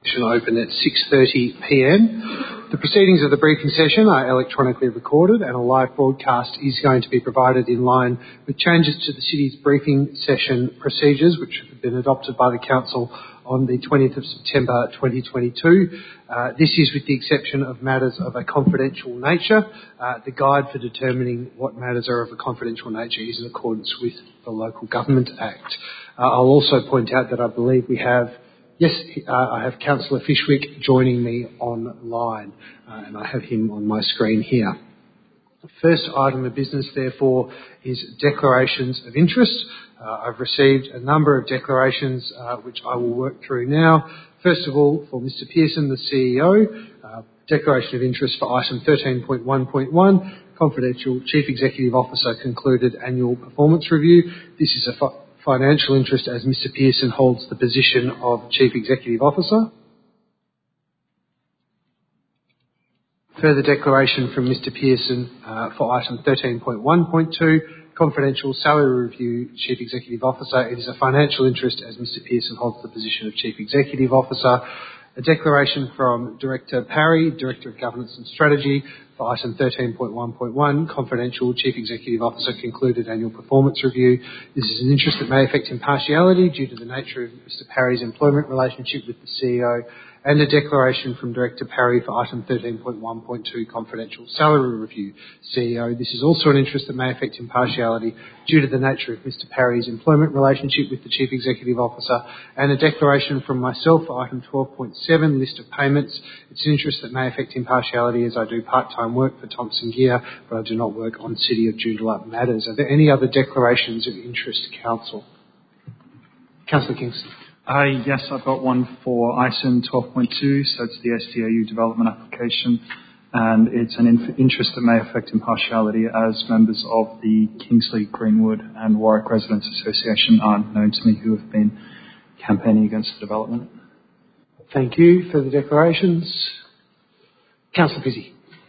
Open at 6:30 p.m. The proceedings of the briefing session are electronically recorded and a live broadcast is going to be provided in line with changes to the City's briefing session procedures, which have been adopted by the Council on the 20th of September 2022. This is with the exception of matters of a confidential nature. The guide for determining what matters are of a confidential nature is in accordance with the Local Government Act. I'll also point out that I believe we have I have Councillor Fishwick joining me online, and I have him on my screen here. The first item of business, therefore, is declarations of interest. I've received a number of declarations which I will work through now. First of all, for Mr Pearson, the CEO, declaration of interest for item 13.1.1, confidential Chief Executive Officer concluded annual performance review. This is a financial interest as Mr Pearson holds the position of Chief Executive Officer. Further declaration from Mr Pearson for item 13.1.2, confidential salary review Chief Executive Officer. It is a financial interest as Mr Pearson holds the position of Chief Executive Officer. A declaration from Director Parry, Director of Governance and Strategy, for item 13.1.1, confidential Chief Executive Officer concluded annual performance review. This is an interest that may affect impartiality due to the nature of Mr Parry's employment relationship with the CEO, and a declaration from Director Parry for item 13.1.2, confidential salary review. CEO, this is also an interest that may affect impartiality due to the nature of Mr Parry's employment relationship with the Chief Executive Officer, and a declaration from myself for item 12.7, list of payments. It's an interest that may affect impartiality as I do part-time work for Thompson Gear, but I do not work on City of Joondalup matters. Are there any other declarations of interest, Council? Councillor Kingston. Yes, I've got one for item 12.2, so it's the SDAU development application, and it's an interest that may affect impartiality as members of the Kingsley, Greenwood and Warwick Residents Association are known to me who have been campaigning against the development. Thank you. Further declarations? Councillor Pizzey.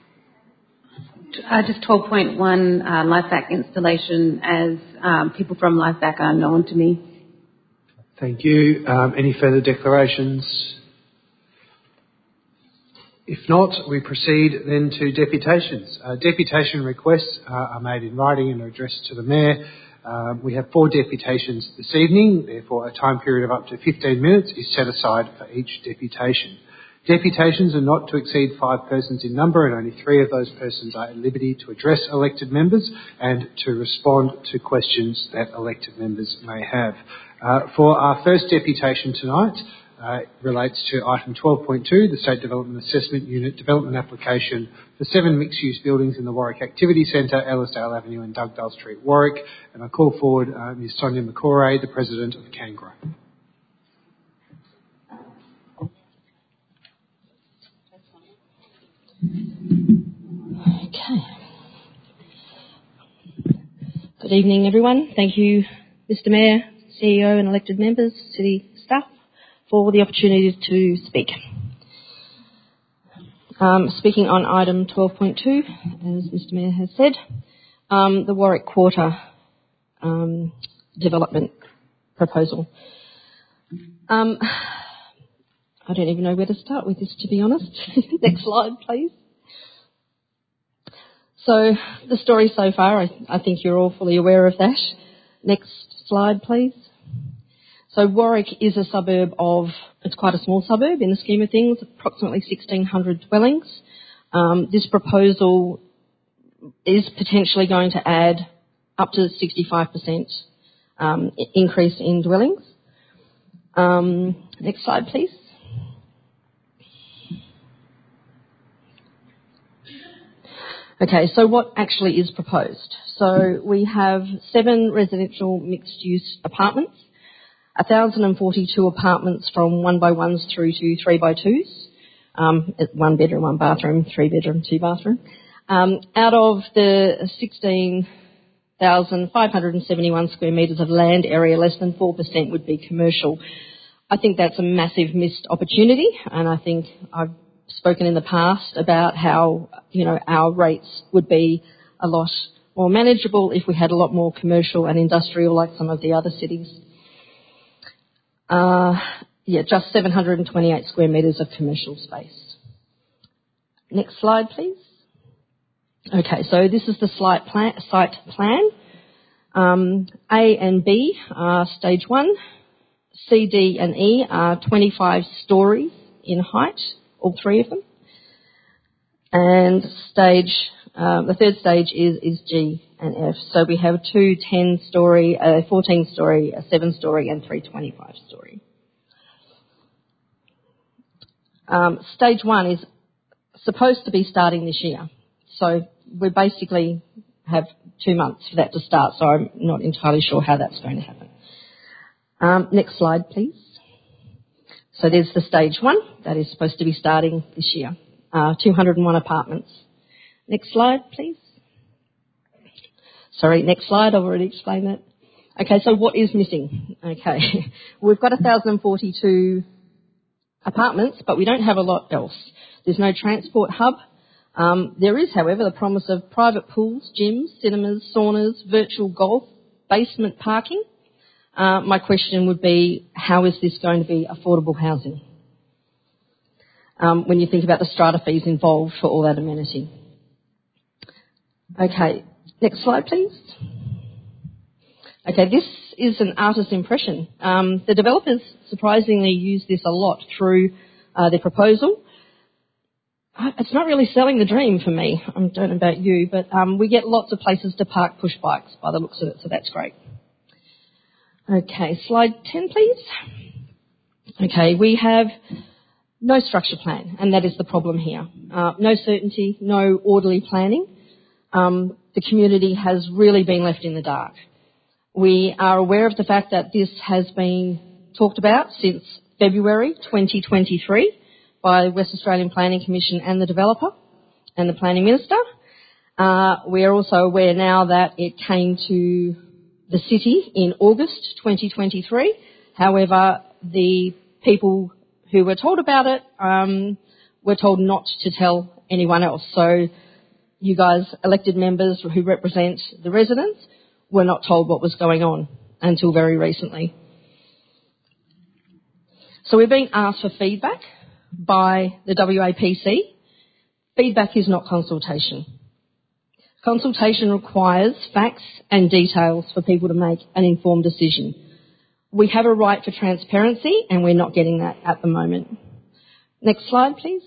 Just 12.1, LifeVac installation, as people from LifeVac are known to me. Thank you. Any further declarations? If not, we proceed then to deputations. Deputation requests are made in writing and are addressed to the Mayor. We have 4 deputations this evening, therefore a time period of up to 15 minutes is set aside for each deputation. Deputations are not to exceed 5 persons in number, and only 3 of those persons are at liberty to address elected members and to respond to questions that elected members may have. For our first deputation tonight, relates to item 12.2, the State Development Assessment Unit development application for 7 mixed-use buildings in the Warwick Activity Centre, Ellisdale Avenue and Dugdale Street, Warwick. And I call forward Ms Sonia McCoray, the President of Canberra. Okay. Good evening, everyone. Thank you, Mr Mayor, CEO and elected members, City staff, for the opportunity to speak. Speaking on item 12.2, as Mr Mayor has said, the Warwick Quarter development proposal. I don't even know where to start with this, to be honest. Next slide, please. So the story so far, I think you're all fully aware of that. Next slide, please. So Warwick is a suburb of, it's quite a small suburb in the scheme of things, approximately 1,600 dwellings. This proposal is potentially going to add up to 65% increase in dwellings. Next slide, please. Okay, so what actually is proposed? So we have 7 residential mixed-use apartments, 1,042 apartments from 1x1s through to 3x2s, 1 bedroom, 1 bathroom, 3 bedroom, 2 bathroom. Out of the 16,571 square metres of land area, less than 4% would be commercial. I think that's a massive missed opportunity, and I think I've spoken in the past about how, our rates would be a lot more manageable if we had a lot more commercial and industrial like some of the other cities. just 728 square metres of commercial space. Next slide, please. Okay, so this is the site plan. A and B are stage 1. C, D and E are 25 stories in height, all three of them. And the third stage is G and F. So we have two 10-storey, a 14-storey, a 7-storey and 3 25-storey. Stage 1 is supposed to be starting this year. So we basically have 2 months for that to start, so I'm not entirely sure how that's going to happen. Next slide, please. So there's the stage 1 that is supposed to be starting this year. 201 apartments. Next slide, please. Sorry, next slide. I've already explained that. Okay, so what is missing? Okay, we've got 1,042 apartments, but we don't have a lot else. There's no transport hub. There is, however, the promise of private pools, gyms, cinemas, saunas, virtual golf, basement parking. My question would be, how is this going to be affordable housing? When you think about the strata fees involved for all that amenity. Okay, next slide, please. Okay, this is an artist's impression. The developers surprisingly use this a lot through their proposal. It's not really selling the dream for me. I don't know about you, but we get lots of places to park push bikes by the looks of it, so that's great. Okay, slide 10, please. Okay, we have no structure plan, and that is the problem here. No certainty, no orderly planning. The community has really been left in the dark. We are aware of the fact that this has been talked about since February 2023 by West Australian Planning Commission and the developer and the Planning Minister. We are also aware now that it came to the city in August 2023. However, the people who were told about it were told not to tell anyone else. So you guys, elected members who represent the residents, were not told what was going on until very recently. So we're being asked for feedback by the WAPC. Feedback is not consultation. Consultation requires facts and details for people to make an informed decision. We have a right for transparency and we're not getting that at the moment. Next slide, please.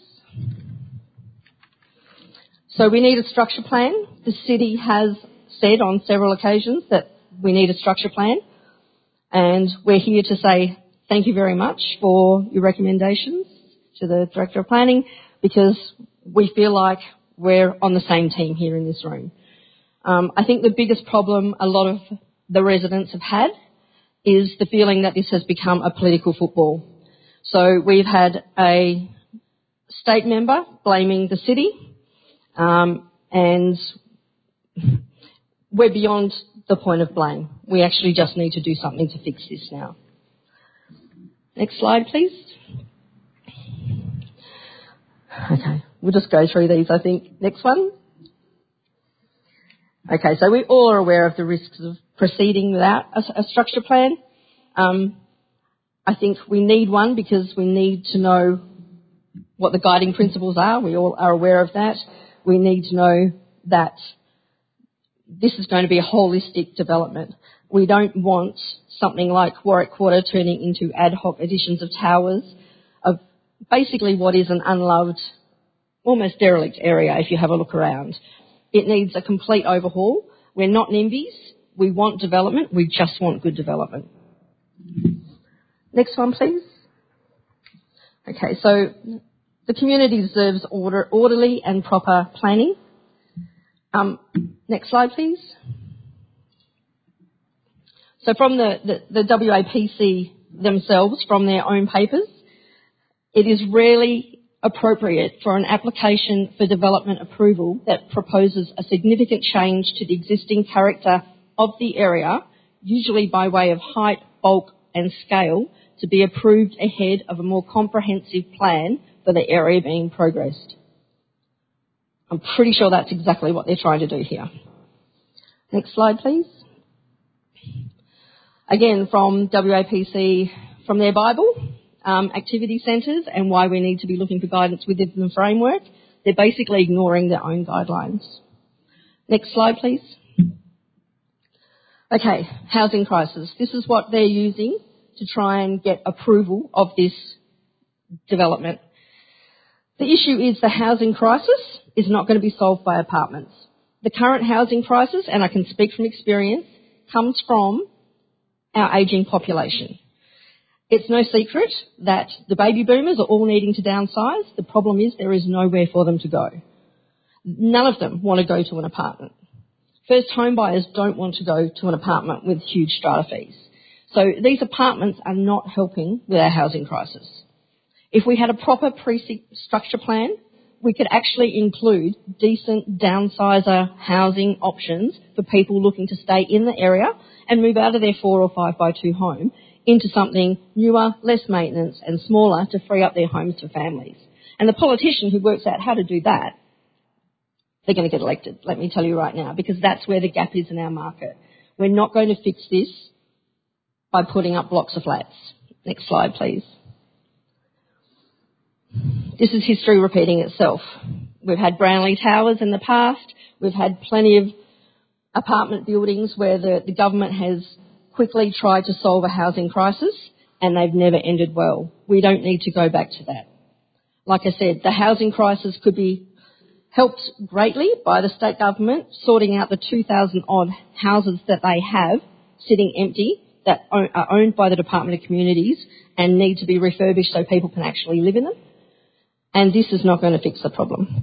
So we need a structure plan. The city has said on several occasions that we need a structure plan, and we're here to say thank you very much for your recommendations to the Director of Planning, because we feel like we're on the same team here in this room. I think the biggest problem a lot of the residents have had is the feeling that this has become a political football. So we've had a state member blaming the city, and we're beyond the point of blame. We actually just need to do something to fix this now. Next slide, please. Okay, we'll just go through these, I think. Next one. Okay, so we all are aware of the risks of proceeding without a structure plan. I think we need one because we need to know what the guiding principles are. We all are aware of that. We need to know that this is going to be a holistic development. We don't want something like Warwick Quarter turning into ad hoc additions of towers of basically what is an unloved, almost derelict area if you have a look around. It needs a complete overhaul. We're not NIMBYs. We want development. We just want good development. Next one, please. Okay, so the community deserves orderly and proper planning. Next slide, please. So from the WAPC themselves, from their own papers, it is rarely appropriate for an application for development approval that proposes a significant change to the existing character of the area, usually by way of height, bulk and scale, to be approved ahead of a more comprehensive plan for the area being progressed. I'm pretty sure that's exactly what they're trying to do here. Next slide, please. Again, from WAPC, from their Bible, activity centres and why we need to be looking for guidance within the framework, they're basically ignoring their own guidelines. Next slide, please. Okay, housing crisis. This is what they're using to try and get approval of this development. The issue is the housing crisis is not going to be solved by apartments. The current housing crisis, and I can speak from experience, comes from our ageing population. It's no secret that the baby boomers are all needing to downsize. The problem is there is nowhere for them to go. None of them want to go to an apartment. First home buyers don't want to go to an apartment with huge strata fees. So these apartments are not helping with our housing crisis. If we had a proper precinct structure plan, we could actually include decent downsizer housing options for people looking to stay in the area and move out of their 4 or 5 by 2 home into something newer, less maintenance and smaller to free up their homes for families. And the politician who works out how to do that, they're going to get elected, let me tell you right now, because that's where the gap is in our market. We're not going to fix this by putting up blocks of flats. Next slide, please. This is history repeating itself. We've had Brownlee Towers in the past. We've had plenty of apartment buildings where the government has quickly tried to solve a housing crisis and they've never ended well. We don't need to go back to that. Like I said, the housing crisis could be helped greatly by the state government sorting out the 2,000 odd houses that they have sitting empty that are owned by the Department of Communities and need to be refurbished so people can actually live in them. And this is not going to fix the problem.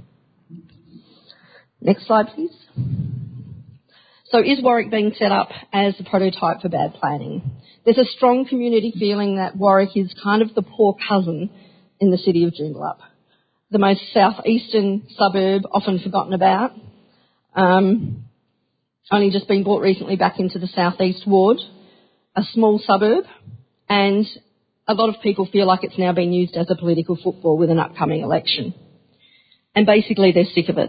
Next slide, please. So is Warwick being set up as the prototype for bad planning? There's a strong community feeling that Warwick is kind of the poor cousin in the city of Joondalup, the most southeastern suburb, often forgotten about, only just been brought recently back into the southeast ward, a small suburb, and a lot of people feel like it's now being used as a political football with an upcoming election. And basically they're sick of it.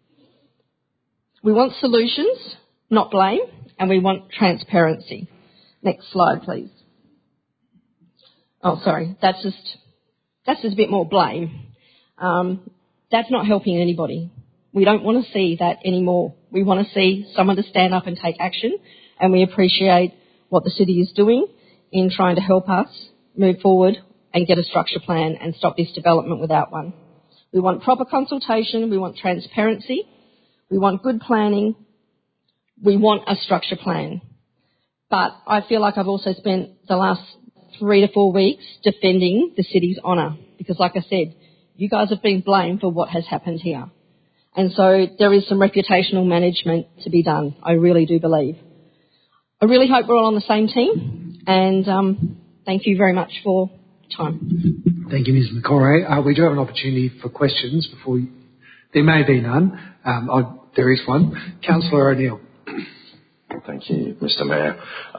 We want solutions, not blame, and we want transparency. Next slide, please. Oh, sorry, that's just a bit more blame. That's not helping anybody. We don't want to see that anymore. We want to see someone to stand up and take action, and we appreciate what the city is doing in trying to help us move forward and get a structure plan and stop this development without one. We want proper consultation, we want transparency, we want good planning, we want a structure plan. But I feel like I've also spent the last 3 to 4 weeks defending the city's honour because, like I said, you guys have been blamed for what has happened here. And so there is some reputational management to be done, I really do believe. I really hope we're all on the same team and thank you very much for your time. Thank you, Ms McCorey. We do have an opportunity for questions before there may be none. There is one. Councillor O'Neill. Thank you, Mr. Mayor.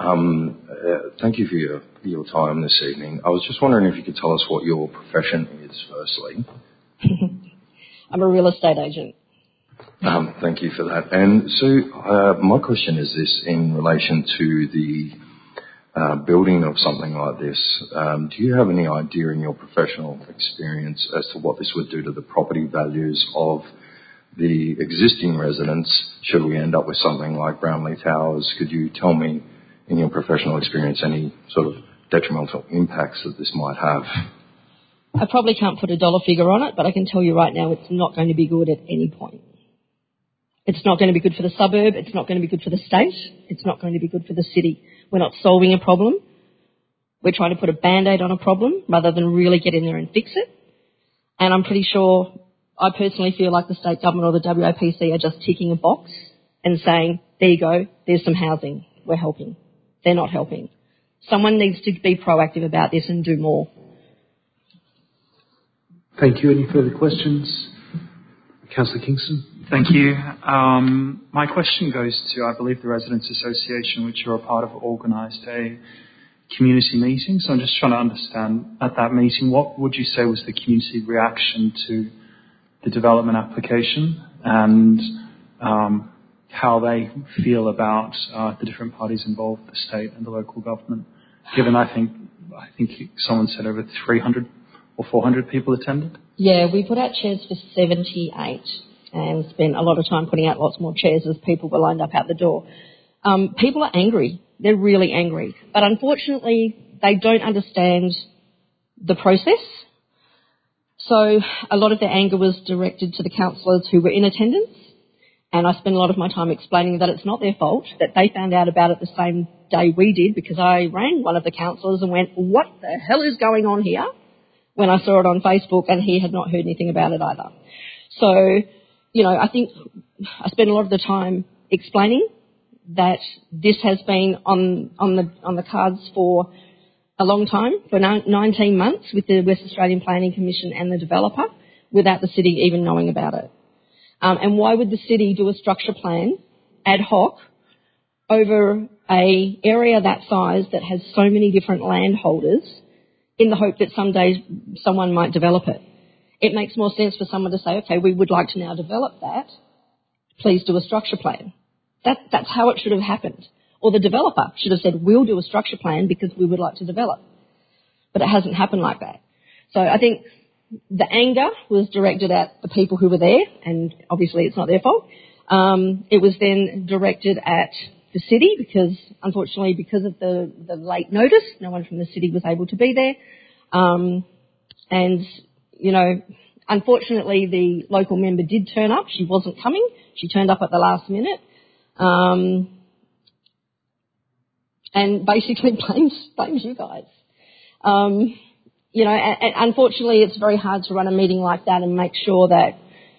Thank you for your time this evening. I was just wondering if you could tell us what your profession is, firstly. I'm a real estate agent. Thank you for that. And so my question is this in relation to the building of something like this. Do you have any idea in your professional experience as to what this would do to the property values of the existing residents should we end up with something like Brownlee Towers? Could you tell me, in your professional experience, any sort of detrimental impacts that this might have? I probably can't put a dollar figure on it, but I can tell you right now it's not going to be good at any point. It's not going to be good for the suburb. It's not going to be good for the state. It's not going to be good for the city. We're not solving a problem. We're trying to put a Band-Aid on a problem rather than really get in there and fix it. And I'm pretty sure, I personally feel like the state government or the WAPC are just ticking a box and saying, there you go, there's some housing. We're helping. They're not helping. Someone needs to be proactive about this and do more. Thank you. Any further questions? Councillor Kingston. Thank you. My question goes to, I believe, the Residents Association, which you're a part of, organised a community meeting. So I'm just trying to understand, at that meeting, what would you say was the community reaction to the development application and how they feel about the different parties involved, the state and the local government? Given, I think, I think someone said over 300 or 400 people attended. Yeah, we put out chairs for 78 and spent a lot of time putting out lots more chairs as people were lined up out the door. People are angry. They're really angry. But unfortunately, they don't understand the process. So a lot of their anger was directed to the councillors who were in attendance. And I spent a lot of my time explaining that it's not their fault, that they found out about it the same day we did, because I rang one of the councillors and went, what the hell is going on here? When I saw it on Facebook, and he had not heard anything about it either. So, you know, I think I spent a lot of the time explaining that this has been on the cards for a long time, for 19 months with the West Australian Planning Commission and the developer, without the city even knowing about it. And why would the city do a structure plan ad hoc over a area that size that has so many different landholders in the hope that someday someone might develop it? It makes more sense for someone to say, okay, we would like to now develop that. Please do a structure plan. That's how it should have happened. Or the developer should have said, we'll do a structure plan because we would like to develop. But it hasn't happened like that. So I think the anger was directed at the people who were there, and obviously it's not their fault. It was then directed at the city because, unfortunately, because of the late notice, no one from the city was able to be there. And, you know, unfortunately the local member did turn up. She wasn't coming. She turned up at the last minute. And basically blames you guys. You know, and unfortunately it's very hard to run a meeting like that and make sure that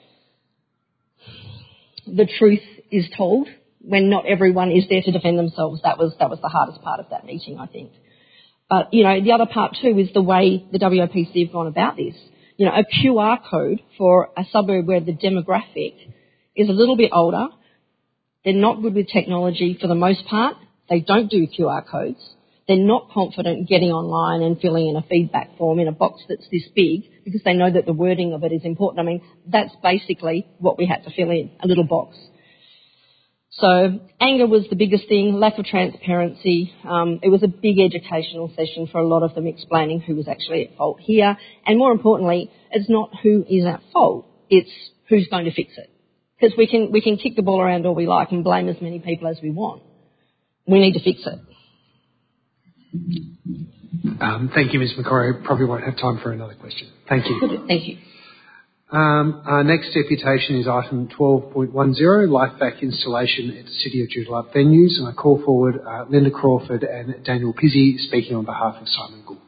the truth is told when not everyone is there to defend themselves. That was the hardest part of that meeting, I think. But, you know, the other part too is the way the WAPC have gone about this. You know, a QR code for a suburb where the demographic is a little bit older. They're not good with technology for the most part. They don't do QR codes. They're not confident getting online and filling in a feedback form in a box that's this big because they know that the wording of it is important. I mean, that's basically what we had to fill in, a little box. So anger was the biggest thing, lack of transparency. It was a big educational session for a lot of them explaining who was actually at fault here. And more importantly, it's not who is at fault, it's who's going to fix it. Because we can kick the ball around all we like and blame as many people as we want. We need to fix it. Thank you, Ms. Macquarie. Probably won't have time for another question. Thank you. Good. Thank you. Our next deputation is item 12.10, LifeVac installation at the City of Joondalup venues, and I call forward Linda Crawford and Daniel Pizzi speaking on behalf of Simon Gould.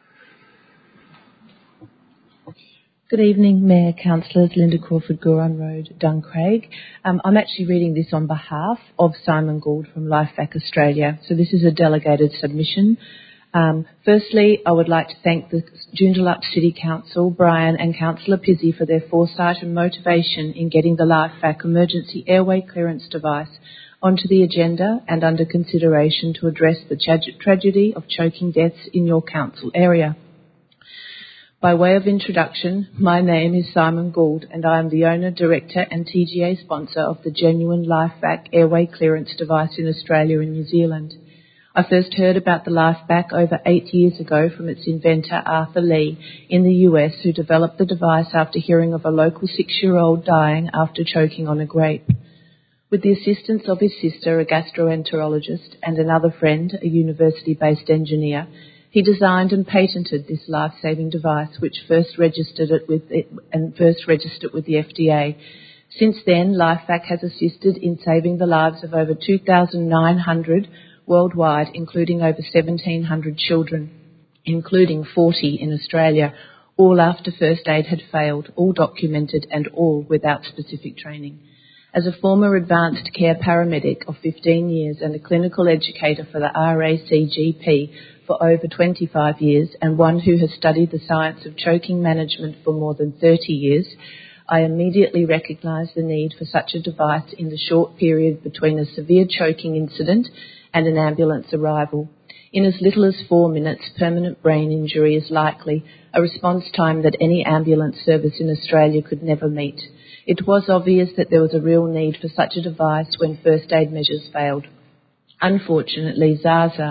Good evening, Mayor, Councillors, Linda Crawford, Gurun Road, Duncraig. I'm actually reading this on behalf of Simon Gould from LifeVac Australia. So this is a delegated submission. Firstly, I would like to thank the Joondalup City Council, Brian and Councillor Pizzi for their foresight and motivation in getting the LifeVac emergency airway clearance device onto the agenda and under consideration to address the tragedy of choking deaths in your council area. By way of introduction, my name is Simon Gould and I am the owner, director and TGA sponsor of the genuine LifeVac airway clearance device in Australia and New Zealand. I first heard about the LifeVac over 8 years ago from its inventor Arthur Lee in the US, who developed the device after hearing of a local 6-year-old dying after choking on a grape. With the assistance of his sister, a gastroenterologist, and another friend, a university-based engineer, he designed and patented this life-saving device, which first registered with the FDA. Since then, LifeVac has assisted in saving the lives of over 2,900 worldwide, including over 1,700 children, including 40 in Australia, all after first aid had failed, all documented and all without specific training. As a former advanced care paramedic of 15 years and a clinical educator for the RACGP for over 25 years and one who has studied the science of choking management for more than 30 years, I immediately recognised the need for such a device in the short period between a severe choking incident and an ambulance arrival. In as little as 4 minutes, permanent brain injury is likely, a response time that any ambulance service in Australia could never meet. It was obvious that there was a real need for such a device when first aid measures failed. Unfortunately, Zaza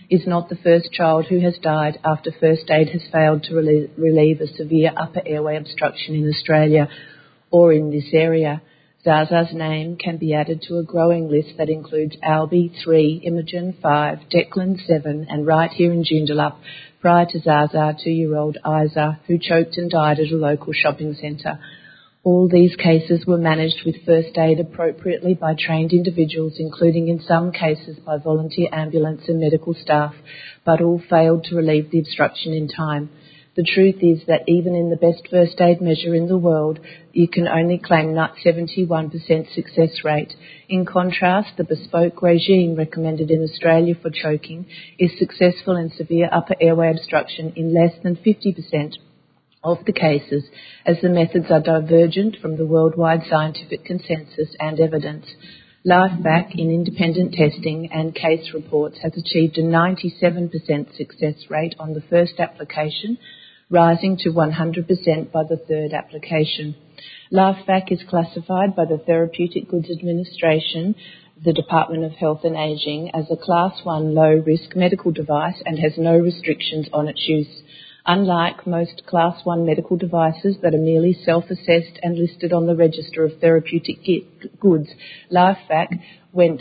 is not the first child who has died after first aid has failed to relieve a severe upper airway obstruction in Australia or in this area. Zaza's name can be added to a growing list that includes Albie 3, Imogen 5, Declan 7, and right here in Joondalup, prior to Zaza, 2-year-old Isa, who choked and died at a local shopping centre. All these cases were managed with first aid appropriately by trained individuals, including in some cases by volunteer ambulance and medical staff, but all failed to relieve the obstruction in time. The truth is that even in the best first aid measure in the world, you can only claim not 71% success rate. In contrast, the bespoke regime recommended in Australia for choking is successful in severe upper airway obstruction in less than 50% of the cases, as the methods are divergent from the worldwide scientific consensus and evidence. LifeVac, in independent testing and case reports, has achieved a 97% success rate on the first application, rising to 100% by the third application. LifeVac is classified by the Therapeutic Goods Administration, the Department of Health and Ageing, as a Class 1 low-risk medical device and has no restrictions on its use. Unlike most Class 1 medical devices that are merely self-assessed and listed on the Register of Therapeutic Goods, LifeVac went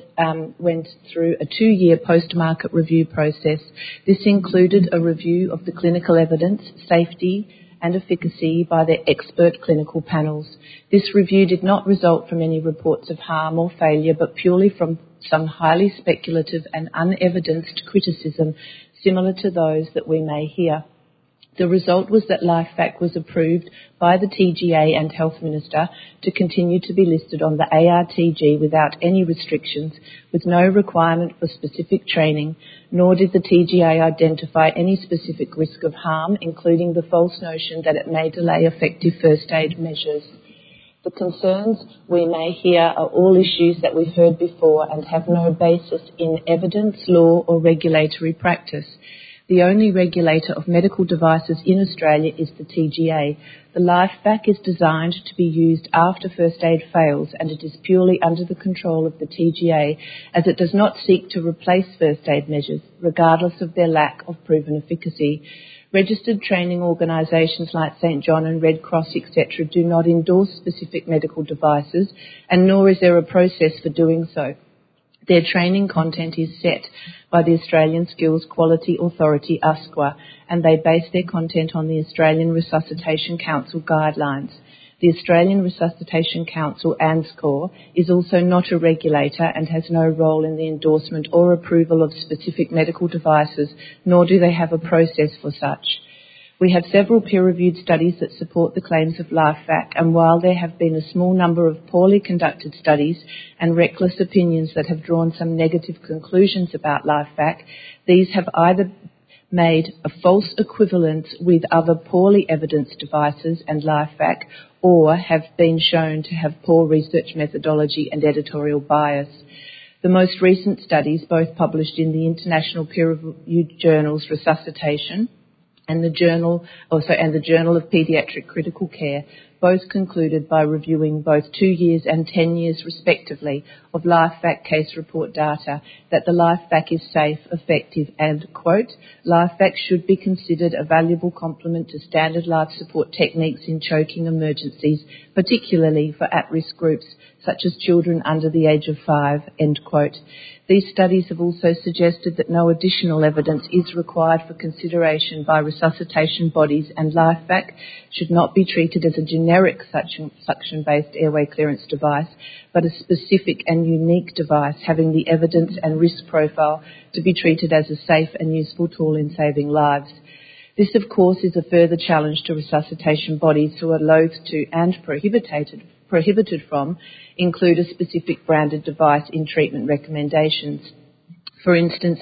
through a 2-year post-market review process. This included a review of the clinical evidence, safety and efficacy by their expert clinical panels. This review did not result from any reports of harm or failure, but purely from some highly speculative and unevidenced criticism similar to those that we may hear. The result was that LifeVac was approved by the TGA and Health Minister to continue to be listed on the ARTG without any restrictions, with no requirement for specific training, nor did the TGA identify any specific risk of harm, including the false notion that it may delay effective first aid measures. The concerns we may hear are all issues that we've heard before and have no basis in evidence, law or regulatory practice. The only regulator of medical devices in Australia is the TGA. The LifeVac is designed to be used after first aid fails, and it is purely under the control of the TGA, as it does not seek to replace first aid measures, regardless of their lack of proven efficacy. Registered training organisations like St John and Red Cross, etc., do not endorse specific medical devices, and nor is there a process for doing so. Their training content is set by the Australian Skills Quality Authority, ASQA, and they base their content on the Australian Resuscitation Council guidelines. The Australian Resuscitation Council, ANZCOR, is also not a regulator and has no role in the endorsement or approval of specific medical devices, nor do they have a process for such. We have several peer-reviewed studies that support the claims of LifeVac, and while there have been a small number of poorly conducted studies and reckless opinions that have drawn some negative conclusions about LifeVac, these have either made a false equivalence with other poorly evidenced devices and LifeVac, or have been shown to have poor research methodology and editorial bias. The most recent studies, both published in the international peer-reviewed journals Resuscitation and the Journal of Paediatric Critical Care, both concluded by reviewing both 2 years and 10 years respectively of LifeVac case report data that the LifeVac is safe, effective and, quote, LifeVac should be considered a valuable complement to standard life support techniques in choking emergencies, particularly for at-risk groups such as children under the age of 5, end quote. These studies have also suggested that no additional evidence is required for consideration by resuscitation bodies, and LifeVac should not be treated as a generic suction-based airway clearance device, but a specific and unique device having the evidence and risk profile to be treated as a safe and useful tool in saving lives. This, of course, is a further challenge to resuscitation bodies who are loath to and prohibited from include a specific branded device in treatment recommendations. For instance,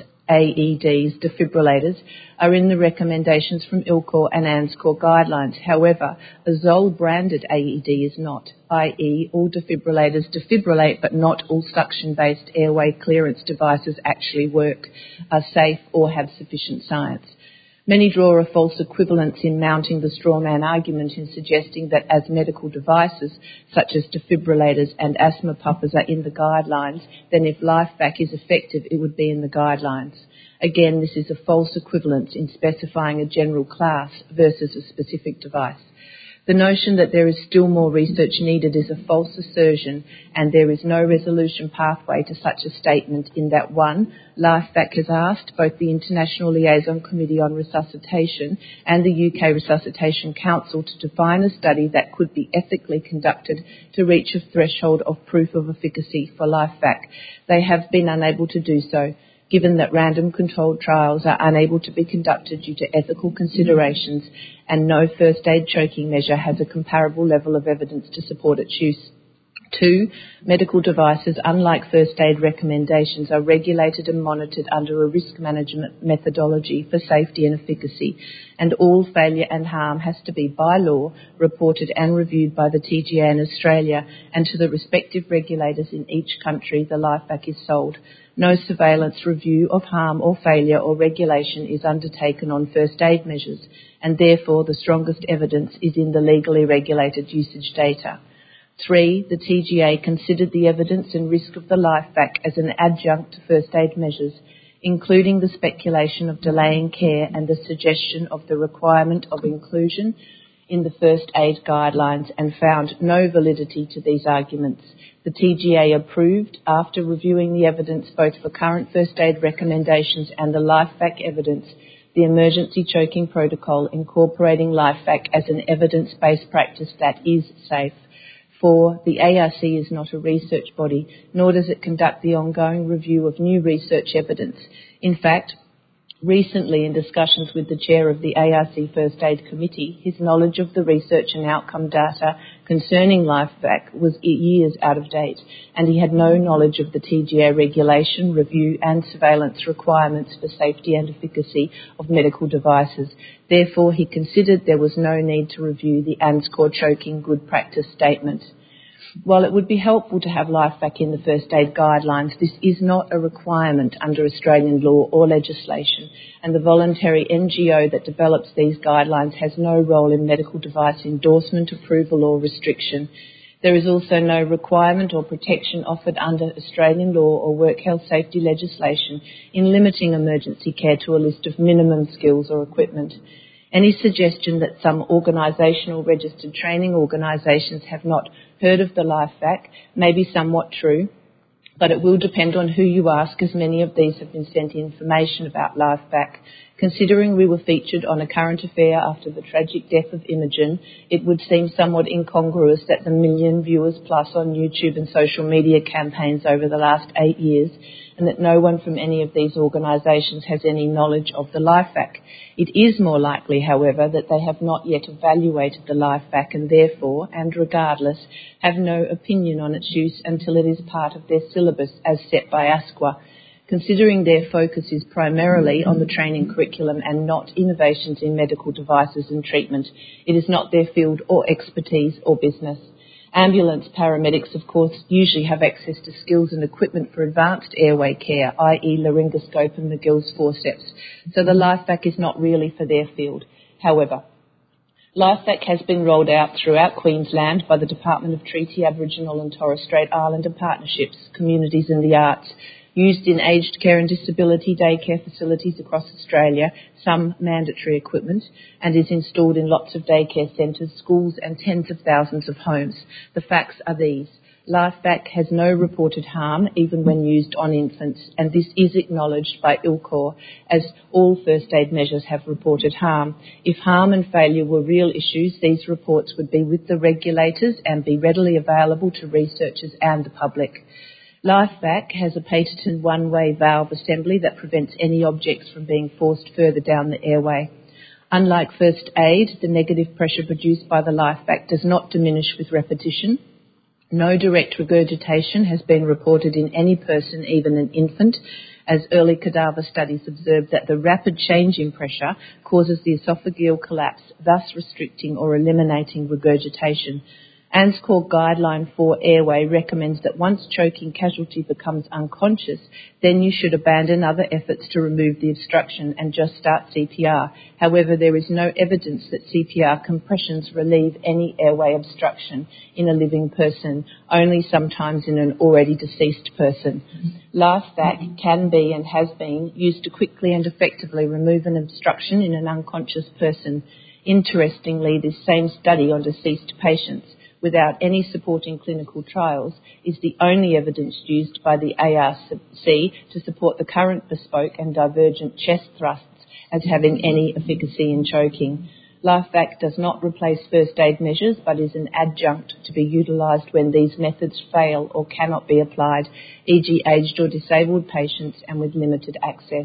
AEDs, defibrillators, are in the recommendations from ILCOR and ANZCOR guidelines. However, a Zoll-branded AED is not, i.e. all defibrillators defibrillate, but not all suction-based airway clearance devices actually work, are safe or have sufficient science. Many draw a false equivalence in mounting the straw man argument in suggesting that as medical devices, such as defibrillators and asthma puffers, are in the guidelines, then if LifeVac is effective, it would be in the guidelines. Again, this is a false equivalence in specifying a general class versus a specific device. The notion that there is still more research needed is a false assertion, and there is no resolution pathway to such a statement in that 1. LifeVac has asked both the International Liaison Committee on Resuscitation and the UK Resuscitation Council to define a study that could be ethically conducted to reach a threshold of proof of efficacy for LifeVac. They have been unable to do so, given that random controlled trials are unable to be conducted due to ethical considerations, and no first aid choking measure has a comparable level of evidence to support its use. 2. Medical devices, unlike first aid recommendations, are regulated and monitored under a risk management methodology for safety and efficacy, and all failure and harm has to be, by law, reported and reviewed by the TGA in Australia and to the respective regulators in each country the LifeVac is sold. No surveillance, review of harm or failure or regulation is undertaken on first aid measures, and therefore the strongest evidence is in the legally regulated usage data. 3. The TGA considered the evidence and risk of the LifeVac as an adjunct to first aid measures, including the speculation of delaying care and the suggestion of the requirement of inclusion in the first aid guidelines, and found no validity to these arguments. The TGA approved, after reviewing the evidence both for current first aid recommendations and the LifeVac evidence, the emergency choking protocol incorporating LifeVac as an evidence-based practice that is safe. 4. The ARC is not a research body, nor does it conduct the ongoing review of new research evidence. In fact, recently, in discussions with the chair of the ARC First Aid Committee, his knowledge of the research and outcome data concerning LifeVac was years out of date, and he had no knowledge of the TGA regulation, review and surveillance requirements for safety and efficacy of medical devices. Therefore, he considered there was no need to review the ANZCOR choking good practice statement. While it would be helpful to have LifeVac in the first aid guidelines, this is not a requirement under Australian law or legislation, and the voluntary NGO that develops these guidelines has no role in medical device endorsement, approval or restriction. There is also no requirement or protection offered under Australian law or work health safety legislation in limiting emergency care to a list of minimum skills or equipment. Any suggestion that some organisational registered training organisations have not heard of the LifeVac may be somewhat true, but it will depend on who you ask, as many of these have been sent information about LifeVac. Considering we were featured on A Current Affair after the tragic death of Imogen, it would seem somewhat incongruous that the 1 million viewers plus on YouTube and social media campaigns over the last 8 years, and that no one from any of these organisations has any knowledge of the LifeVac. It is more likely, however, that they have not yet evaluated the LifeVac and therefore, and regardless, have no opinion on its use until it is part of their syllabus as set by ASQA. Considering their focus is primarily on the training curriculum and not innovations in medical devices and treatment, it is not their field or expertise or business. Ambulance paramedics, of course, usually have access to skills and equipment for advanced airway care, i.e. laryngoscope and McGill's forceps, so the LifeVac is not really for their field. However, LifeVac has been rolled out throughout Queensland by the Department of Treaty, Aboriginal and Torres Strait Islander Partnerships, Communities and the Arts, used in aged care and disability daycare facilities across Australia, some mandatory equipment, and is installed in lots of daycare centres, schools and tens of thousands of homes. The facts are these. LifeVac has no reported harm, even when used on infants, and this is acknowledged by ILCOR, as all first aid measures have reported harm. If harm and failure were real issues, these reports would be with the regulators and be readily available to researchers and the public. LifeVac has a patented one-way valve assembly that prevents any objects from being forced further down the airway. Unlike first aid, the negative pressure produced by the LifeVac does not diminish with repetition. No direct regurgitation has been reported in any person, even an infant, as early cadaver studies observed that the rapid change in pressure causes the esophageal collapse, thus restricting or eliminating regurgitation. ANZ Core Guideline for Airway recommends that once choking casualty becomes unconscious, then you should abandon other efforts to remove the obstruction and just start CPR. However, there is no evidence that CPR compressions relieve any airway obstruction in a living person, only sometimes in an already deceased person. LifeVac can be and has been used to quickly and effectively remove an obstruction in an unconscious person. Interestingly, this same study on deceased patients without any supporting clinical trials is the only evidence used by the ARC to support the current bespoke and divergent chest thrusts as having any efficacy in choking. LifeVac does not replace first aid measures but is an adjunct to be utilised when these methods fail or cannot be applied, e.g. aged or disabled patients and with limited access.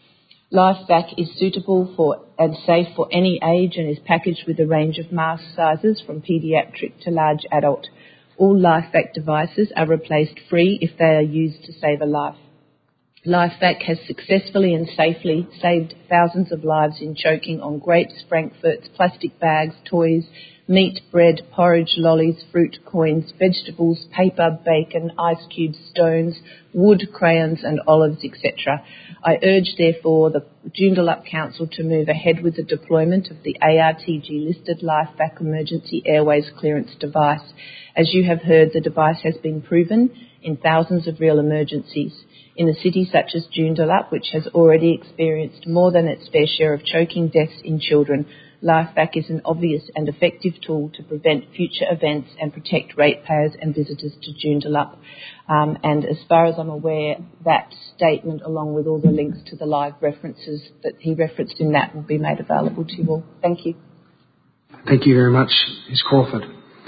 LifeVac is suitable for and safe for any age and is packaged with a range of mask sizes from paediatric to large adult. All LifeVac devices are replaced free if they are used to save a life. LifeVac has successfully and safely saved thousands of lives in choking on grapes, frankfurts, plastic bags, toys, meat, bread, porridge, lollies, fruit, coins, vegetables, paper, bacon, ice cubes, stones, wood, crayons and olives, etc. I urge, therefore, the Joondalup Council to move ahead with the deployment of the ARTG-listed LifeVac emergency airways clearance device. As you have heard, the device has been proven in thousands of real emergencies. In a city such as Joondalup, which has already experienced more than its fair share of choking deaths in children, LifeVac is an obvious and effective tool to prevent future events and protect ratepayers and visitors to Joondalup. And as far as I'm aware, that statement, along with all the links to the live references that he referenced in that, will be made available to you all. Thank you. Thank you very much, Ms Crawford.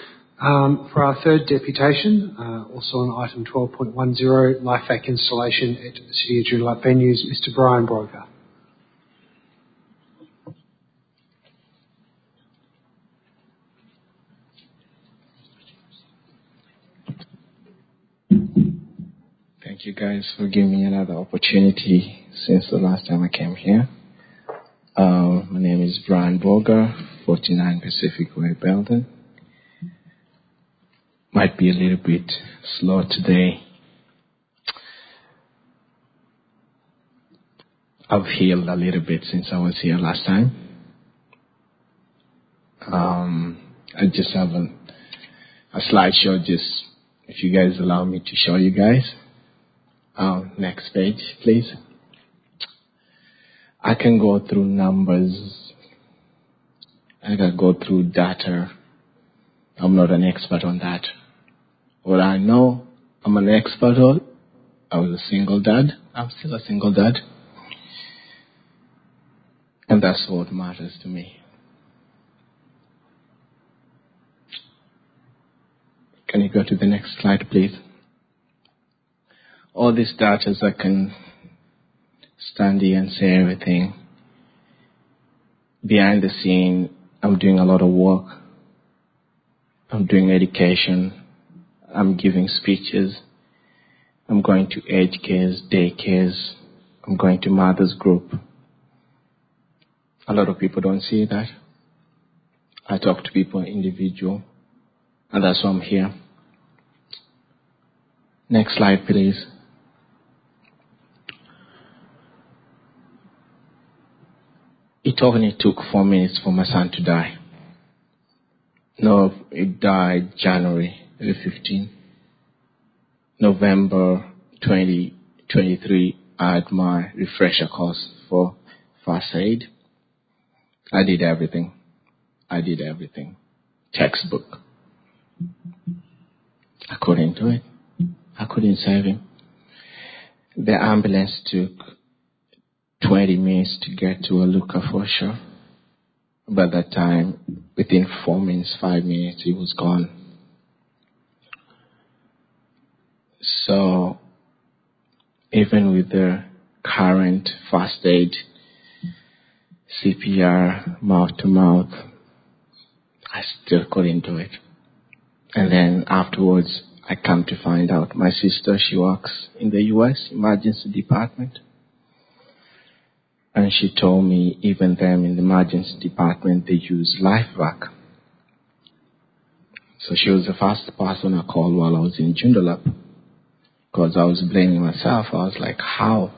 For our third deputation, also on item 12.10, LifeVac installation at City of Joondalup venues, Mr Brian Broker. Thank you guys for giving me another opportunity since the last time I came here. My name is Brian Boger, 49 Pacific Way, Belden. Might be a little bit slow today. I've healed a little bit since I was here last time. I just have a slideshow, just if you guys allow me to show you guys. Next page, please. I can go through numbers. I can go through data. I'm not an expert on that. What I know I'm an expert on, I was a single dad. I'm still a single dad. And that's what matters to me. Can you go to the next slide, please? All these data, I can stand here and say everything. Behind the scene, I'm doing a lot of work. I'm doing education. I'm giving speeches. I'm going to aged cares, day cares. I'm going to mothers group. A lot of people don't see that. I talk to people individual, and that's why I'm here. Next slide, please. It only took 4 minutes for my son to die. No, it died January 15. November 2023, I had my refresher course for first aid. I did everything. Textbook. I couldn't do it. I couldn't save him. The ambulance took 20 minutes to get to Aluka for sure. By that time, within 4 minutes, 5 minutes, he was gone. So, even with the current first aid, CPR, mouth to mouth, I still couldn't do it. And then afterwards, I come to find out my sister, she works in the US emergency department. And she told me even them in the emergency department, they use LifeVac. So she was the first person I called while I was in Joondalup, because I was blaming myself. I was like, how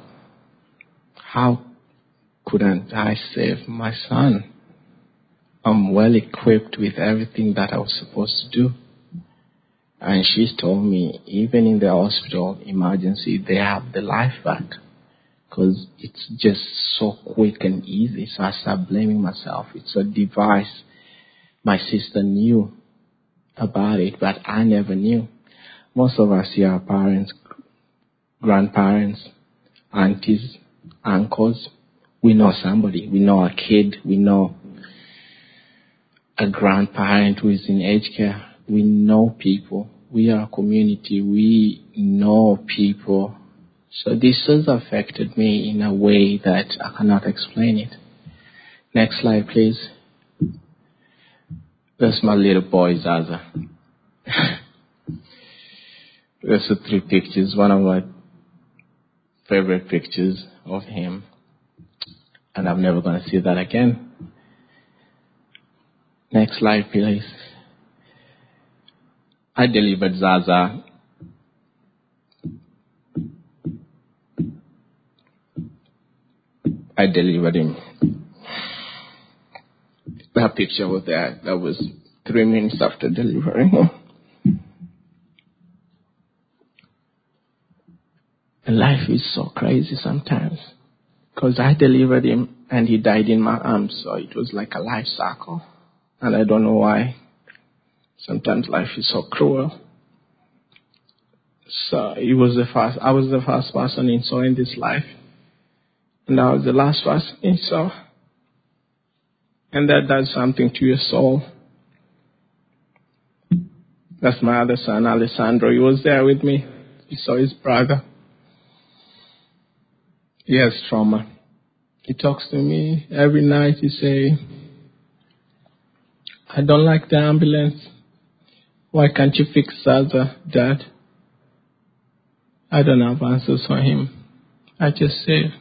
couldn't I save my son? I'm well equipped with everything that I was supposed to do. And she told me, even in the hospital emergency, they have the life back, because it's just so quick and easy. So I started blaming myself. It's a device. My sister knew about it, but I never knew. Most of us here are parents, grandparents, aunties, uncles. We know somebody. We know a kid. We know a grandparent who is in aged care. We know people. We are a community. We know people. So this has affected me in a way that I cannot explain it. Next slide, please. That's my little boy, Zaza. There's the 3 pictures. One of my favorite pictures of him. And I'm never going to see that again. Next slide, please. I delivered Zaza. I delivered him. That picture was there. That was 3 minutes after delivering him. And life is so crazy sometimes, because I delivered him and he died in my arms. So it was like a life cycle. And I don't know why. Sometimes life is so cruel. So I was the first person he saw in this life. And I was the last person he saw. And that does something to your soul. That's my other son, Alessandro. He was there with me. He saw his brother. He has trauma. He talks to me every night. He say, I don't like the ambulance. Why can't you fix Zaza, Dad? I don't have answers for him. I just say,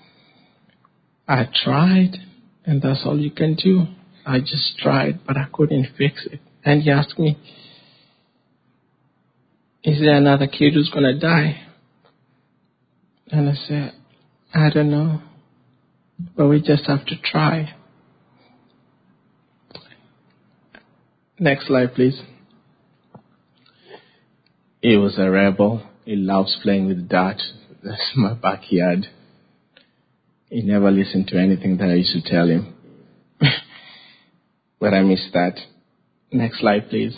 I tried, and that's all you can do. I just tried, but I couldn't fix it. And he asked me, is there another kid who's going to die? And I said, I don't know, but we just have to try. Next slide, please. He was a rebel. He loves playing with dirt. That's my backyard. He never listened to anything that I used to tell him. But I miss that. Next slide, please.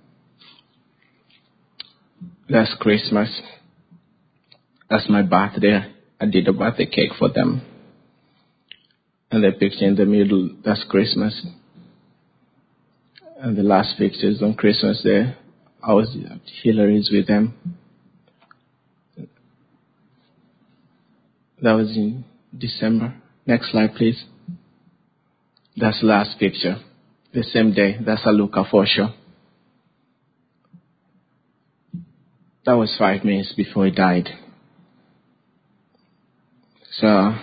That's Christmas. That's my birthday. I did a birthday cake for them. And the picture in the middle, that's Christmas. And the last picture is on Christmas Day. I was at Hillary's with them. That was in December. Next slide, please. That's the last picture. The same day. That's a Luca Fosho. That was 5 minutes before he died. So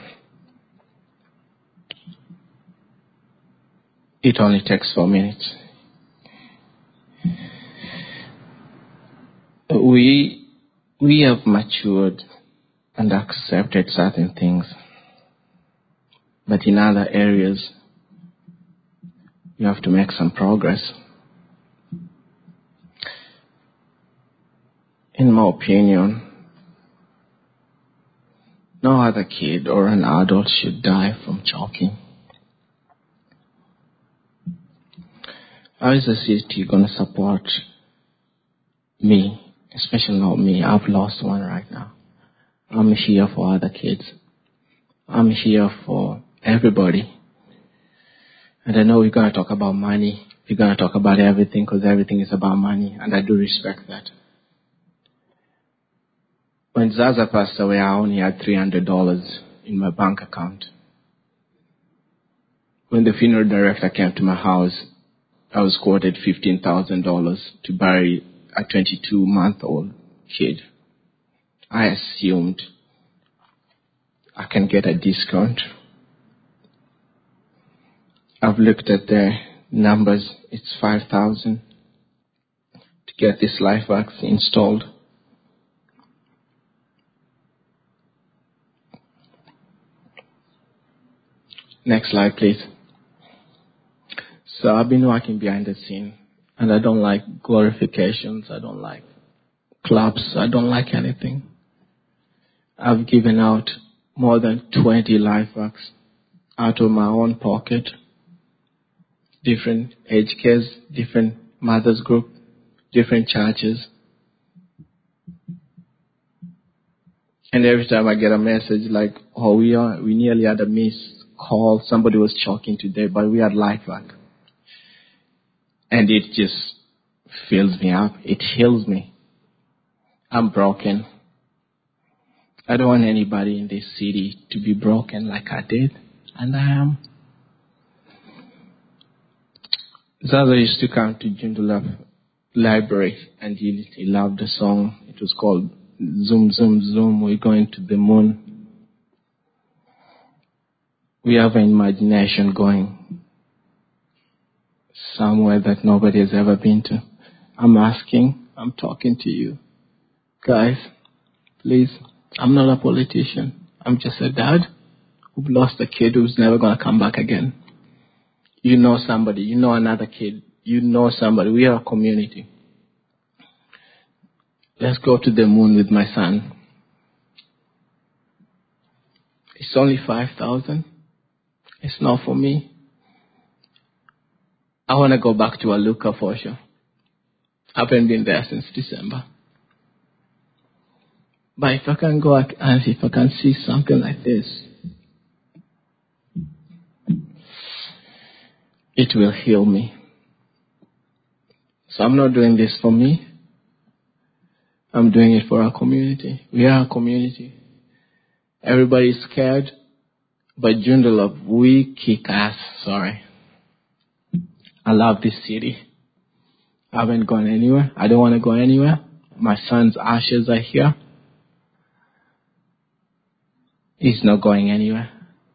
it only takes 4 minutes. We have matured and accepted certain things, but in other areas, you have to make some progress. In my opinion, no other kid or an adult should die from choking. How is the city going to support me? Especially not me. I've lost one right now. I'm here for other kids. I'm here for everybody. And I know we're going to talk about money. We're going to talk about everything, because everything is about money. And I do respect that. When Zaza passed away, I only had $300 in my bank account. When the funeral director came to my house, I was quoted $15,000 to bury a 22-month-old kid. I assumed I can get a discount. I've looked at the numbers. It's $5,000. to get this LifeWorks installed. Next slide, please. So I've been working behind the scene, and I don't like glorifications. I don't like clubs. I don't like anything. I've given out more than 20 LifeWorks out of my own pocket. Different age cares, different mothers group, different churches. And every time I get a message like, oh, we nearly had a missed call. Somebody was choking today, but we had LifeWork. And it just fills me up. It heals me. I'm broken. I don't want anybody in this city to be broken like I did. And I am. Zaza used to come to Joondalup Library, and he loved the song. It was called Zoom, Zoom, Zoom, We're Going to the Moon. We have an imagination going somewhere that nobody has ever been to. I'm talking to you. Guys, please, I'm not a politician. I'm just a dad who lost a kid who's never going to come back again. You know somebody, you know another kid, you know somebody. We are a community. Let's go to the moon with my son. It's only 5,000. It's not for me. I want to go back to Aluka for sure. I haven't been there since December. But if I can go and if I can see something like this, it will heal me. So I'm not doing this for me. I'm doing it for our community. We are a community. Everybody's scared, but Joondalup, we kick ass. Sorry. I love this city. I haven't gone anywhere. I don't want to go anywhere. My son's ashes are here. He's not going anywhere.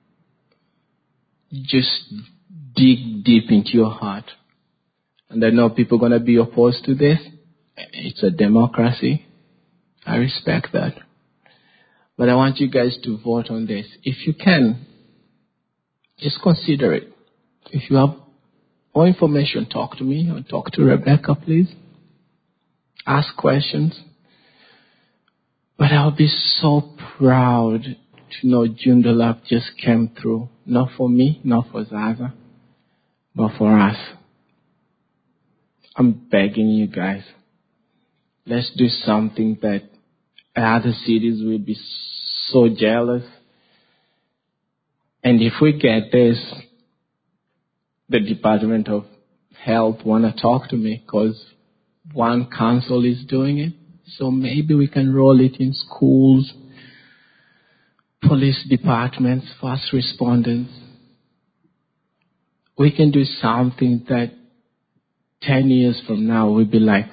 Just dig deep into your heart. And I know people are going to be opposed to this. It's a democracy. I respect that. But I want you guys to vote on this. If you can, just consider it. If you have more information, talk to me or talk to Rebecca, please. Ask questions. But I'll be so proud to know Joondalup just came through. Not for me, not for Zaza, but for us. I'm begging you guys. Let's do something that other cities will be so jealous. And if we get this, the Department of Health want to talk to me because one council is doing it. So maybe we can roll it in schools, police departments, first responders. We can do something that 10 years from now we'll be like,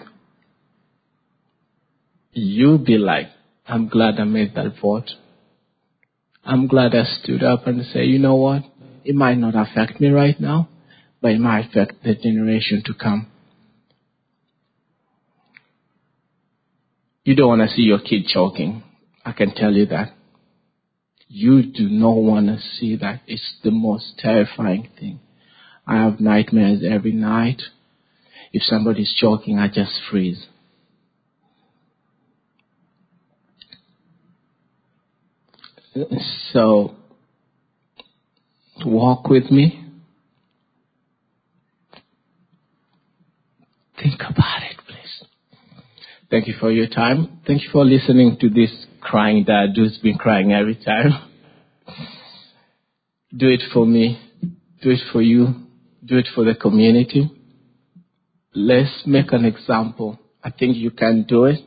you'll be like, I'm glad I made that vote. I'm glad I stood up and said, you know what? It might not affect me right now, but it might affect the generation to come. You don't want to see your kid choking. I can tell you that. You do not want to see that. It's the most terrifying thing. I have nightmares every night. If somebody's choking, I just freeze. So, walk with me. Think about it, please. Thank you for your time. Thank you for listening to this crying dad who's been crying every time. Do it for me. Do it for you. Do it for the community. Let's make an example. I think you can do it.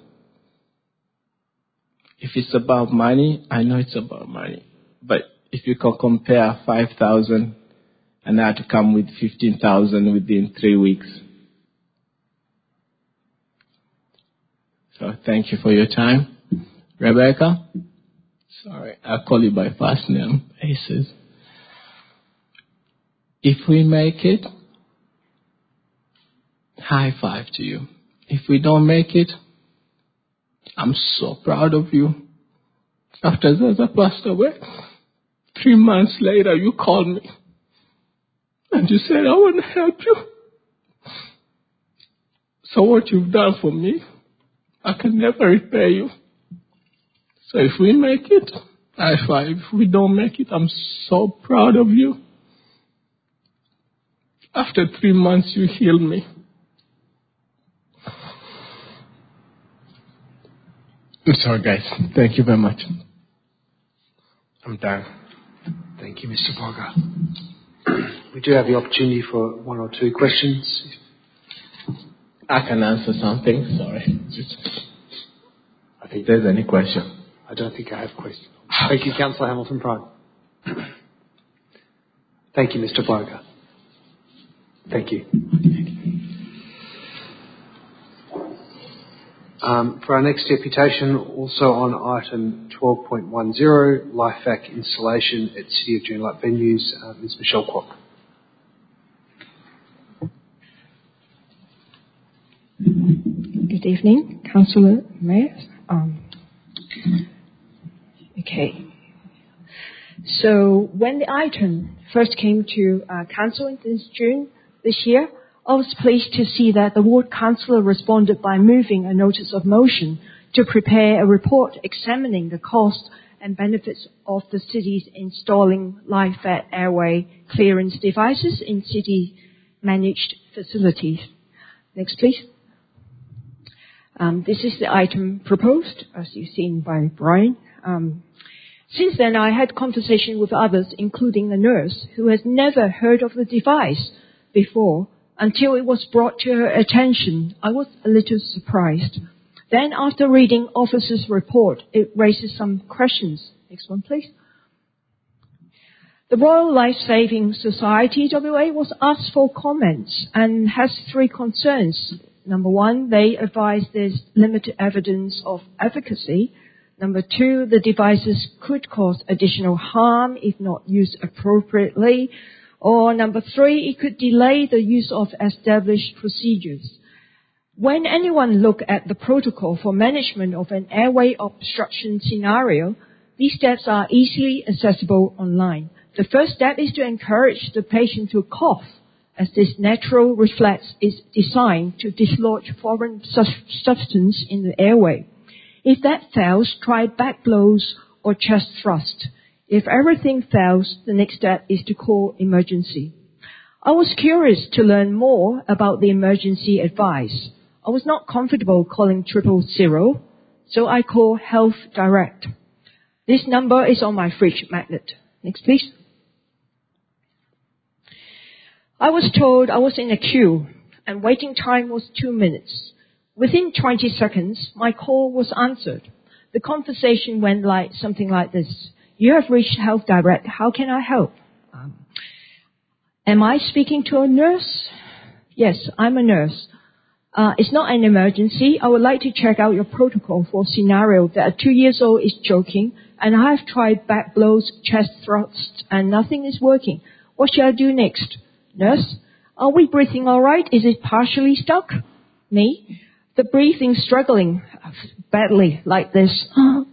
If it's about money, I know it's about money. But if you can compare 5,000 and I had to come with 15,000 within 3 weeks. So thank you for your time. Rebecca? Sorry, I'll call you by first name. Aces. If we make it, high five to you. If we don't make it, I'm so proud of you. After Zaza passed away, 3 months later, you called me. And you said, I want to help you. So what you've done for me, I can never repay you. So if we make it, high five. If we don't make it, I'm so proud of you. After 3 months, you healed me. I'm sorry, guys. Thank you very much. I'm done. Thank you, Mr. Blogger. We do have the opportunity for one or two questions. I can answer something. Sorry. I think there's any question. I don't think I have questions. Thank you, Councillor Hamilton-Prime. Thank you, Mr. Blogger. Thank you. For our next deputation, also on item 12.10, LifeVac installation at City of Joondalup venues, Ms. Michelle Kwok. Good evening, Councillor Mayor. Okay. So when the item first came to Council in June this year, I was pleased to see that the Ward Councillor responded by moving a notice of motion to prepare a report examining the cost and benefits of the city's installing LifeVac airway clearance devices in city-managed facilities. Next, please. This is the item proposed, as you've seen by Brian. Since then, I had conversation with others, including a nurse, who has never heard of the device before. Until it was brought to her attention, I was a little surprised. Then, after reading officer's report, it raises some questions. Next one, please. The Royal Life Saving Society, WA, was asked for comments and has 3 concerns. Number 1, they advise there's limited evidence of efficacy. Number 2, the devices could cause additional harm if not used appropriately. Or number 3, it could delay the use of established procedures. When anyone look at the protocol for management of an airway obstruction scenario, these steps are easily accessible online. The first step is to encourage the patient to cough, as this natural reflex is designed to dislodge foreign substance in the airway. If that fails, try back blows or chest thrust. If everything fails, the next step is to call emergency. I was curious to learn more about the emergency advice. I was not comfortable calling 000, so I called Health Direct. This number is on my fridge magnet. Next, please. I was told I was in a queue and waiting time was 2 minutes. Within 20 seconds, my call was answered. The conversation went something like this. You have reached Health Direct. How can I help? Am I speaking to a nurse? Yes, I'm a nurse. It's not an emergency. I would like to check out your protocol for a scenario that a 2-year-old is choking, and I have tried back blows, chest thrusts, and nothing is working. What shall I do next? Nurse, are we breathing all right? Is it partially stuck? Me, the breathing struggling badly like this.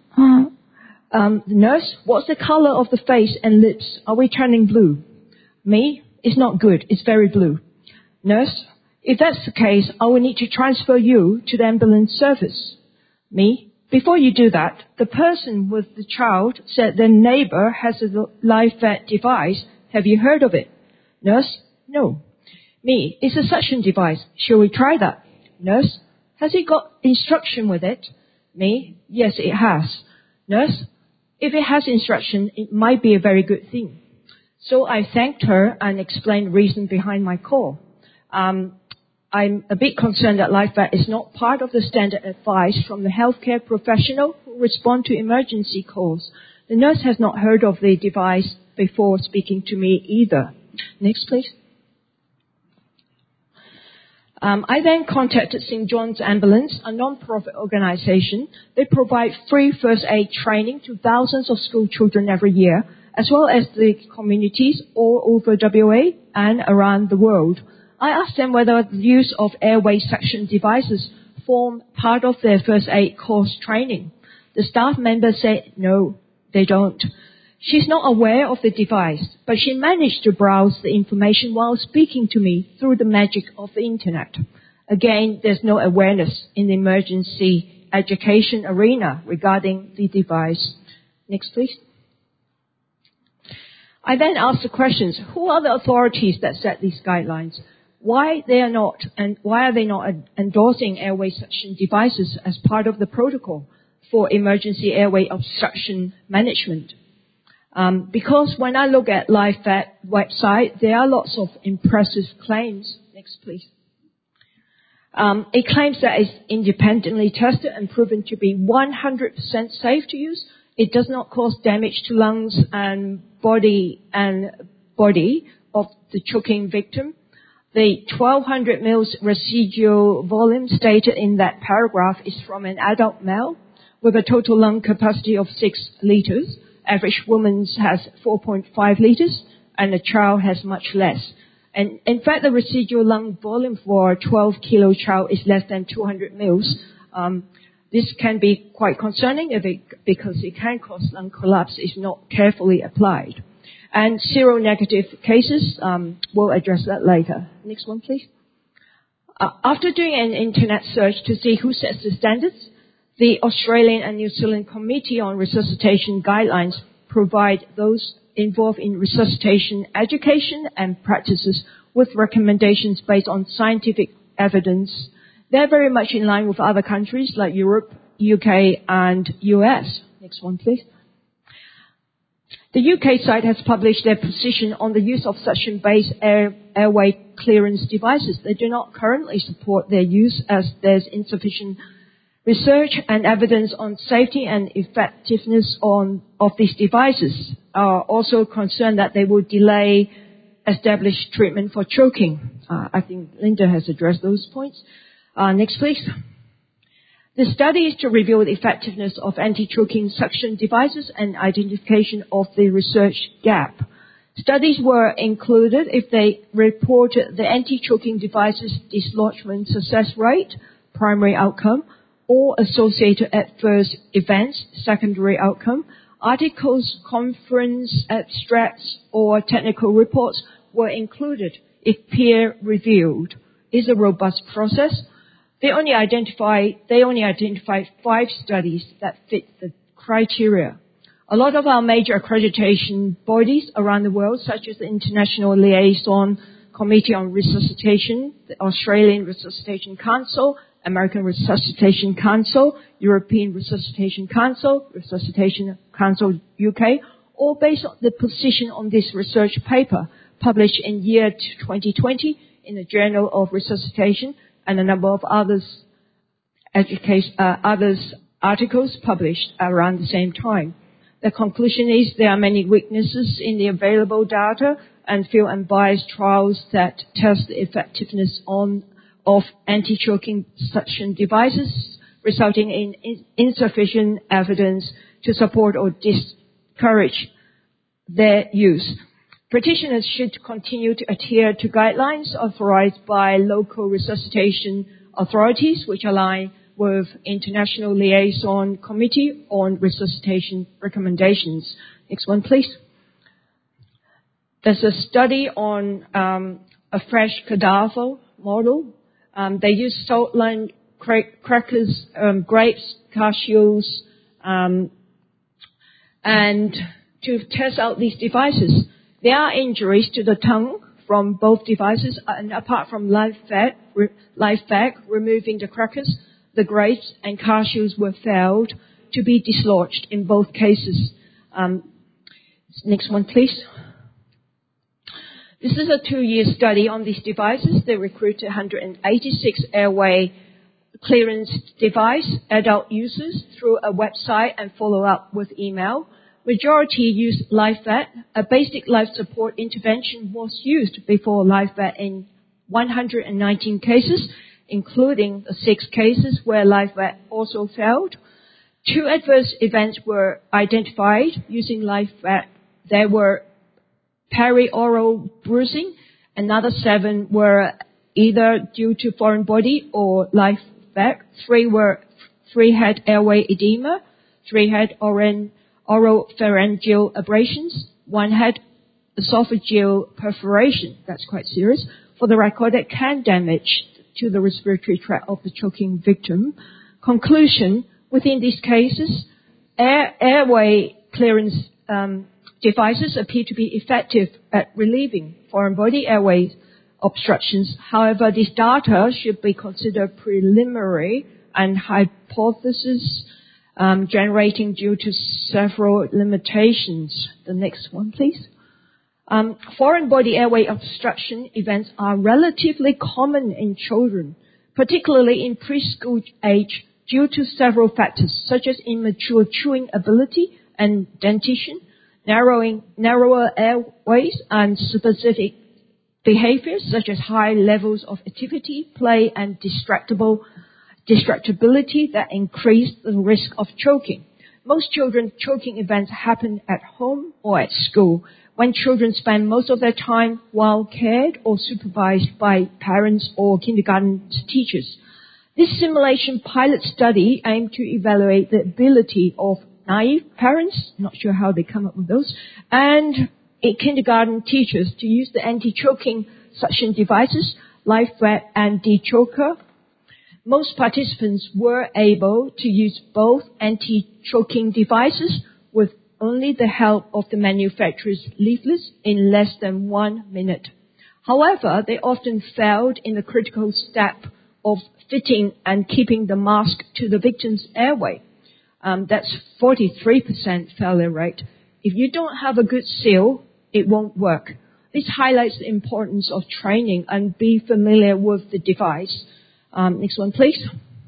Nurse, what's the color of the face and lips? Are we turning blue? Me, it's not good. It's very blue. Nurse, if that's the case, I will need to transfer you to the ambulance service. Me, before you do that, the person with the child said their neighbor has a LifeVac device. Have you heard of it? Nurse, no. Me, it's a suction device. Shall we try that? Nurse, has it got instruction with it? Me, yes, it has. Nurse, if it has instruction, it might be a very good thing. So I thanked her and explained the reason behind my call. I'm a bit concerned that LifeVac is not part of the standard advice from the healthcare professional who respond to emergency calls. The nurse has not heard of the device before speaking to me either. Next, please. I then contacted St. John's Ambulance, a non-profit organization. They provide free first aid training to thousands of school children every year, as well as the communities all over WA and around the world. I asked them whether the use of airway suction devices form part of their first aid course training? The staff member said no, they don't. She's not aware of the device, but she managed to browse the information while speaking to me through the magic of the internet. Again, there's no awareness in the emergency education arena regarding the device. Next, please. I then asked the questions, who are the authorities that set these guidelines? Why are they not endorsing airway suction devices as part of the protocol for emergency airway obstruction management? Because when I look at LifeVet website, there are lots of impressive claims. Next, please. It claims that it's independently tested and proven to be 100% safe to use. It does not cause damage to lungs and body of the choking victim. The 1200 mils residual volume stated in that paragraph is from an adult male with a total lung capacity of 6 liters. Average woman has 4.5 liters, and a child has much less. And in fact, the residual lung volume for a 12-kilo child is less than 200 mils. This can be quite concerning because it can cause lung collapse if not carefully applied. And seronegative cases, we'll address that later. Next one, please. After doing an internet search to see who sets the standards, the Australian and New Zealand Committee on Resuscitation Guidelines provide those involved in resuscitation education and practices with recommendations based on scientific evidence. They're very much in line with other countries like Europe, UK, and US. Next one, please. The UK side has published their position on the use of suction-based airway clearance devices. They do not currently support their use as there's insufficient research and evidence on safety and effectiveness of these devices. Are also concerned that they will delay established treatment for choking. I think Linda has addressed those points. Next, please. The study is to review the effectiveness of anti-choking suction devices and identification of the research gap. Studies were included if they reported the anti-choking devices dislodgement success rate, primary outcome, or associated adverse events, secondary outcome. Articles, conference abstracts, or technical reports were included if peer-reviewed. It's a robust process. They only identified 5 studies that fit the criteria. A lot of our major accreditation bodies around the world, such as the International Liaison Committee on Resuscitation, the Australian Resuscitation Council, American Resuscitation Council, European Resuscitation Council, Resuscitation Council UK, all based on the position on this research paper published in year 2020 in the Journal of Resuscitation, and a number of others articles published around the same time. The conclusion is there are many weaknesses in the available data and few unbiased trials that test the effectiveness of anti-choking suction devices, resulting in insufficient evidence to support or discourage their use. Practitioners should continue to adhere to guidelines authorized by local resuscitation authorities, which align with International Liaison Committee on Resuscitation recommendations. Next one, please. There's a study on a fresh cadaver model. They use salt lime crackers, grapes, cashews, and to test out these devices. There are injuries to the tongue from both devices, and apart from LifeVac removing the crackers, the grapes and cashews were found to be dislodged in both cases. Next one, please. This is a 2-year study on these devices. They recruited 186 airway clearance device adult users through a website and follow up with email. Majority used LifeVet. A basic life support intervention was used before LifeVet in 119 cases, including the 6 cases where LifeVet also failed. 2 adverse events were identified using LifeVet. There were perioral bruising. Another 7 were either due to foreign body or LifeVet back. 3 had airway edema, 3 had oropharyngeal abrasions, 1 had esophageal perforation. That's quite serious. For the record, that can damage to the respiratory tract of the choking victim. Conclusion, within these cases, airway clearance devices appear to be effective at relieving foreign body airway obstructions. However, this data should be considered preliminary and hypothesis generating due to several limitations. The next one, please. Foreign body airway obstruction events are relatively common in children, particularly in preschool age, due to several factors, such as immature chewing ability and dentition, narrower airways, and specific behaviors such as high levels of activity, play, and distractibility that increase the risk of choking. Most children's choking events happen at home or at school, when children spend most of their time while cared or supervised by parents or kindergarten teachers. This simulation pilot study aimed to evaluate the ability of naive parents, not sure how they come up with those, and kindergarten teachers to use the anti-choking suction devices, LifeVet and D-Choker. Most participants were able to use both anti-choking devices with only the help of the manufacturer's leaflets in less than 1 minute. However, they often failed in the critical step of fitting and keeping the mask to the victim's airway. That's 43% failure rate. If you don't have a good seal, it won't work. This highlights the importance of training and be familiar with the device. Next one, please.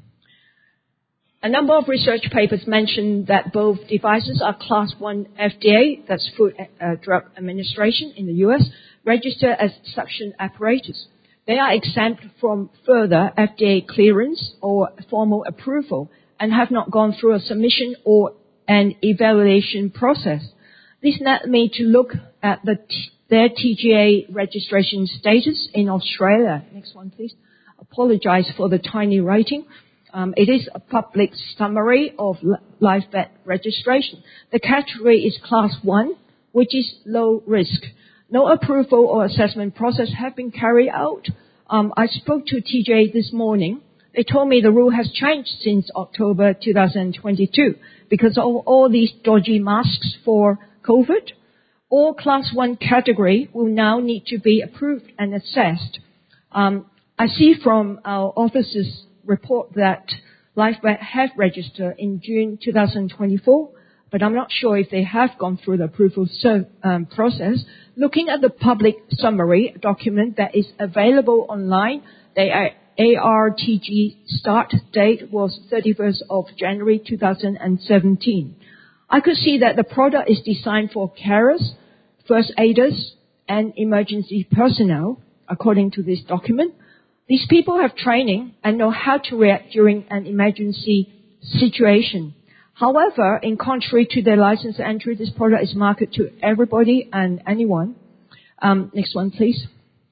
A number of research papers mention that both devices are Class 1 FDA, that's Food Drug Administration in the U.S., registered as suction apparatus. They are exempt from further FDA clearance or formal approval and have not gone through a submission or an evaluation process. This led me to look at their TGA registration status in Australia. Next one, please. Apologize for the tiny writing. It is a public summary of LifeVet registration. The category is Class 1, which is low risk. No approval or assessment process have been carried out. I spoke to TGA this morning. They told me the rule has changed since October 2022 because of all these dodgy masks for COVID. All Class 1 category will now need to be approved and assessed. I see from our office's report that LifeVet have registered in June 2024, but I'm not sure if they have gone through the approval process. Looking at the public summary document that is available online, the ARTG start date was 31st of January 2017. I could see that the product is designed for carers, first aiders, and emergency personnel, according to this document. These people have training and know how to react during an emergency situation. However, in contrary to their license entry, this product is marketed to everybody and anyone. Next one, please.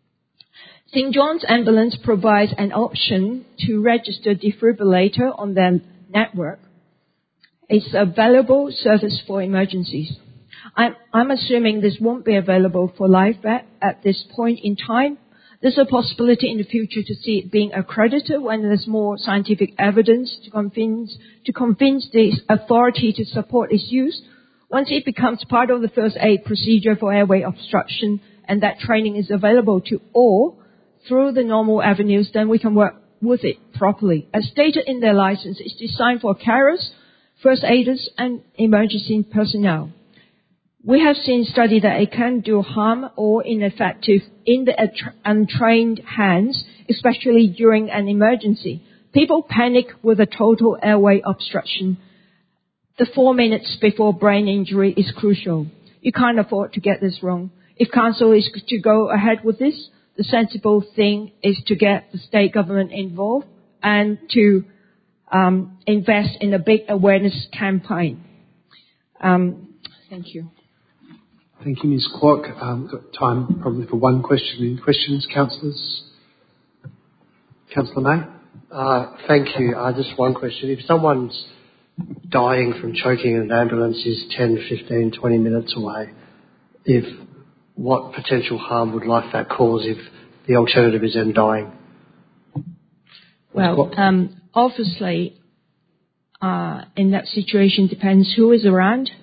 St. John's Ambulance provides an option to register defibrillator on their network. It's a valuable service for emergencies. I'm assuming this won't be available for LifeVet at this point in time. There's a possibility in the future to see it being accredited when there's more scientific evidence to convince the authority to support its use. Once it becomes part of the first aid procedure for airway obstruction and that training is available to all through the normal avenues, then we can work with it properly. As stated in their license, it's designed for carers, first aiders, and emergency personnel. We have seen study that it can do harm or ineffective in the untrained hands, especially during an emergency. People panic with a total airway obstruction. The 4 minutes before brain injury is crucial. You can't afford to get this wrong. If council is to go ahead with this, the sensible thing is to get the state government involved and to invest in a big awareness campaign. Thank you. Thank you, Ms. Kwok. We've got time probably for one question. Any questions, councillors? Councillor May? Thank you. Just one question. If someone's dying from choking and an ambulance is 10, 15, 20 minutes away, what potential harm would LifeVac cause if the alternative is them dying? Well, obviously, in that situation depends who is around,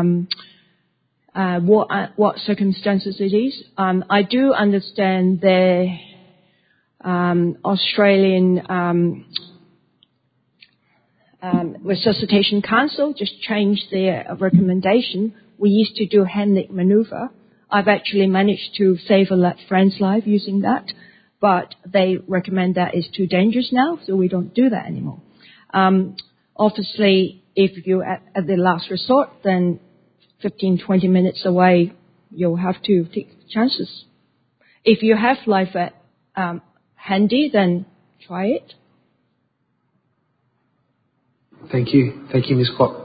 what circumstances it is. I do understand the Australian Resuscitation Council just changed their recommendation. We used to do Heimlich maneuver. I've actually managed to save a friend's life using that, but they recommend that is too dangerous now, so we don't do that anymore. Obviously, if you're at the last resort, then 15, 20 minutes away, you'll have to take chances. If you have LifeVac handy, then try it. Thank you. Thank you, Ms. Klopp.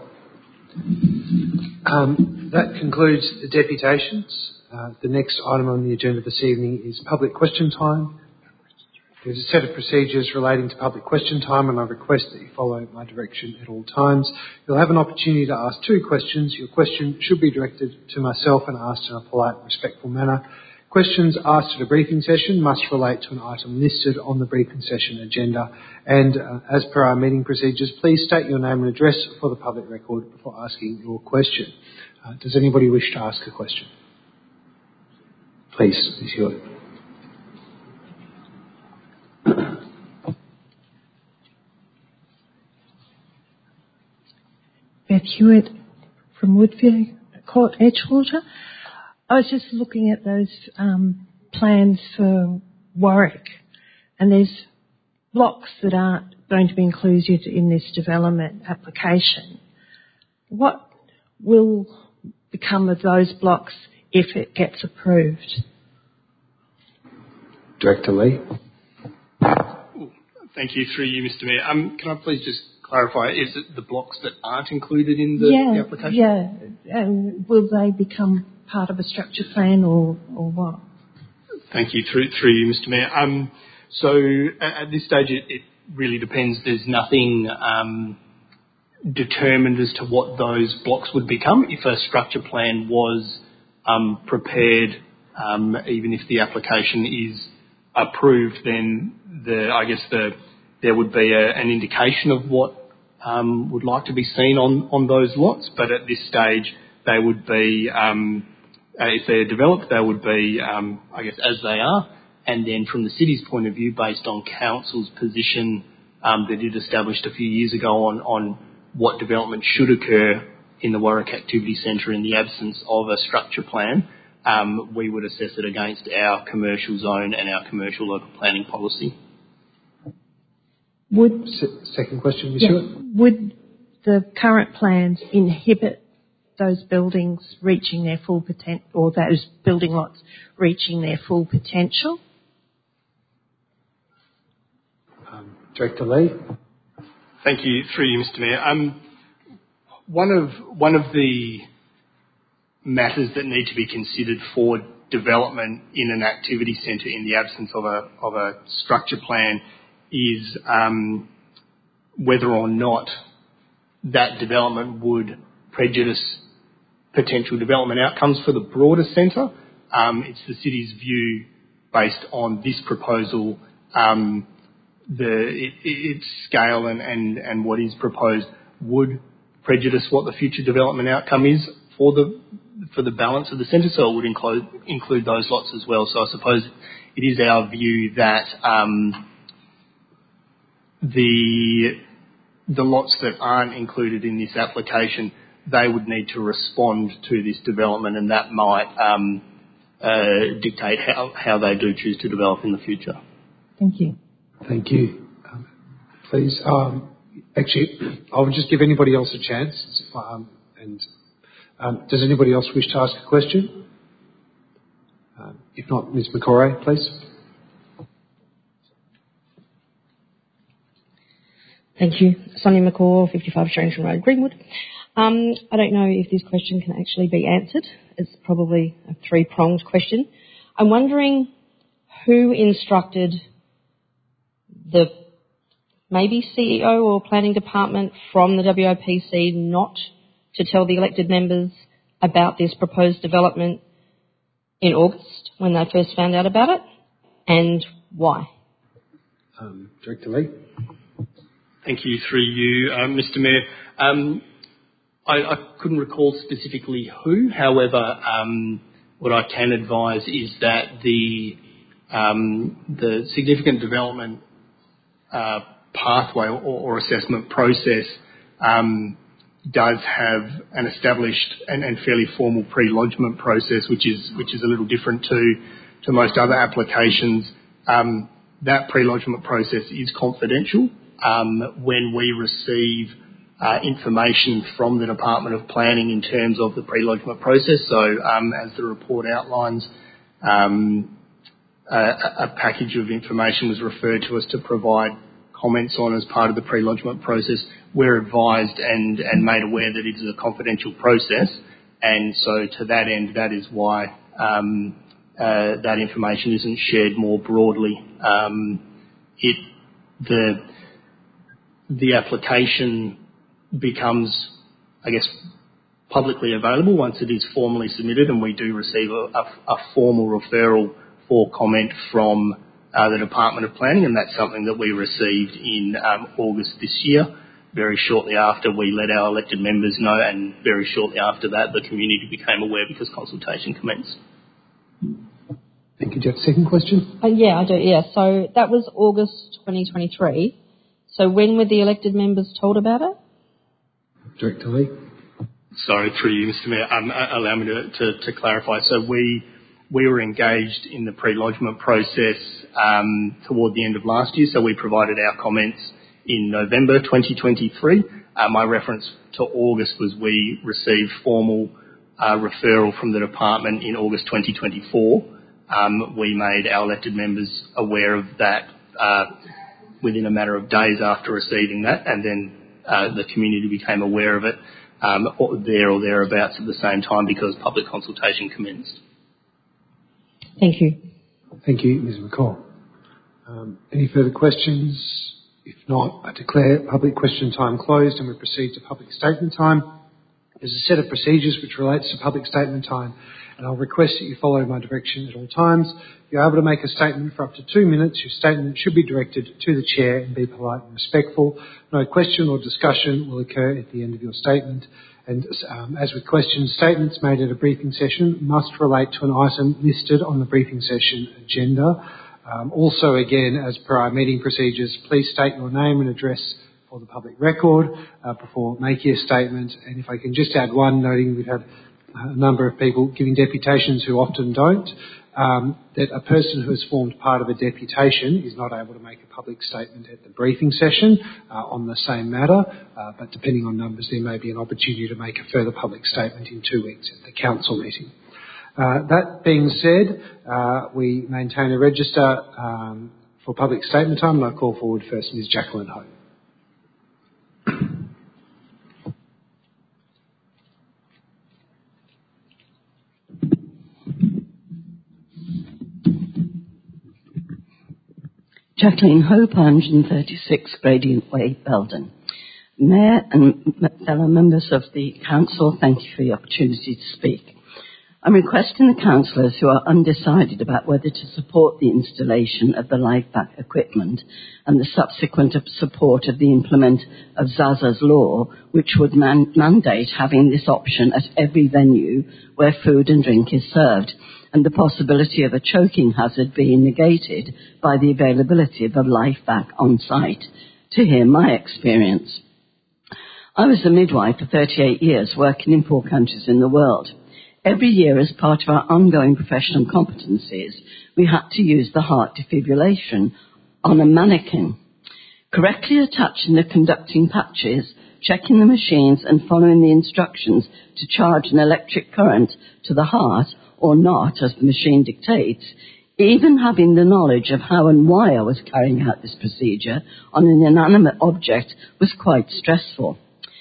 That concludes the deputations. The next item on the agenda this evening is public question time. There's a set of procedures relating to public question time, and I request that you follow my direction at all times. You'll have an opportunity to ask 2 questions. Your question should be directed to myself and asked in a polite, respectful manner. Questions asked at a briefing session must relate to an item listed on the briefing session agenda. And as per our meeting procedures, please state your name and address for the public record before asking your question. Does anybody wish to ask a question? Please, Ms. Hewitt. Beth Hewitt from Woodfield Court, Edgewater. I was just looking at those plans for Warwick, and there's blocks that aren't going to be included in this development application. What will become of those blocks if it gets approved? Director Lee. Thank you. Through you, Mr. Mayor. Can I please just clarify, is it the blocks that aren't included in the application? Yeah. And will they become part of a structure plan or what? Thank you. Through you, Mr. Mayor. So at this stage, it really depends. There's nothing determined as to what those blocks would become. If a structure plan was prepared, even if the application is approved, then there would be an indication of what would like to be seen on those lots. But at this stage, they would be, if they're developed, they would be, as they are. And then from the city's point of view, based on council's position that it established a few years ago on what development should occur in the Warwick Activity Centre in the absence of a structure plan, we would assess it against our commercial zone and our commercial local planning policy. Second question, Ms. Hewitt. Would the current plans inhibit those buildings reaching their full potential, or those building lots reaching their full potential? Director Lee. Thank you. Through you, Mr. Mayor. One of the matters that need to be considered for development in an activity centre in the absence of a structure plan is whether or not that development would prejudice potential development outcomes for the broader centre. It's the city's view, based on this proposal, its scale and what is proposed would prejudice what the future development outcome is for the balance of the centre, so it would include those lots as well. So I suppose it is our view that the lots that aren't included in this application, they would need to respond to this development, and that might dictate how they do choose to develop in the future. Thank you. Thank you. Please, actually, I'll just give anybody else a chance. Does anybody else wish to ask a question? If not, Ms. McCorray, please. Thank you. Sonia McCaw, 55 Strangton Road, Greenwood. I don't know if this question can actually be answered. It's probably a 3-pronged question. I'm wondering who instructed the maybe CEO or planning department from the WOPC not to tell the elected members about this proposed development in August when they first found out about it, and why? Director Lee. Thank you. Through you, Mr. Mayor. I couldn't recall specifically who. However, what I can advise is that the significant development pathway or assessment process does have an established and fairly formal pre-lodgement process, which is a little different to most other applications. That pre-lodgement process is confidential. When we receive information from the Department of Planning in terms of the pre-lodgement process, so as the report outlines, a package of information was referred to us to provide comments on as part of the pre-lodgement process. We're advised and made aware that it is a confidential process, and so to that end, that is why that information isn't shared more broadly. The application becomes, I guess, publicly available once it is formally submitted, and we do receive a formal referral for comment from the Department of Planning, and that's something that we received in August this year, very shortly after we let our elected members know, and very shortly after that the community became aware because consultation commenced. Thank you. Do you have a second question? Yeah, I do, yeah. So that was August 2023. So when were the elected members told about it? Director Lee. Sorry, through you, Mr. Mayor. Allow me to clarify. So we were engaged in the pre-lodgement process toward the end of last year, so we provided our comments in November 2023. My reference to August was we received formal referral from the department in August 2024. We made our elected members aware of that within a matter of days after receiving that, and then the community became aware of it there or thereabouts at the same time because public consultation commenced. Thank you. Thank you, Ms. McCall. Any further questions? If not, I declare public question time closed and we proceed to public statement time. There's a set of procedures which relates to public statement time, and I'll request that you follow my direction at all times. If you're able to make a statement for up to 2 minutes, your statement should be directed to the chair and be polite and respectful. No question or discussion will occur at the end of your statement. And as with questions, statements made at a briefing session must relate to an item listed on the briefing session agenda. Also, again, as per our meeting procedures, please state your name and address for the public record before making a statement. And if I can just add one, noting we've had a number of people giving deputations who often don't, that a person who has formed part of a deputation is not able to make a public statement at the briefing session on the same matter, but depending on numbers there may be an opportunity to make a further public statement in 2 weeks at the council meeting. That being said, we maintain a register for public statement time, and I call forward first Ms. Jacqueline Ho. Jacqueline Hope, 136 Gradient Way, Belden. Mayor and fellow members of the council, thank you for the opportunity to speak. I'm requesting the councillors who are undecided about whether to support the installation of the LifeVac equipment and the subsequent support of the implement of Zaza's law, which would mandate having this option at every venue where food and drink is served, and the possibility of a choking hazard being negated by the availability of a LifeVac on site, to hear my experience. I was a midwife for 38 years, working in 4 countries in the world. Every year, as part of our ongoing professional competencies, we had to use the heart defibrillation on a mannequin. Correctly attaching the conducting patches, checking the machines and following the instructions to charge an electric current to the heart or not, as the machine dictates, even having the knowledge of how and why I was carrying out this procedure on an inanimate object was quite stressful.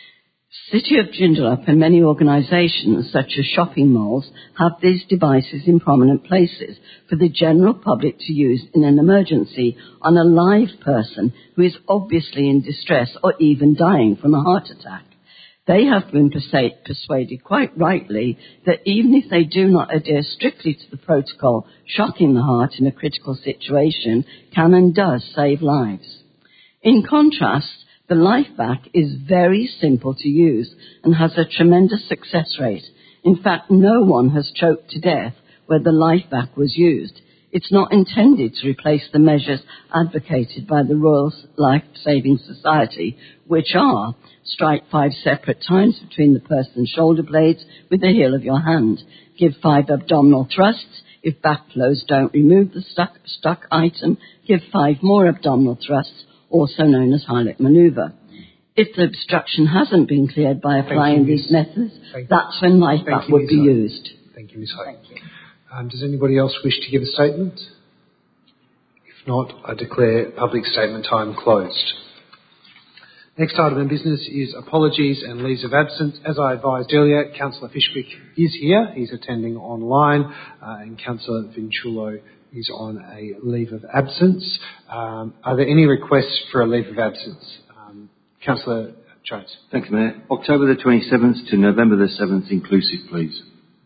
City of Joondalup and many organisations, such as shopping malls, have these devices in prominent places for the general public to use in an emergency on a live person who is obviously in distress or even dying from a heart attack. They have been persuaded quite rightly that even if they do not adhere strictly to the protocol, shocking the heart in a critical situation can and does save lives. In contrast, the LifeVac is very simple to use and has a tremendous success rate. In fact, no one has choked to death where the LifeVac was used. It's not intended to replace the measures advocated by the Royal Life Saving Society, which are strike 5 separate times between the person's shoulder blades with the heel of your hand, give 5 abdominal thrusts. If back flows don't remove the stuck item, give 5 more abdominal thrusts, also known as Heimlich manoeuvre. If the obstruction hasn't been cleared by applying these methods, that's when LifeVac would be used. Thank you, Ms. Hope. Does anybody else wish to give a statement? If not, I declare public statement time closed. Next item of business is apologies and leaves of absence. As I advised earlier, Councillor Fishwick is here. He's attending online, and Councillor Vinchulo is on a leave of absence. Are there any requests for a leave of absence? Councillor Jones. Thanks, Mayor. October the 27th to November the 7th inclusive, please.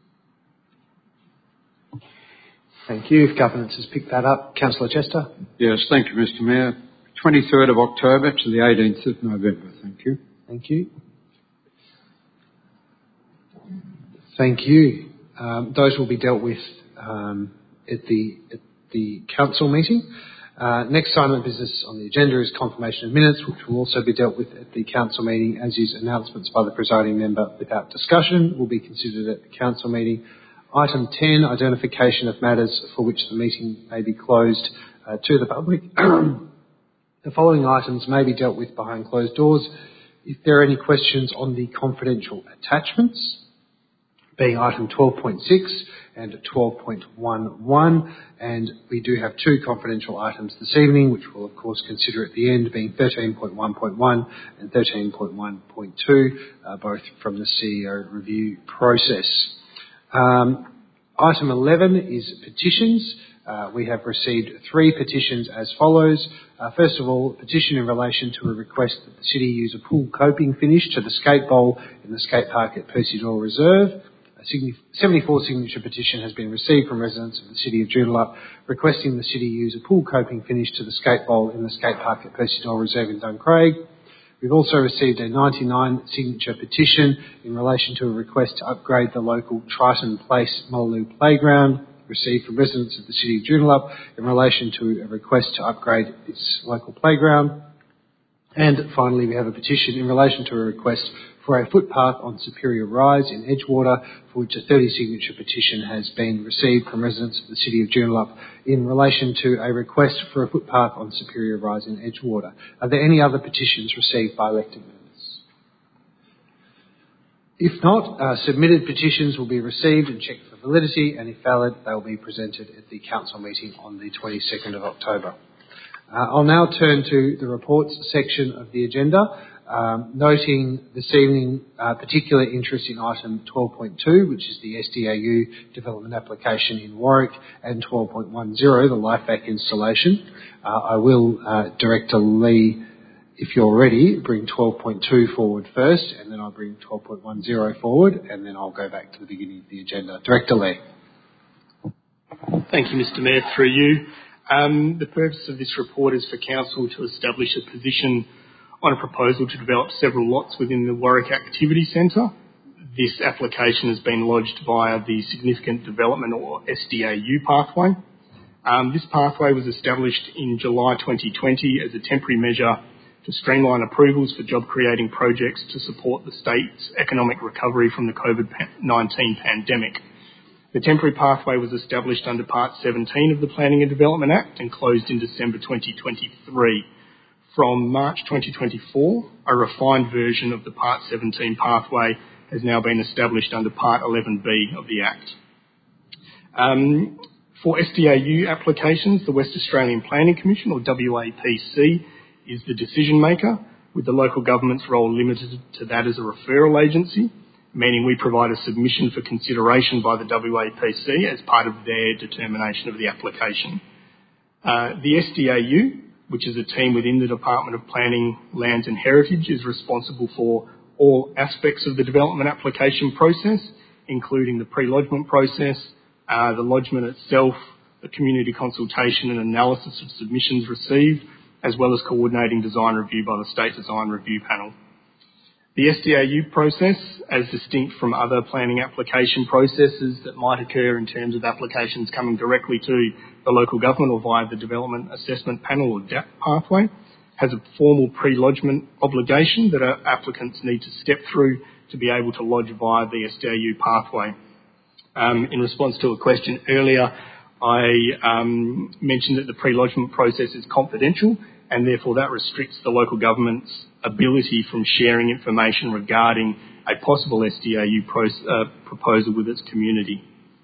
Thank you. If Governance has picked that up. Councillor Chester. Yes, thank you, Mr Mayor. 23rd of October to the 18th of November. Thank you. Thank you. Thank you. Those will be dealt with at the council meeting. Next item of business on the agenda is confirmation of minutes, which will also be dealt with at the council meeting, as is announcements by the presiding member without discussion will be considered at the council meeting. Item 10, identification of matters for which the meeting may be closed to the public. The following items may be dealt with behind closed doors. If there are any questions on the confidential attachments, being item 12.6 and 12.11, and we do have 2 confidential items this evening, which we'll of course consider at the end, being 13.1.1 and 13.1.2, both from the CEO review process. Item 11 is petitions. We have received 3 petitions as follows. First of all, a petition in relation to a request that the City use a pool coping finish to the skate bowl in the skate park at Percy Doyle Reserve. A 74 signature petition has been received from residents of the City of Joondalup requesting the City use a pool coping finish to the skate bowl in the skate park at Percy Doyle Reserve in Duncraig. We've also received a 99 signature petition in relation to a request to upgrade the local Triton Place Mullaloo Playground, received from residents of the City of Joondalup in relation to a request to upgrade its local playground. And finally, we have a petition in relation to a request for a footpath on Superior Rise in Edgewater, for which a 30 signature petition has been received from residents of the City of Joondalup in relation to a request for a footpath on Superior Rise in Edgewater. Are there any other petitions received by elected members? If not, submitted petitions will be received and checked for validity, and if valid, they will be presented at the council meeting on the 22nd of October. I'll now turn to the reports section of the agenda, noting this evening particular interest in item 12.2, which is the SDAU development application in Warwick, and 12.10, the LifeVac installation. I will, Director Lee, if you're ready, bring 12.2 forward first, and then I'll bring 12.10 forward, and then I'll go back to the beginning of the agenda. Director Lee. Thank you, Mr Mayor. Through you. The purpose of this report is for Council to establish a position on a proposal to develop several lots within the Warwick Activity Centre. This application has been lodged via the Significant Development or SDAU pathway. This pathway was established in July 2020 as a temporary measure to streamline approvals for job-creating projects to support the state's economic recovery from the COVID-19 pandemic. The temporary pathway was established under Part 17 of the Planning and Development Act and closed in December 2023. From March 2024, a refined version of the Part 17 pathway has now been established under Part 11B of the Act. For SDAU applications, the West Australian Planning Commission, or WAPC, is the decision maker. with the local government's role limited to that as a referral agency, meaning we provide a submission for consideration by the WAPC as part of their determination of the application. The SDAU, which is a team within the Department of Planning, Lands and Heritage, is responsible for all aspects of the development application process, including the pre-lodgement process, the lodgement itself, the community consultation and analysis of submissions received, as well as coordinating design review by the State Design Review Panel. The SDAU process, as distinct from other planning application processes that might occur in terms of applications coming directly to the local government or via the Development Assessment Panel or DAP pathway, has a formal pre-lodgement obligation that our applicants need to step through to be able to lodge via the SDAU pathway. In response to a question earlier, I mentioned that the pre-lodgement process is confidential, and therefore that restricts the local government's ability from sharing information regarding a possible SDAU proposal with its community.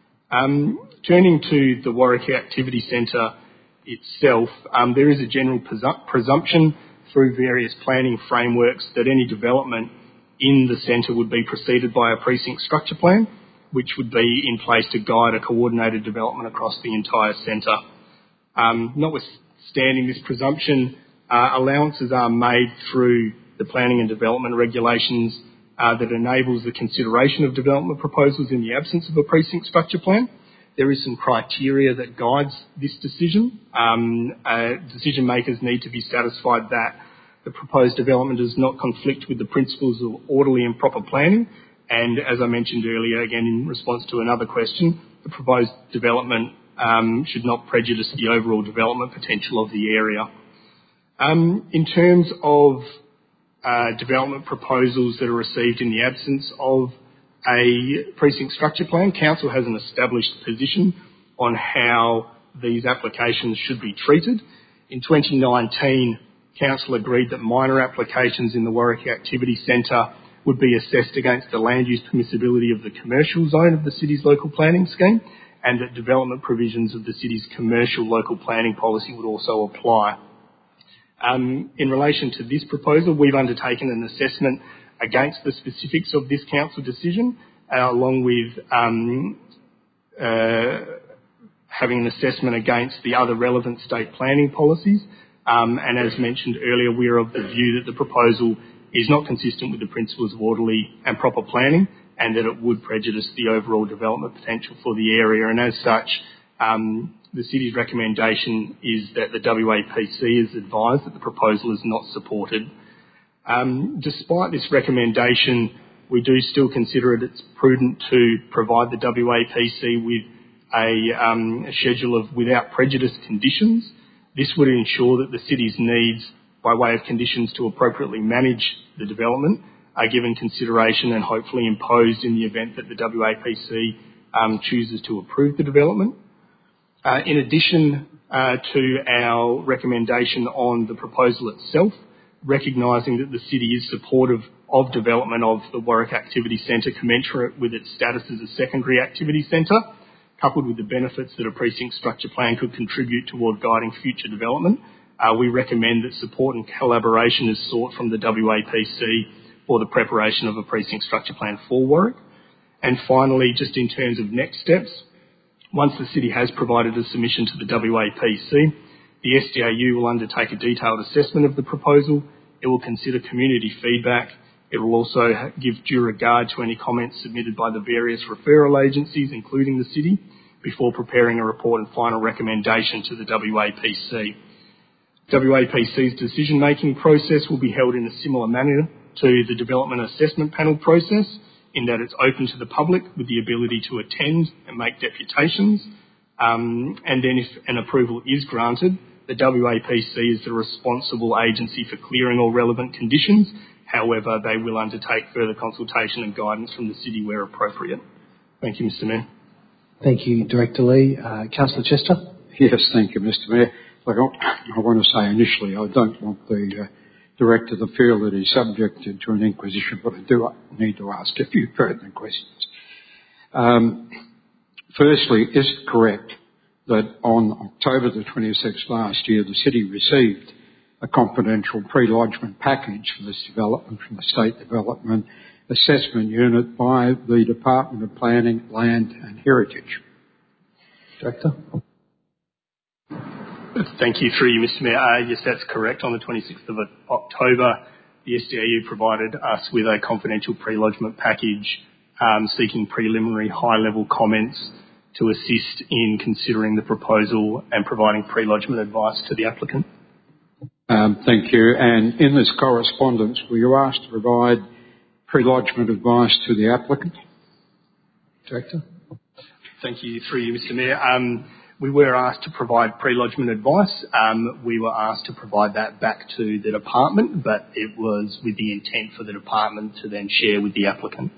Turning to the Warwick Activity Centre itself, there is a general presumption through various planning frameworks that any development in the centre would be preceded by a precinct structure plan, which would be in place to guide a coordinated development across the entire centre. Notwithstanding this presumption, allowances are made through the planning and development regulations that enables the consideration of development proposals in the absence of a precinct structure plan. There is some criteria that guides this decision. Decision makers need to be satisfied that the proposed development does not conflict with the principles of orderly and proper planning. And as I mentioned earlier, again in response to another question, the proposed development should not prejudice the overall development potential of the area. In terms of development proposals that are received in the absence of a precinct structure plan, Council has an established position on how these applications should be treated. In 2019, Council agreed that minor applications in the Warwick Activity Centre would be assessed against the land use permissibility of the commercial zone of the city's local planning scheme, and that development provisions of the city's commercial local planning policy would also apply. In relation to this proposal, we've undertaken an assessment against the specifics of this council decision, along with having an assessment against the other relevant state planning policies. And as mentioned earlier, we are of the view that the proposal is not consistent with the principles of orderly and proper planning, and that it would prejudice the overall development potential for the area. And as such, the city's recommendation is that the WAPC is advised that the proposal is not supported. Despite this recommendation, we do still consider it's prudent to provide the WAPC with a schedule of without prejudice conditions. This would ensure that the city's needs by way of conditions to appropriately manage the development are given consideration and hopefully imposed in the event that the WAPC chooses to approve the development. In addition to our recommendation on the proposal itself, recognising that the city is supportive of development of the Warwick Activity Centre commensurate with its status as a secondary activity centre, coupled with the benefits that a precinct structure plan could contribute toward guiding future development, we recommend that support and collaboration is sought from the WAPC for the preparation of a precinct structure plan for Warwick. And finally, just in terms of next steps, once the city has provided a submission to the WAPC, the SDAU will undertake a detailed assessment of the proposal. It will consider community feedback. It will also give due regard to any comments submitted by the various referral agencies, including the city, before preparing a report and final recommendation to the WAPC. WAPC's decision-making process will be held in a similar manner to the Development Assessment Panel process, in that it's open to the public with the ability to attend and make deputations. And then if an approval is granted, the WAPC is the responsible agency for clearing all relevant conditions. However, they will undertake further consultation and guidance from the city where appropriate. Thank you, Mr. Mayor. Thank you, Director Lee. Councillor Chester? Yes, thank you, Mr. Mayor. Look, I want to say initially I don't want the Director to feel that he's subjected to an inquisition, but I do need to ask a few pertinent questions. Firstly, is it correct that on October the 26th last year, the city received a confidential pre-lodgement package for this development from the State Development Assessment Unit by the Department of Planning, Land and Heritage. Director. Thank you, through you, Mr Mayor. Yes, that's correct. On the 26th of October, the SDAU provided us with a confidential pre-lodgement package seeking preliminary high-level comments to assist in considering the proposal and providing pre-lodgement advice to the applicant. Thank you. And in this correspondence, were you asked to provide pre-lodgement advice to the applicant? Director. Thank you, through you, Mr Mayor. We were asked to provide pre-lodgement advice. We were asked to provide that back to the department, but it was with the intent for the department to then share with the applicant.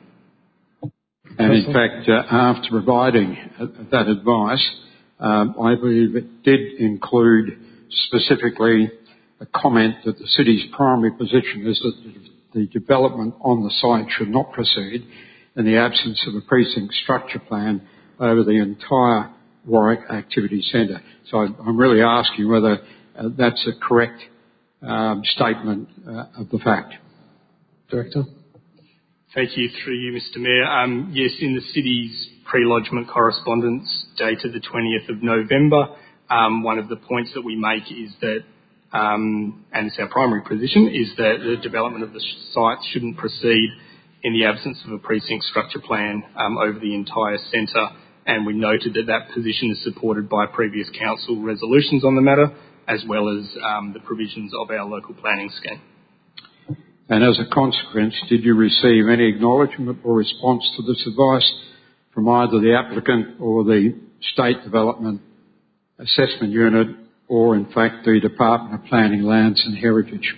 And in fact, after providing that advice, I believe it did include specifically a comment that the city's primary position is that the development on the site should not proceed in the absence of a precinct structure plan over the entire Warwick Activity Centre. So I'm really asking whether that's a correct statement of the fact. Director. Thank you, through you, Mr Mayor. Yes, in the city's pre-lodgement correspondence dated the 20th of November, one of the points that we make is that, and it's our primary position, is that the development of the site shouldn't proceed in the absence of a precinct structure plan over the entire centre. And we noted that that position is supported by previous council resolutions on the matter, as well as the provisions of our local planning scheme. And as a consequence, did you receive any acknowledgement or response to this advice from either the applicant or the State Development Assessment Unit, or in fact the Department of Planning, Lands and Heritage?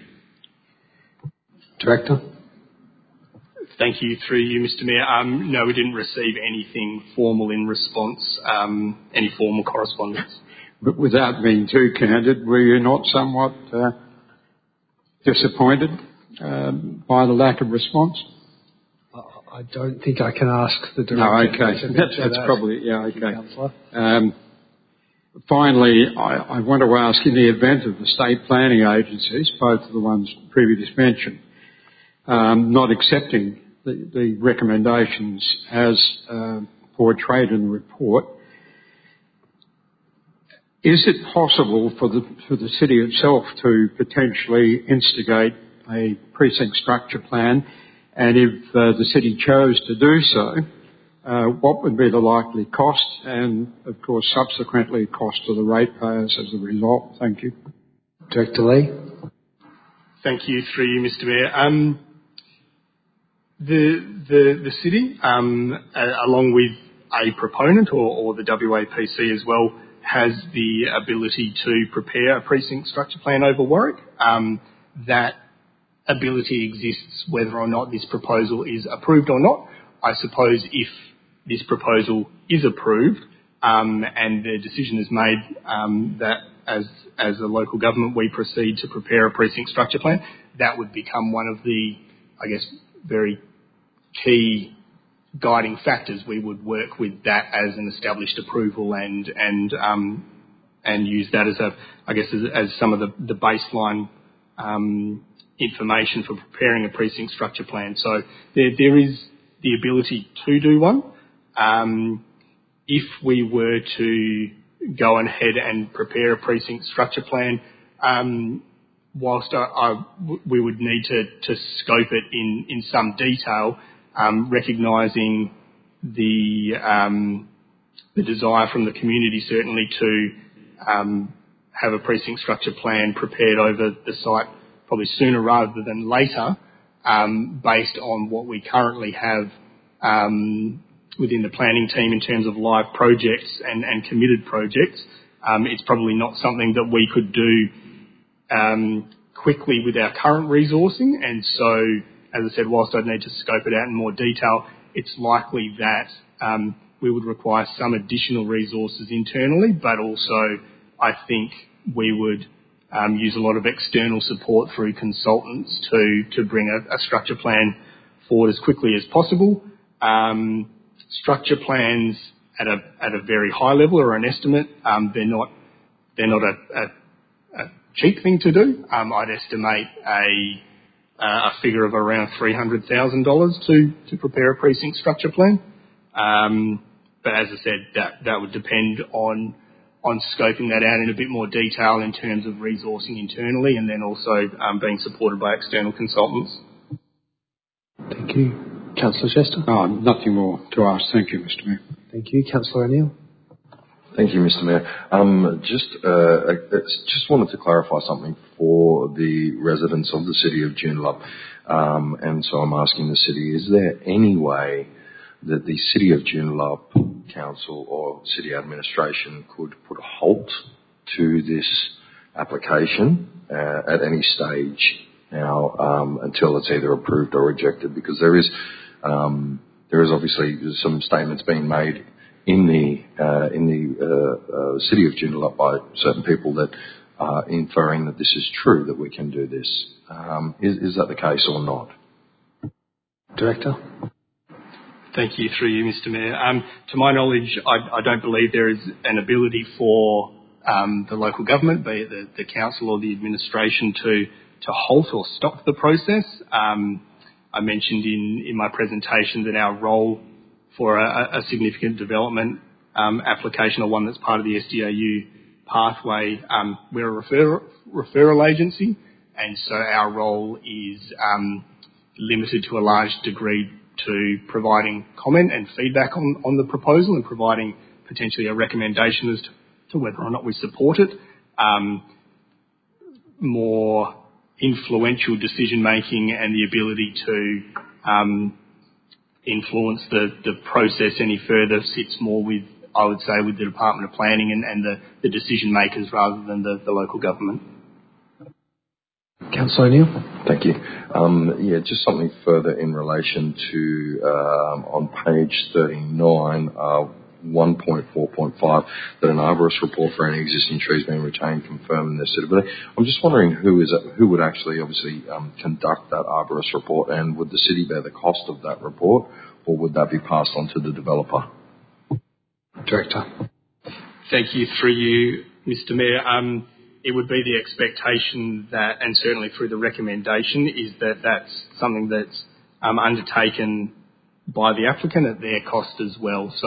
Director. Thank you, through you, Mr Mayor. No, we didn't receive anything formal in response, any formal correspondence. But without being too candid, were you not somewhat disappointed by the lack of response? I don't think I can ask the director. No, okay. That's probably, yeah, okay. Finally, I want to ask, in the event of the state planning agencies, both of the ones previously mentioned, not accepting the recommendations as portrayed in the report, is it possible for the city itself to potentially instigate a precinct structure plan? And if the city chose to do so, what would be the likely cost and, of course, subsequently cost to the ratepayers as a result? Thank you. Director Lee. Thank you, through you, Mr Mayor. The city, along with a proponent or the WAPC as well, has the ability to prepare a precinct structure plan over Warwick. That ability exists whether or not this proposal is approved or not. I suppose if this proposal is approved and the decision is made that as a local government we proceed to prepare a precinct structure plan, that would become one of the, I guess, very key guiding factors. We would work with that as an established approval and use that as as some of the baseline information for preparing a precinct structure plan. So there is the ability to do one. If we were to go ahead and prepare a precinct structure plan, whilst we would need to scope it in some detail, recognising the desire from the community certainly to have a precinct structure plan prepared over the site probably sooner rather than later, based on what we currently have within the planning team in terms of live projects and committed projects. It's probably not something that we could do quickly with our current resourcing, and so, as I said, whilst I'd need to scope it out in more detail, it's likely that we would require some additional resources internally, but also I think we would use a lot of external support through consultants to bring a structure plan forward as quickly as possible. Structure plans at a very high level are an estimate. They're not cheap thing to do. I'd estimate a figure of around $300,000 to prepare a precinct structure plan. But as I said, that would depend on scoping that out in a bit more detail in terms of resourcing internally and then also being supported by external consultants. Thank you. Councillor Chester? Nothing more to ask. Thank you, Mr. Mayor. Thank you. Councillor O'Neill? Thank you, Mr. Mayor. Just wanted to clarify something for the residents of the city of Joondalup. And so I'm asking the city, is there any way that the City of Joondalup Council or City Administration could put a halt to this application at any stage now until it's either approved or rejected? Because there is obviously some statements being made in the City of Joondalup by certain people that are inferring that this is true, that we can do this. Is that the case or not? Director? Thank you, through you, Mr. Mayor. To my knowledge, I don't believe there is an ability for the local government, be it the council or the administration, to halt or stop the process. I mentioned in my presentation that our role for a significant development application or one that's part of the SDAU pathway, we're a referral agency, and so our role is limited to a large degree to providing comment and feedback on the proposal and providing potentially a recommendation as to whether or not we support it. More influential decision making and the ability to influence the process any further sits more with, I would say, with the Department of Planning and the decision makers rather than the local government. Councillor O'Neill? Thank you. Just something further in relation to on page 39, 1.4.5, that an arborist report for any existing trees being retained confirming their suitability. I'm just wondering who would actually obviously conduct that arborist report, and would the city bear the cost of that report, or would that be passed on to the developer? Director. Thank you, through you, Mr. Mayor. It would be the expectation that, and certainly through the recommendation, is that that's something that's undertaken by the applicant at their cost as well. So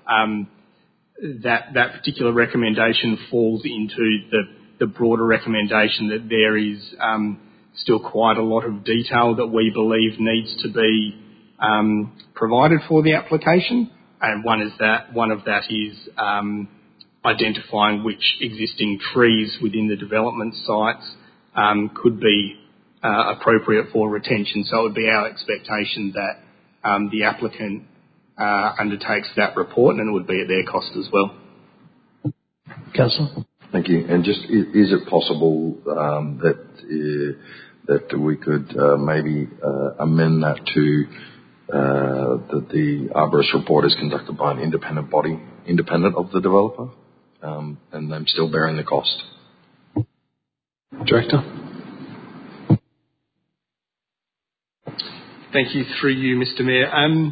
that particular recommendation falls into the broader recommendation that there is still quite a lot of detail that we believe needs to be provided for the application, and one of that is identifying which existing trees within the development sites could be appropriate for retention. So it would be our expectation that the applicant undertakes that report, and it would be at their cost as well. Councillor? Thank you. And just, is it possible that we could maybe amend that to that the arborist report is conducted by an independent body, independent of the developer, and them still bearing the cost? Director? Thank you, through you, Mr. Mayor.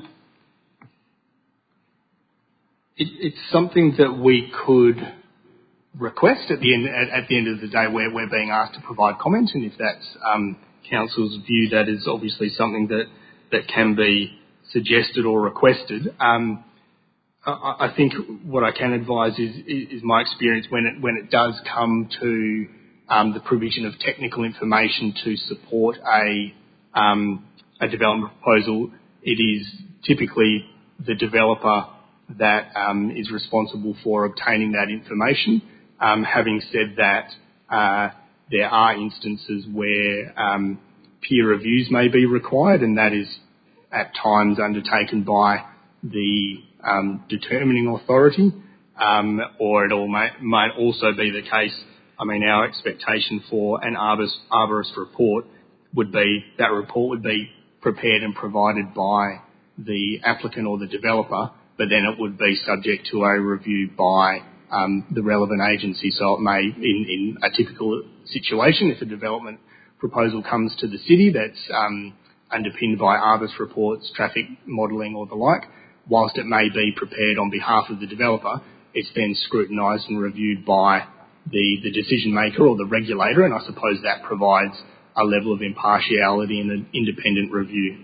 It's something that we could request at the end of the day, where we're being asked to provide comment, and if that's council's view, that is obviously something that can be suggested or requested. I think what I can advise is my experience when it does come to the provision of technical information to support a development proposal, it is typically the developer that is responsible for obtaining that information. Having said that, there are instances where peer reviews may be required, and that is at times undertaken by the determining authority, or it might also be the case. I mean, our expectation for an arborist report would be that report would be prepared and provided by the applicant or the developer, but then it would be subject to a review by the relevant agency. So it may, in a typical situation, if a development proposal comes to the city that's underpinned by arborist reports, traffic modelling or the like, whilst it may be prepared on behalf of the developer, it's then scrutinised and reviewed by the decision maker or the regulator, and I suppose that provides a level of impartiality and an independent review.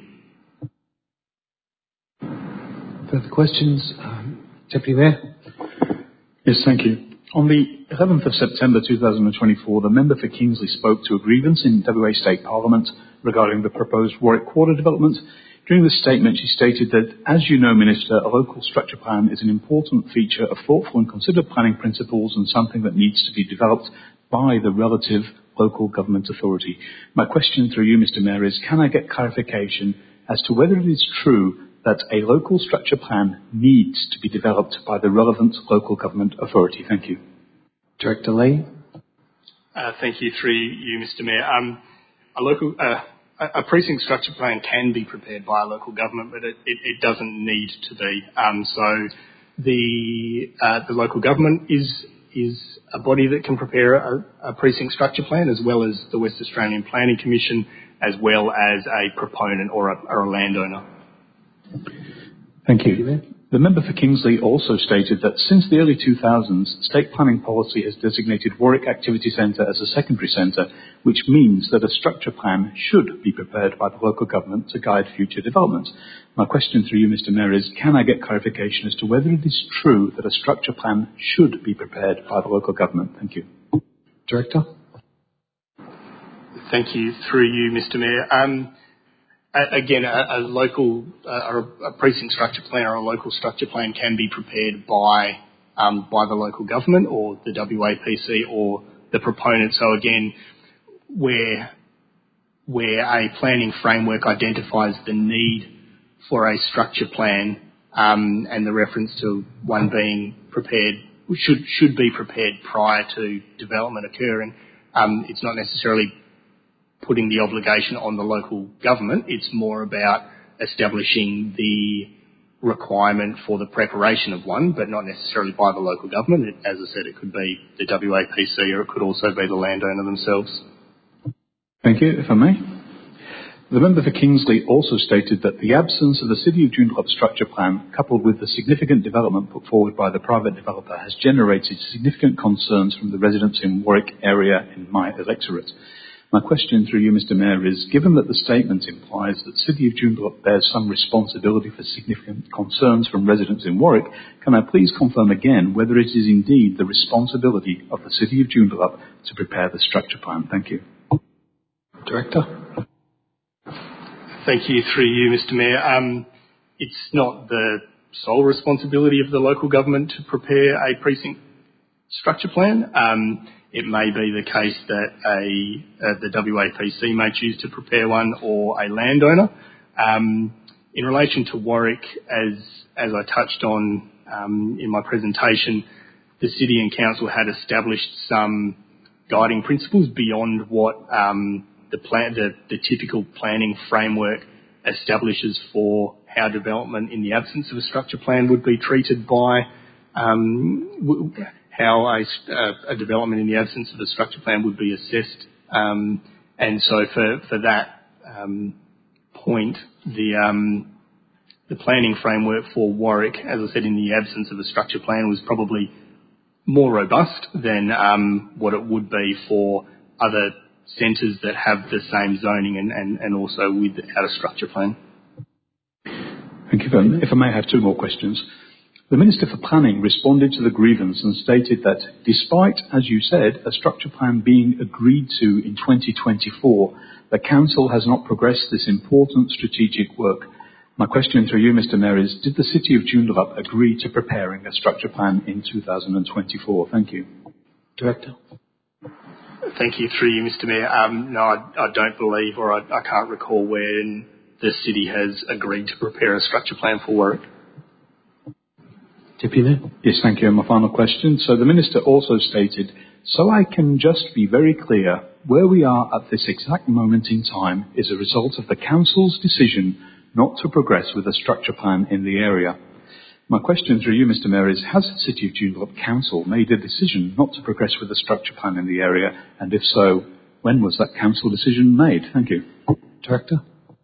Further questions? Deputy Mayor? Yes, thank you. On the 11th of September 2024, the member for Kingsley spoke to a grievance in WA State Parliament regarding the proposed Warwick Quarter development. During this statement, she stated that, as you know, Minister, a local structure plan is an important feature of thoughtful and considered planning principles and something that needs to be developed by the relative local government authority. My question through you, Mr Mayor, is can I get clarification as to whether it is true that a local structure plan needs to be developed by the relevant local government authority? Thank you. Director Lee? Thank you through you, Mr Mayor. A precinct structure plan can be prepared by a local government, but it doesn't need to be. So the local government is a body that can prepare a precinct structure plan, as well as the West Australian Planning Commission, as well as a proponent or a landowner. Thank you. The member for Kingsley also stated that since the early 2000s, state planning policy has designated Warwick Activity Centre as a secondary centre, which means that a structure plan should be prepared by the local government to guide future development. My question through you, Mr Mayor, is can I get clarification as to whether it is true that a structure plan should be prepared by the local government? Thank you. Director? Thank you through you, Mr Mayor. Again, a precinct structure plan or a local structure plan can be prepared by the local government or the WAPC or the proponent. So again, where a planning framework identifies the need for a structure plan and the reference to one being prepared should be prepared prior to development occurring, it's not necessarily putting the obligation on the local government. It's more about establishing the requirement for the preparation of one, but not necessarily by the local government. As I said, it could be the WAPC or it could also be the landowner themselves. Thank you. If I may. The member for Kingsley also stated that the absence of the City of Joondalup structure plan, coupled with the significant development put forward by the private developer, has generated significant concerns from the residents in Warwick area in my electorate. My question through you, Mr Mayor, is given that the statement implies that City of Joondalup bears some responsibility for significant concerns from residents in Warwick, can I please confirm again whether it is indeed the responsibility of the City of Joondalup to prepare the structure plan? Thank you. Director? Thank you through you, Mr Mayor. It's not the sole responsibility of the local government to prepare a precinct structure plan. It may be the case that the WAPC may choose to prepare one or a landowner. In relation to Warwick, as I touched on in my presentation, the City and Council had established some guiding principles beyond what the typical planning framework establishes for how development in the absence of a structure plan would be treated by how a development in the absence of a structure plan would be assessed. And so for that point, the planning framework for Warwick, as I said, in the absence of a structure plan, was probably more robust than what it would be for other centres that have the same zoning and also without a structure plan. Thank you. If I may have two more questions. The Minister for Planning responded to the grievance and stated that despite, as you said, a structure plan being agreed to in 2024, the Council has not progressed this important strategic work. My question through you, Mr Mayor, is did the City of Joondalup agree to preparing a structure plan in 2024? Thank you. Director. Thank you through you, Mr Mayor. No, I don't believe or I can't recall when the City has agreed to prepare a structure plan for Warwick. Deputy Mayor? Yes, thank you. And my final question. So the Minister also stated, so I can just be very clear, where we are at this exact moment in time is a result of the Council's decision not to progress with a structure plan in the area. My question through you, Mr Mayor, is has the City of Joondalup Council made a decision not to progress with a structure plan in the area? And if so, when was that Council decision made? Thank you. Director?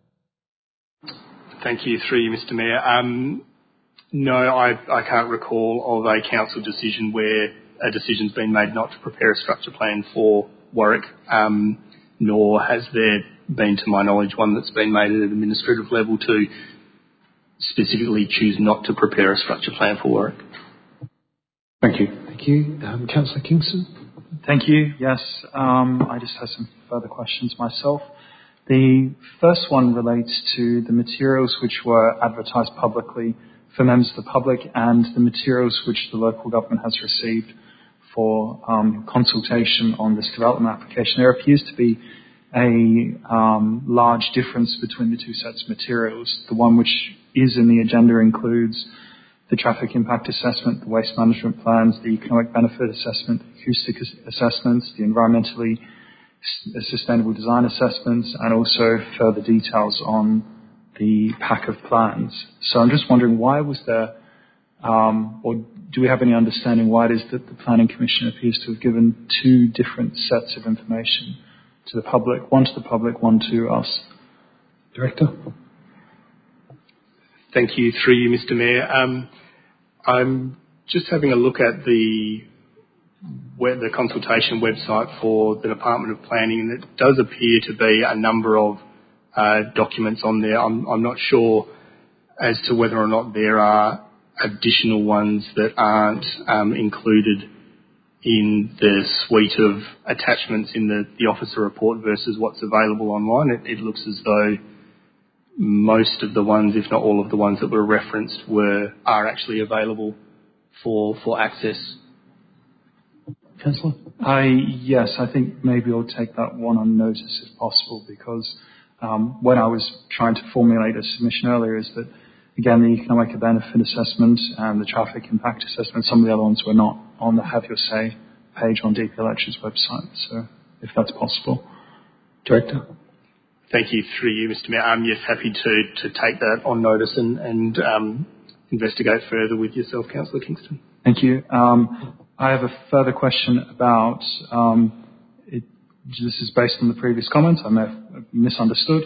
Thank you through you, Mr Mayor. No, I can't recall of a council decision where a decision's been made not to prepare a structure plan for Warwick, nor has there been, to my knowledge, one that's been made at an administrative level to specifically choose not to prepare a structure plan for Warwick. Thank you. Thank you. Councillor Kingston. Thank you. Yes, I just have some further questions myself. The first one relates to the materials which were advertised publicly for members of the public and the materials which the local government has received for consultation on this development application. There appears to be a large difference between the two sets of materials. The one which is in the agenda includes the traffic impact assessment, the waste management plans, the economic benefit assessment, acoustic assessments, the environmentally sustainable design assessments, and also further details on the pack of plans. So I'm just wondering, why was there, or do we have any understanding why it is that the Planning Commission appears to have given two different sets of information to the public, one to the public, one to us? Director. Thank you. Through you, Mr. Mayor. I'm just having a look at the consultation website for the Department of Planning, and it does appear to be a number of documents on there. I'm not sure as to whether or not there are additional ones that aren't included in the suite of attachments in the officer report versus what's available online. It looks as though most of the ones, if not all of the ones that were referenced, are actually available for access. Councillor? Yes, I think maybe I'll take that one on notice if possible, because when I was trying to formulate a submission earlier is that, again, the economic benefit assessment and the traffic impact assessment, some of the other ones were not on the Have Your Say page on DPLH's website, so if that's possible. Director? Thank you. Through you, Mr. Mayor. I'm happy to take that on notice and investigate further with yourself, Councillor Kingston. Thank you. I have a further question about, this is based on the previous comments, I may have misunderstood.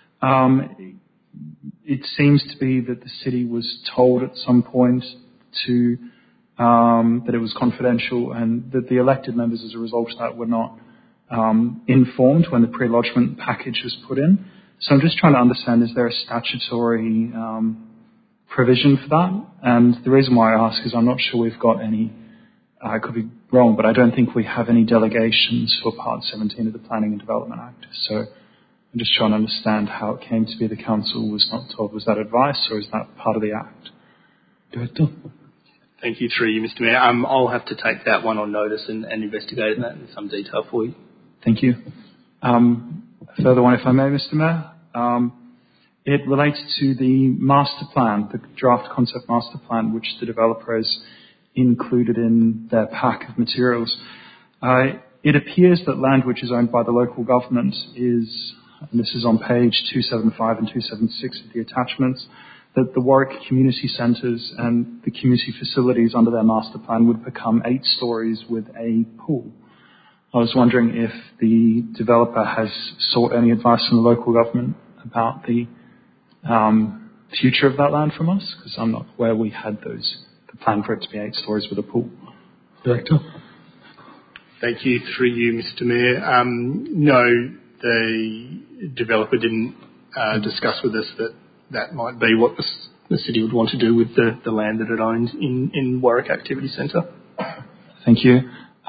It seems to be that the city was told at some point that it was confidential, and that the elected members as a result of that were not informed when the pre-lodgement package was put in. So I'm just trying to understand, is there a statutory provision for that? And the reason why I ask is I'm not sure we've got any, I could be wrong, but I don't think we have any delegations for Part 17 of the Planning and Development Act. So I'm just trying to understand how it came to be the council was not told. Was that advice, or is that part of the Act? Director? Thank you. Through you, Mr. Mayor. I'll have to take that one on notice and investigate that in some detail for you. Thank you. A further one, if I may, Mr. Mayor. It relates to the master plan, the draft concept master plan, which the developer has included in their pack of materials. It appears that land which is owned by the local government is, and this is on page 275 and 276 of the attachments, that the Warwick community centres and the community facilities under their master plan would become 8 stories with a pool. I was wondering if the developer has sought any advice from the local government about the future of that land from us, because I'm not aware we had the plan for it to be 8 stories with a pool. Director? Thank you. Through you, Mr. Mayor. No, the developer didn't discuss with us that might be what the city would want to do with the land that it owns in Warwick Activity Centre. Thank you.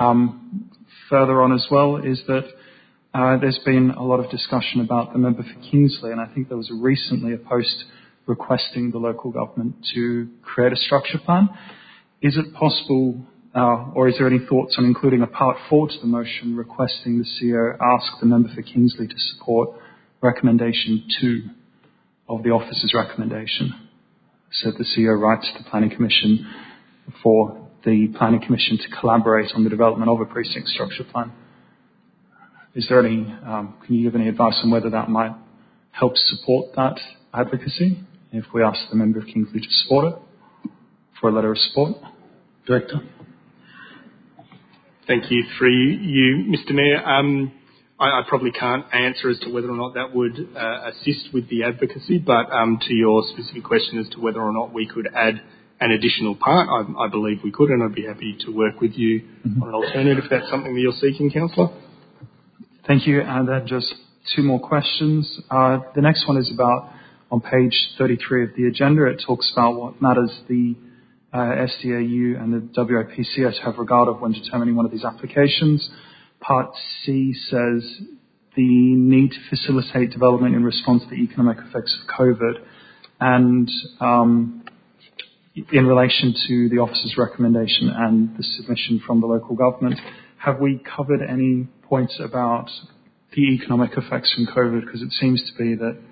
Further on as well is that there's been a lot of discussion about the member for Kingsley, and I think there was recently a post requesting the local government to create a structure plan. Is it possible, or is there any thoughts on including a part 4 to the motion requesting the CEO ask the member for Kingsley to support recommendation 2 of the officer's recommendation? So the CEO writes to the Planning Commission for the Planning Commission to collaborate on the development of a precinct structure plan. Is there any, can you give any advice on whether that might help support that advocacy if we ask the member of Kingsley to support it for a letter of support? Director? Thank you. Through you, Mr. Mayor. I probably can't answer as to whether or not that would assist with the advocacy, but to your specific question as to whether or not we could add an additional part, I believe we could, and I'd be happy to work with you on an alternative if that's something that you're seeking, Councillor. Thank you. And then just two more questions. The next one is about, on page 33 of the agenda, it talks about what matters the SDAU and the WAPCS have regard of when determining one of these applications. Part C says the need to facilitate development in response to the economic effects of COVID. And in relation to the officer's recommendation and the submission from the local government, have we covered any points about the economic effects from COVID? Because it seems to be that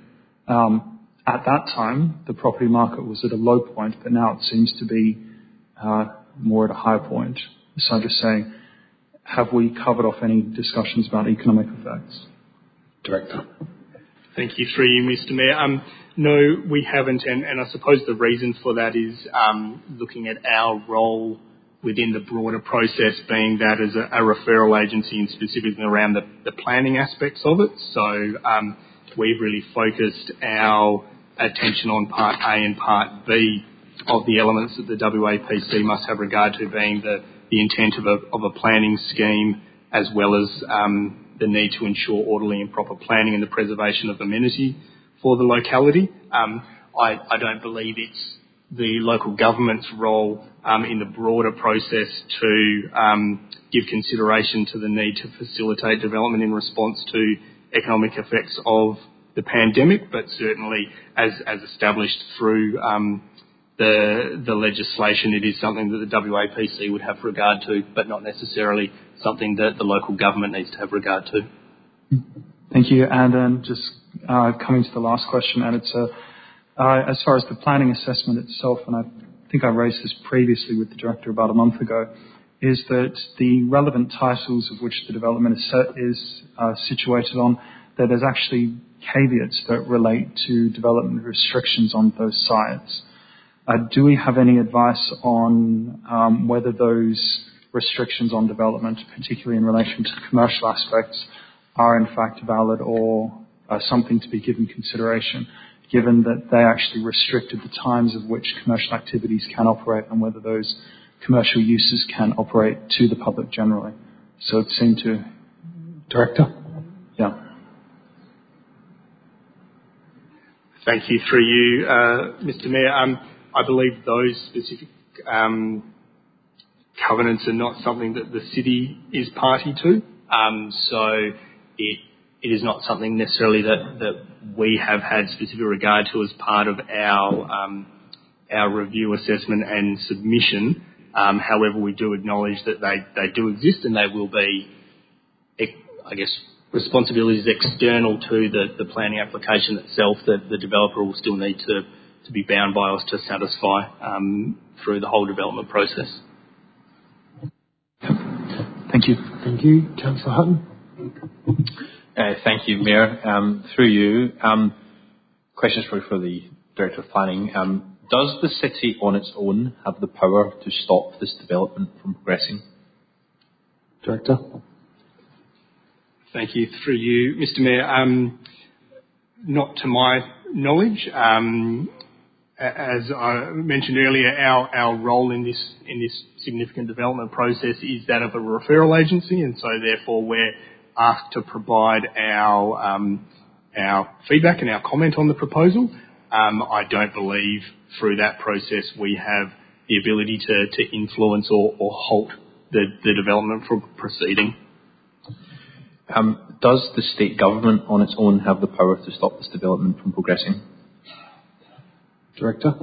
at that time the property market was at a low point, but now it seems to be more at a high point. So I'm just saying, have we covered off any discussions about economic effects? Director. Thank you, through you, Mr. Mayor. No, we haven't, and I suppose the reason for that is looking at our role within the broader process, being that as a referral agency and specifically around the planning aspects of it. So we've really focused our attention on Part A and Part B of the elements that the WAPC must have regard to, being the intent of a planning scheme, as well as the need to ensure orderly and proper planning and the preservation of amenity for the locality. I don't believe it's the local government's role in the broader process to give consideration to the need to facilitate development in response to economic effects of the pandemic, but certainly as established through the legislation, it is something that the WAPC would have regard to, but not necessarily something that the local government needs to have regard to. Thank you. And then just coming to the last question, and it's as far as the planning assessment itself, and I think I raised this previously with the Director about a month ago, is that the relevant titles of which the development is situated on, that there's actually caveats that relate to development restrictions on those sites. Do we have any advice on whether those restrictions on development, particularly in relation to the commercial aspects, are in fact valid or something to be given consideration, given that they actually restricted the times of which commercial activities can operate and whether those commercial uses can operate to the public generally? So it seemed to... Director? Yeah. Thank you, through you, Mr. Mayor. I believe those specific covenants are not something that the city is party to. So it is not something necessarily that we have had specific regard to as part of our review, assessment and submission. However, we do acknowledge that they do exist, and they will be, I guess, responsibilities external to the planning application itself that the developer will still need to be bound by us to satisfy through the whole development process. Thank you. Thank you. Councillor Hutton. Thank you, Mayor. Through you, questions for the Director of Planning. Does the city on its own have the power to stop this development from progressing? Director. Thank you. Through you, Mr. Mayor. Not to my knowledge. As I mentioned earlier, our role in this significant development process is that of a referral agency, and so therefore we're asked to provide our feedback and our comment on the proposal. I don't believe through that process we have the ability to influence or halt the development from proceeding. Does the state government on its own have the power to stop this development from progressing? Director.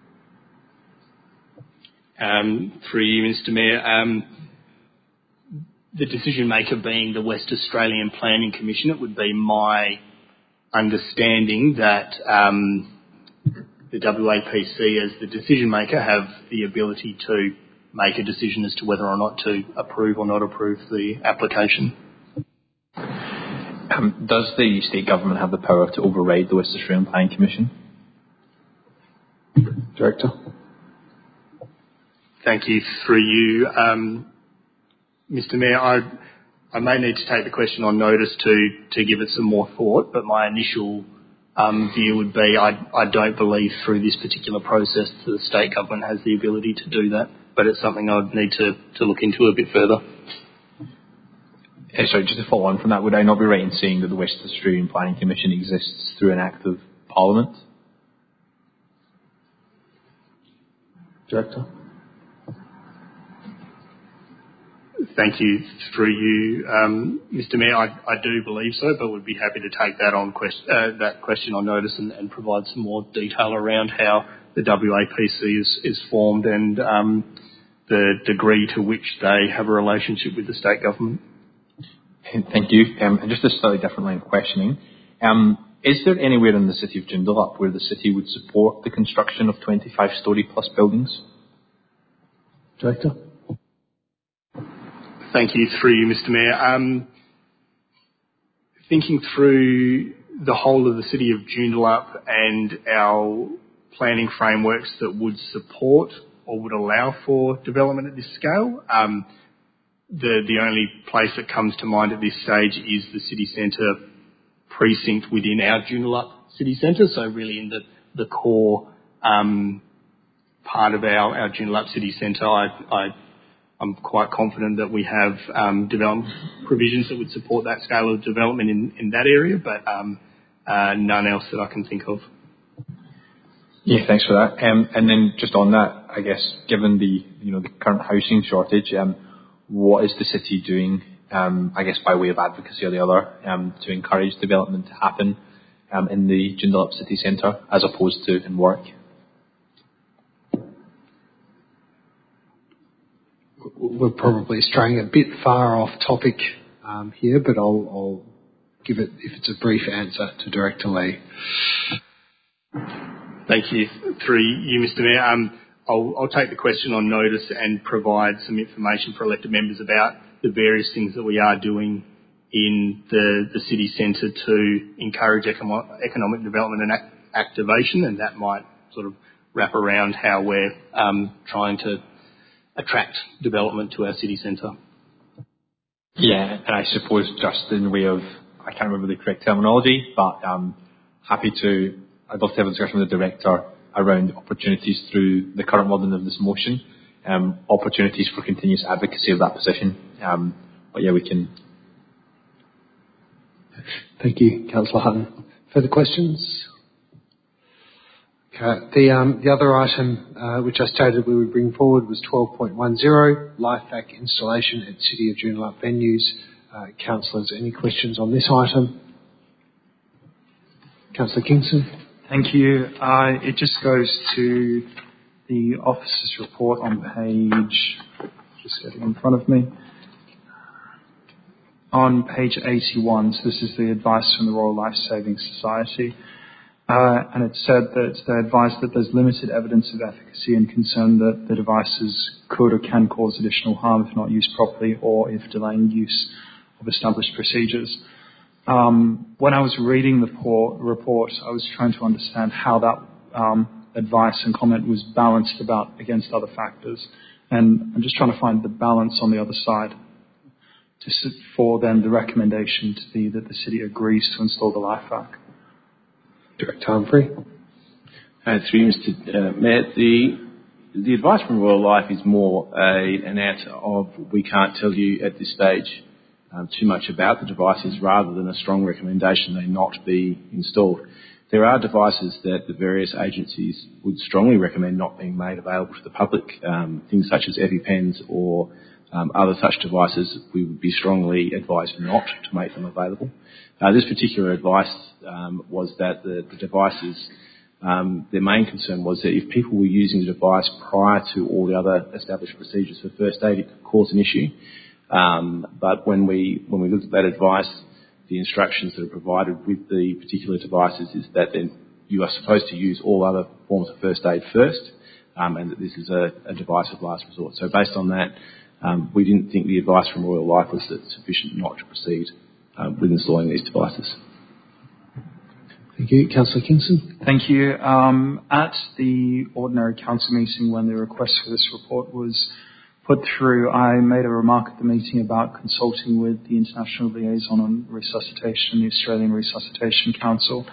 Through you, Mr. Mayor. The decision maker being the West Australian Planning Commission, it would be my understanding that the WAPC as the decision maker have the ability to make a decision as to whether or not to approve or not approve the application. Does the state government have the power to override the West Australian Planning Commission? Director. Thank you. Through you, Mr. Mayor, I may need to take the question on notice to give it some more thought, but my initial view would be I don't believe through this particular process the state government has the ability to do that, but it's something I'd need to look into a bit further. Sorry, just to follow on from that, would I not be right in saying that the Western Australian Planning Commission exists through an act of Parliament? Director. Thank you. Through you, Mr. Mayor, I do believe so, but would be happy to take that question on notice and provide some more detail around how the WAPC is formed and the degree to which they have a relationship with the state government. Thank you. And just a slightly different line of questioning. Is there anywhere in the city of Joondalup where the city would support the construction of 25-storey plus buildings? Director. Thank you. Through you, Mr. Mayor. Thinking through the whole of the city of Joondalup and our planning frameworks that would support or would allow for development at this scale, the only place that comes to mind at this stage is the city centre precinct within our Joondalup city centre, so really in the core part of our Joondalup city centre. I'm quite confident that we have development provisions that would support that scale of development in that area, but none else that I can think of. Yeah, thanks for that. And then just on that, I guess, given the current housing shortage, what is the city doing, I guess, by way of advocacy or the other, to encourage development to happen in the Joondalup city centre as opposed to in Warwick? We're probably straying a bit far off topic here, but I'll give it, if it's a brief answer, to Director Lee. Thank you. Through you, Mr. Mayor. I'll take the question on notice and provide some information for elected members about the various things that we are doing in the city centre to encourage economic development and activation, and that might sort of wrap around how we're trying to attract development to our city centre. Yeah, and I suppose just in the way of, I can't remember the correct terminology, but I'd love to have a discussion with the Director around opportunities through the current wording of this motion, opportunities for continuous advocacy of that position. But yeah, we can. Thank you, Councillor Hutton. Further questions? Okay. The other item which I stated we would bring forward was 12.10, LifeVac installation at City of Joondalup venues. Councillors, any questions on this item? Councillor Kingston. Thank you. It just goes to the officer's report on page, just getting in front of me, on page 81. So this is the advice from the Royal Life Saving Society. And it said that they advised that there's limited evidence of efficacy and concern that the devices could or can cause additional harm if not used properly or if delaying use of established procedures. When I was reading the report, I was trying to understand how that advice and comment was balanced against other factors. And I'm just trying to find the balance on the other side for then the recommendation to be that the city agrees to install the LifeVac. Director Humphrey. Through Mr. Mayor, the advice from Royal Life is more an answer of we can't tell you at this stage too much about the devices rather than a strong recommendation they not be installed. There are devices that the various agencies would strongly recommend not being made available to the public, things such as EpiPens or other such devices. We would be strongly advised not to make them available. This particular advice was that the devices, their main concern was that if people were using the device prior to all the other established procedures for first aid, it could cause an issue. But when we looked at that advice, the instructions that are provided with the particular devices is that then you are supposed to use all other forms of first aid first, and that this is a device of last resort. So based on that, we didn't think the advice from Royal Life was sufficient not to proceed with installing these devices. Thank you. Councillor Kingston. Thank you. At the ordinary council meeting when the request for this report was put through, I made a remark at the meeting about consulting with the International Liaison on Resuscitation and the Australian Resuscitation Council.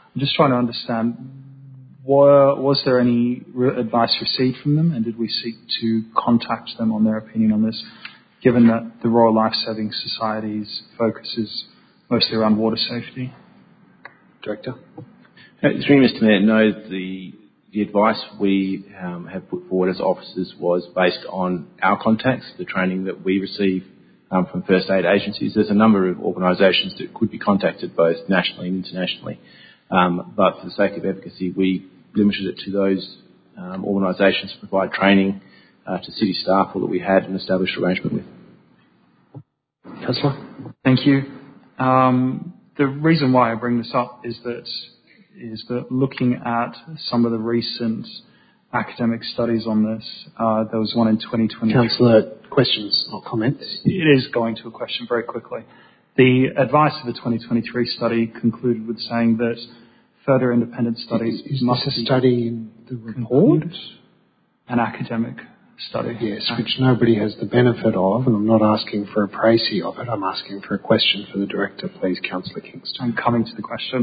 I'm just trying to understand, was there any advice received from them, and did we seek to contact them on their opinion on this, given that the Royal Life Saving Society's focus is mostly around water safety? Director? Through Mr. Mayor, no, the advice we have put forward as officers was based on our contacts, the training that we receive from first aid agencies. There's a number of organisations that could be contacted both nationally and internationally, but for the sake of efficacy, we limited it to those organisations to provide training to city staff or that we had an established arrangement with. Councillor? Thank you. The reason why I bring this up is that looking at some of the recent academic studies on this, there was one in 2020. Councillor, questions, not comments. It is going to a question very quickly. The advice of the 2023 study concluded with saying that further independent studies must be... Is this a study in the report? An academic study. Yes, which nobody has the benefit of, and I'm not asking for a précis of it. I'm asking for a question for the Director, please, Councillor Kingston. I'm coming to the question.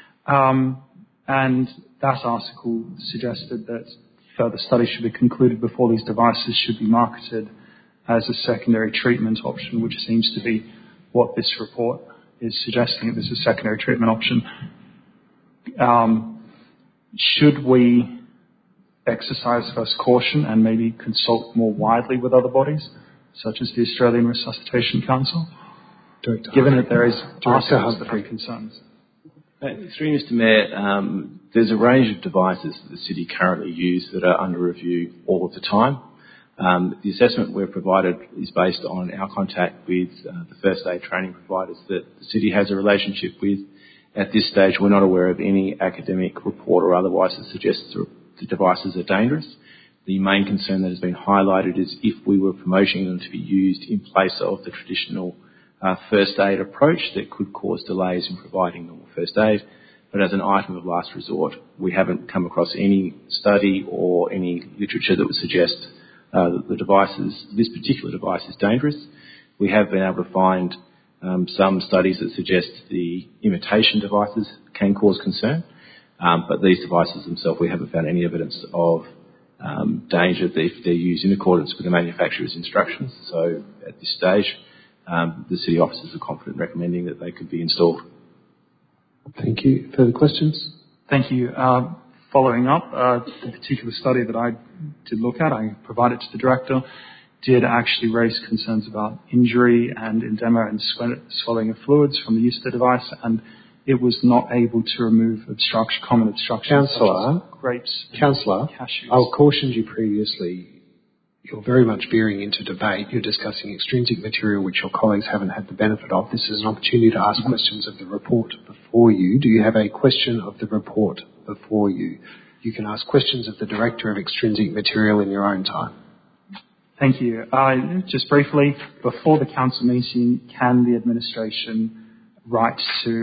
And that article suggested that further studies should be concluded before these devices should be marketed as a secondary treatment option, which seems to be what this report is suggesting, that this is a secondary treatment option. Should we exercise first caution and maybe consult more widely with other bodies, such as the Australian Resuscitation Council, given that there is articles that have concerns? Through Mr. Mayor, there's a range of devices that the City currently use that are under review all of the time. The assessment we've provided is based on our contact with the first aid training providers that the City has a relationship with. At this stage, we're not aware of any academic report or otherwise that suggests the devices are dangerous. The main concern that has been highlighted is if we were promoting them to be used in place of the traditional first aid approach, that could cause delays in providing normal first aid. But as an item of last resort, we haven't come across any study or any literature that would suggest that this particular device is dangerous. We have been able to find some studies that suggest the imitation devices can cause concern, but these devices themselves, we haven't found any evidence of danger if they're used in accordance with the manufacturer's instructions. So at this stage, the City officers are confident recommending that they could be installed. Thank you. Further questions? Thank you. Following up, the particular study that I did look at, I provided to the Director, did actually raise concerns about injury and edema and swelling of fluids from the use of the device, and it was not able to remove common obstructions. Councillor, grapes, Councillor, cashews. I cautioned you previously. You're very much veering into debate. You're discussing extrinsic material which your colleagues haven't had the benefit of. This is an opportunity to ask questions of the report before you. Do you have a question of the report before you? You can ask questions of the Director of Extrinsic Material in your own time. Thank you. Just briefly, before the council meeting, can the administration write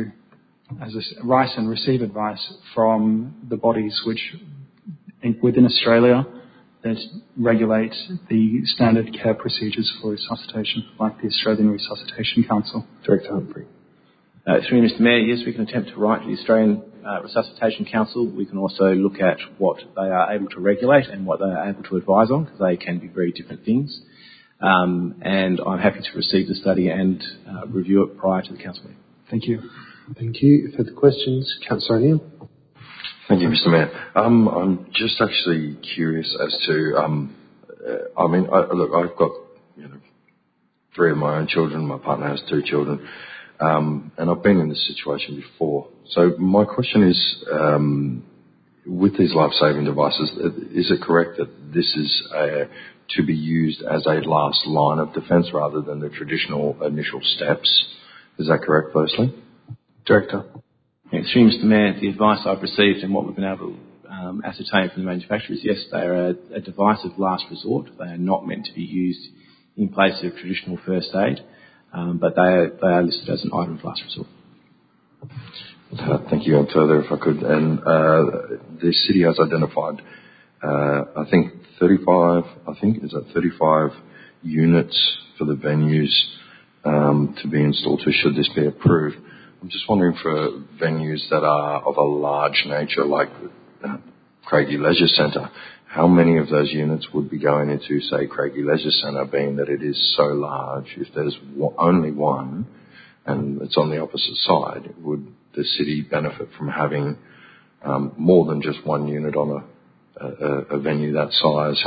and receive advice from the bodies which within Australia that regulate the standard care procedures for resuscitation, like the Australian Resuscitation Council? Director Humphrey. Through Mr. Mayor, yes, we can attempt to write to the Australian Resuscitation Council. We can also look at what they are able to regulate and what they are able to advise on, because they can be very different things. And I'm happy to receive the study and review it prior to the council meeting. Thank you. Thank you. Further questions? Councillor O'Neill. Thank you, Mr. Mayor. I'm just actually curious as to, look, I've got 3 of my own children. My partner has 2 children. And I've been in this situation before. So my question is, with these life-saving devices, is it correct that this is to be used as a last line of defence rather than the traditional initial steps? Is that correct, firstly? Director. Through Mr. Mayor, the advice I've received and what we've been able to ascertain from the manufacturers, yes, they are a device of last resort. They are not meant to be used in place of traditional first aid, but they are listed as an item of last resort. Thank you. And further, if I could, and the City has identified, I think 35 units for the venues to be installed to should this be approved. I'm just wondering for venues that are of a large nature, like Craigie Leisure Centre, how many of those units would be going into, say, Craigie Leisure Centre, being that it is so large? If there's only one and it's on the opposite side, would the city benefit from having more than just one unit on a venue that size?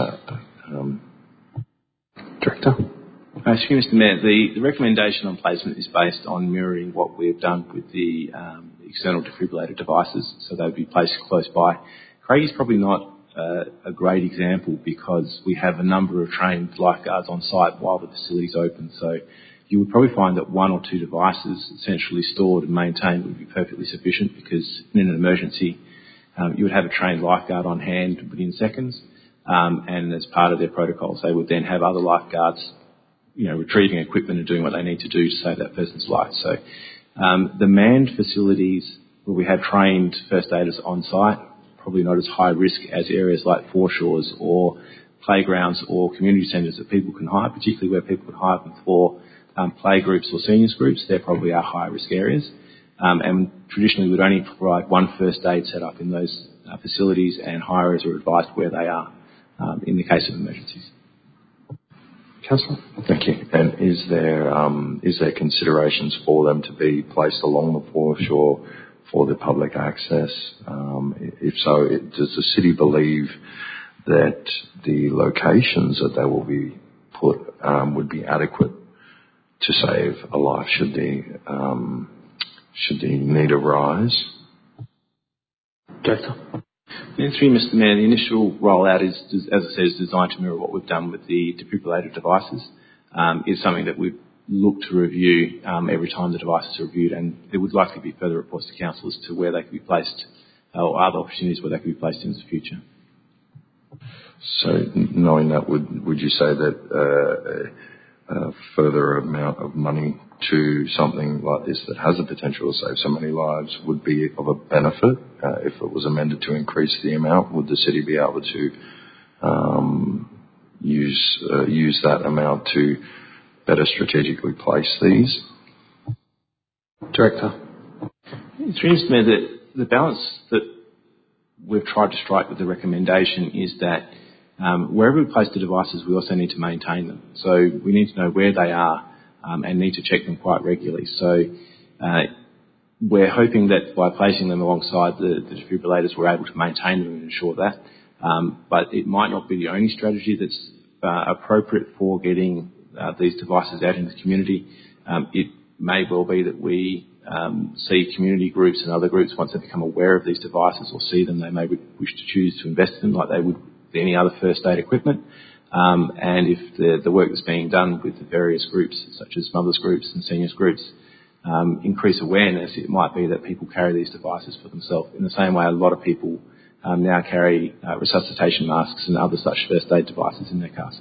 Director? Excuse me, Mr. Mayor. The recommendation on placement is based on mirroring what we've done with the external defibrillator devices, so they would be placed close by. Craigie's probably not a great example because we have a number of trained lifeguards on site while the facility's open, so you would probably find that one or two devices centrally stored and maintained would be perfectly sufficient, because in an emergency you would have a trained lifeguard on hand within seconds, and as part of their protocols they would then have other lifeguards retrieving equipment and doing what they need to do to save that person's life. So the manned facilities where we have trained first aiders on site, probably not as high risk as areas like foreshores or playgrounds or community centres that people can hire, particularly where people can hire them for play groups or seniors groups. They're probably our high risk areas. And traditionally we'd only provide one first aid set up in those facilities, and hirers are advised where they are in the case of emergencies. Councillor? Thank you. And is there considerations for them to be placed along the foreshore for the public access? If so, does the city believe that the locations that they will be put would be adequate to save a life should the need arise? Director? Thanks, Mr. Mayor. The initial rollout is, as I said, is designed to mirror what we've done with the defibrillator devices. It's something that we've looked to review every time the devices are reviewed, and there would likely be further reports to council as to where they could be placed, or other opportunities where they could be placed in the future. So, knowing that, would you say that a further amount of money to something like this that has the potential to save so many lives would be of a benefit? If it was amended to increase the amount, would the city be able to use that amount to better strategically place these? Director? It seems to me that the balance that we've tried to strike with the recommendation is that wherever we place the devices, we also need to maintain them. So we need to know where they are and need to check them quite regularly. So we're hoping that by placing them alongside the defibrillators, we're able to maintain them and ensure that. But it might not be the only strategy that's appropriate for getting these devices out in the community. It may well be that we see community groups and other groups, once they become aware of these devices or see them, they may wish to choose to invest in them like they would with any other first aid equipment. And if the work that's being done with the various groups, such as mothers groups and seniors groups, increase awareness, it might be that people carry these devices for themselves. In the same way, a lot of people now carry resuscitation masks and other such first aid devices in their cars.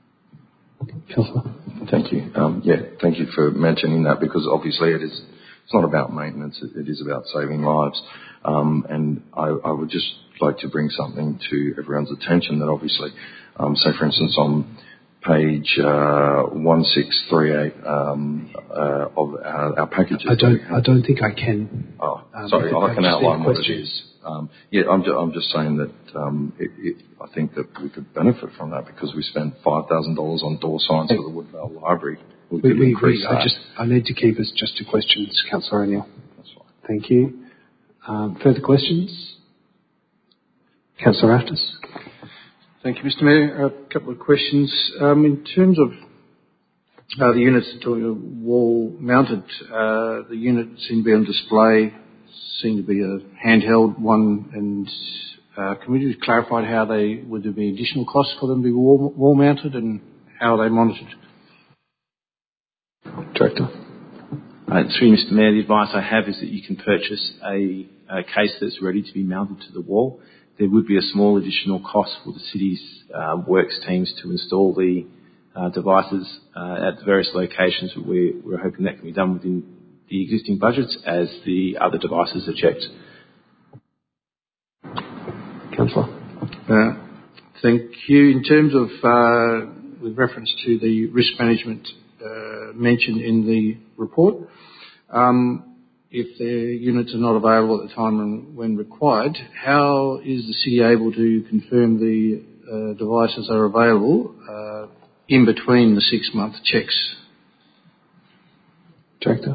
Thank you. Thank you for mentioning that, because obviously it's not about maintenance, it is about saving lives. And I would just like to bring something to everyone's attention that obviously, say for instance on page 1638 of our packages. I don't think I can. Oh, sorry, I can outline what it is. I'm just saying that I think that we could benefit from that, because we spent $5,000 on door signs for the Woodvale Library. I need to keep us just to questions, Councillor O'Neill. That's fine. Thank you. Further questions? Councillor Aftis. Thank you, Mr. Mayor. A couple of questions. In terms of the units that are wall mounted, the units seem to be on display, seem to be a handheld one, and can we just clarify how would there be additional costs for them to be wall mounted, and how are they monitored? Director. Through Mr. Mayor, the advice I have is that you can purchase a case that's ready to be mounted to the wall. There would be a small additional cost for the city's works teams to install the devices at the various locations. We're hoping that can be done within the existing budgets as the other devices are checked. Councillor. Thank you. In terms of, with reference to the risk management mentioned in the report, if their units are not available at the time when required, how is the city able to confirm the devices are available in between the 6-month checks? Director.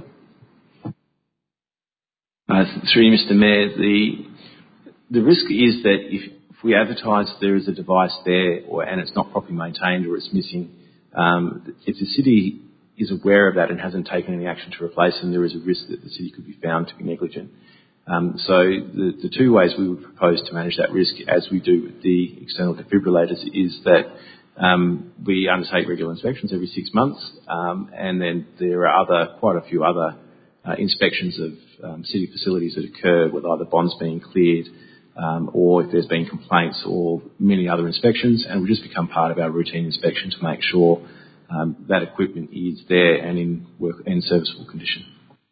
Through you, Mr. Mayor, the risk is that if we advertise there is a device there and it's not properly maintained or it's missing, if the city is aware of that and hasn't taken any action to replace them, there is a risk that the city could be found to be negligent. So the two ways we would propose to manage that risk, as we do with the external defibrillators, is that we undertake regular inspections every 6 months, and then there are quite a few other inspections of city facilities that occur with either bonds being cleared or if there's been complaints or many other inspections, and will just become part of our routine inspection to make sure that equipment is there and in serviceable condition.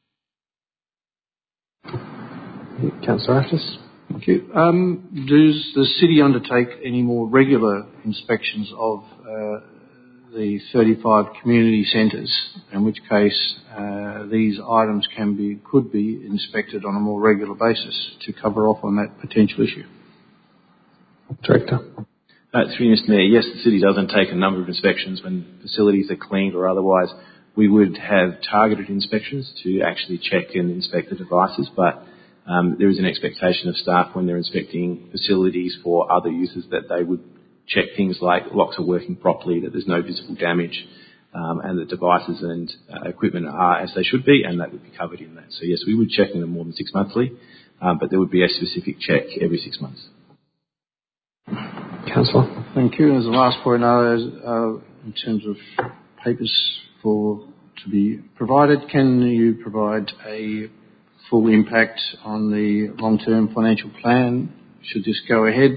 Councillor Aftis. Thank you. Does the city undertake any more regular inspections of the 35 community centres, in which case these items could be inspected on a more regular basis to cover off on that potential issue? Director. Through you, Mr. Mayor, yes, the city does undertake a number of inspections when facilities are cleaned or otherwise. We would have targeted inspections to actually check and inspect the devices, but there is an expectation of staff when they're inspecting facilities for other uses that they would check things like locks are working properly, that there's no visible damage, and that devices and equipment are as they should be, and that would be covered in that. So yes, we would check them more than 6 monthly, but there would be a specific check every 6 months. Councillor. Thank you. As a last point, in terms of papers to be provided, can you provide a full impact on the long-term financial plan, should this go ahead,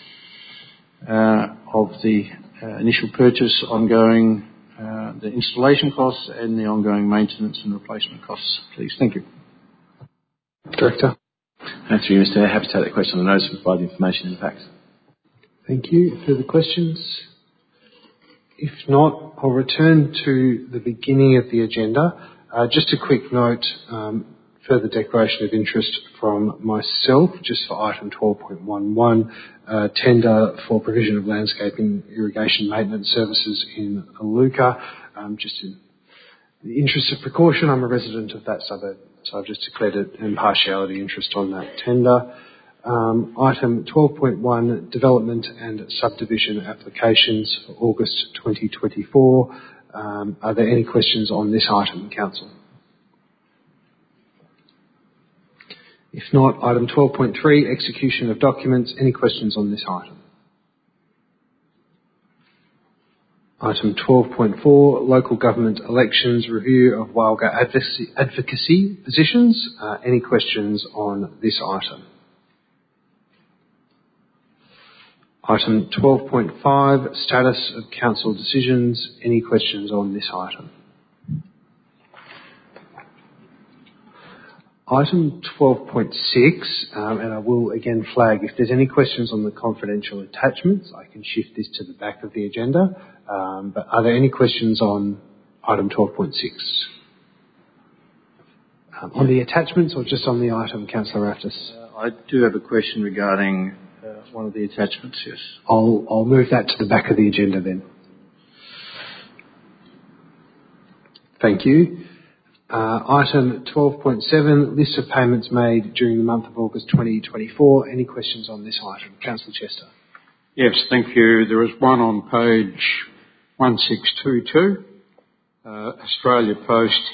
of the initial purchase, ongoing, the installation costs and the ongoing maintenance and replacement costs, please? Thank you. Director. Thanks for you, Mr. Mayor. Happy to take that question on notice and provide the information in the facts. Thank you. Further questions? If not, I'll return to the beginning of the agenda. Just a quick note, further declaration of interest from myself, just for item 12.11, tender for provision of landscaping irrigation maintenance services in Iluka. Just in the interest of precaution, I'm a resident of that suburb, so I've just declared an impartiality interest on that tender. Item 12.1, development and subdivision applications for August 2024. Are there any questions on this item, Council? If not, item 12.3, execution of documents. Any questions on this item? Item 12.4, local government elections, review of Walga advocacy positions. Any questions on this item? Item 12.5, status of council decisions. Any questions on this item? Item 12.6, and I will again flag if there's any questions on the confidential attachments, I can shift this to the back of the agenda. But are there any questions on item 12.6? On the attachments or just on the item, Councillor Aftis? I do have a question regarding one of the attachments, yes. I'll move that to the back of the agenda then. Thank you. Item 12.7, list of payments made during the month of August 2024. Any questions on this item? Councillor Chester. Yes, thank you. There is one on page 1622, Australia Post,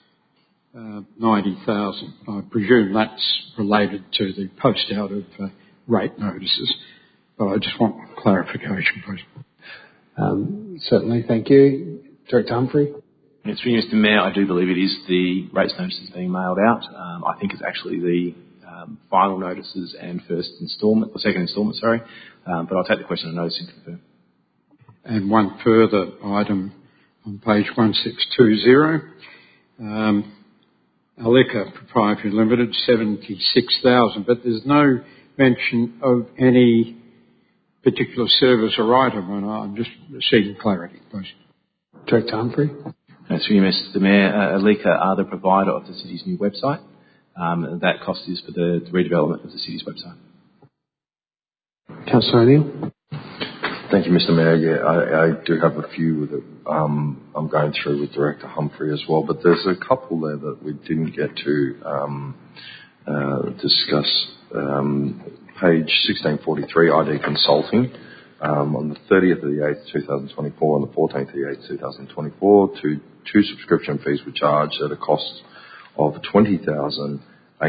90,000. I presume that's related to the post out of rate notices, but I just want clarification, please. Certainly, thank you. Director Humphrey. It's for you, Mr. Mayor. I do believe it is the rates notices being mailed out. I think it's actually the final notices and second instalment, sorry. But I'll take the question on notice and confirm. And one further item on page 1620. Aleka Proprietary Limited, 76,000, but there's no mention of any particular service or item, and I'm just seeking clarity, please. Director Humphrey. That's for you, Mr. Mayor. Aleka are the provider of the city's new website. that cost is for the redevelopment of the city's website. Councillor O'Neill. Thank you, Mr. Mayor. Yeah, I do have a few that I'm going through with Director Humphrey as well, but there's a couple there that we didn't get to discuss. Page 1643, ID Consulting. On the 30th of the 8th, 2024 and the 14th of the 8th, 2024, two subscription fees were charged at a cost of $20,850.50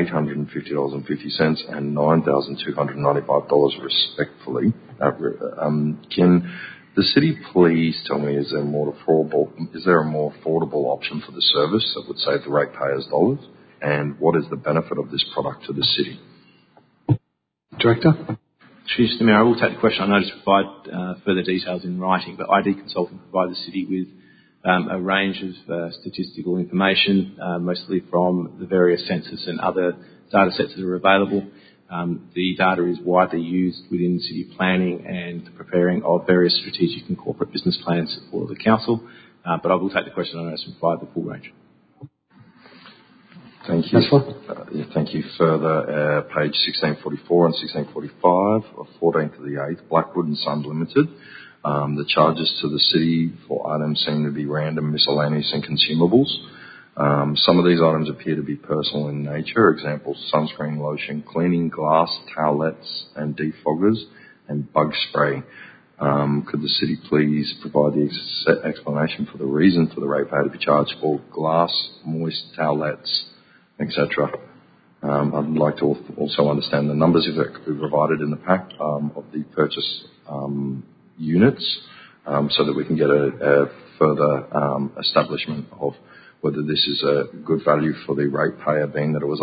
and $9,295 respectively. Can the city please tell me, is there a more affordable option for the service that would save the ratepayers dollars? And what is the benefit of this product to the city? Director. Mr. Mayor, I will take the question. I know to provide further details in writing, but ID Consulting provide the city with a range of statistical information, mostly from the various census and other data sets that are available. The data is widely used within city planning and the preparing of various strategic and corporate business plans for the council, but I will take the question on notice and provide the full range. Thank you. Thank you. Further, page 1644 and 1645 of 14th of the 8th, Blackwood and Sons Limited. The charges to the city for items seem to be random, miscellaneous and consumables. Some of these items appear to be personal in nature. Examples, sunscreen, lotion, cleaning, glass, towelettes and defoggers, and bug spray. Could the city please provide the explanation for the reason for the ratepayer to be charged for glass, moist towelettes, etc.? I'd like to also understand the numbers, if that could be provided in the pack, of the purchase units, so that we can get a further establishment of whether this is a good value for the ratepayer, being that it was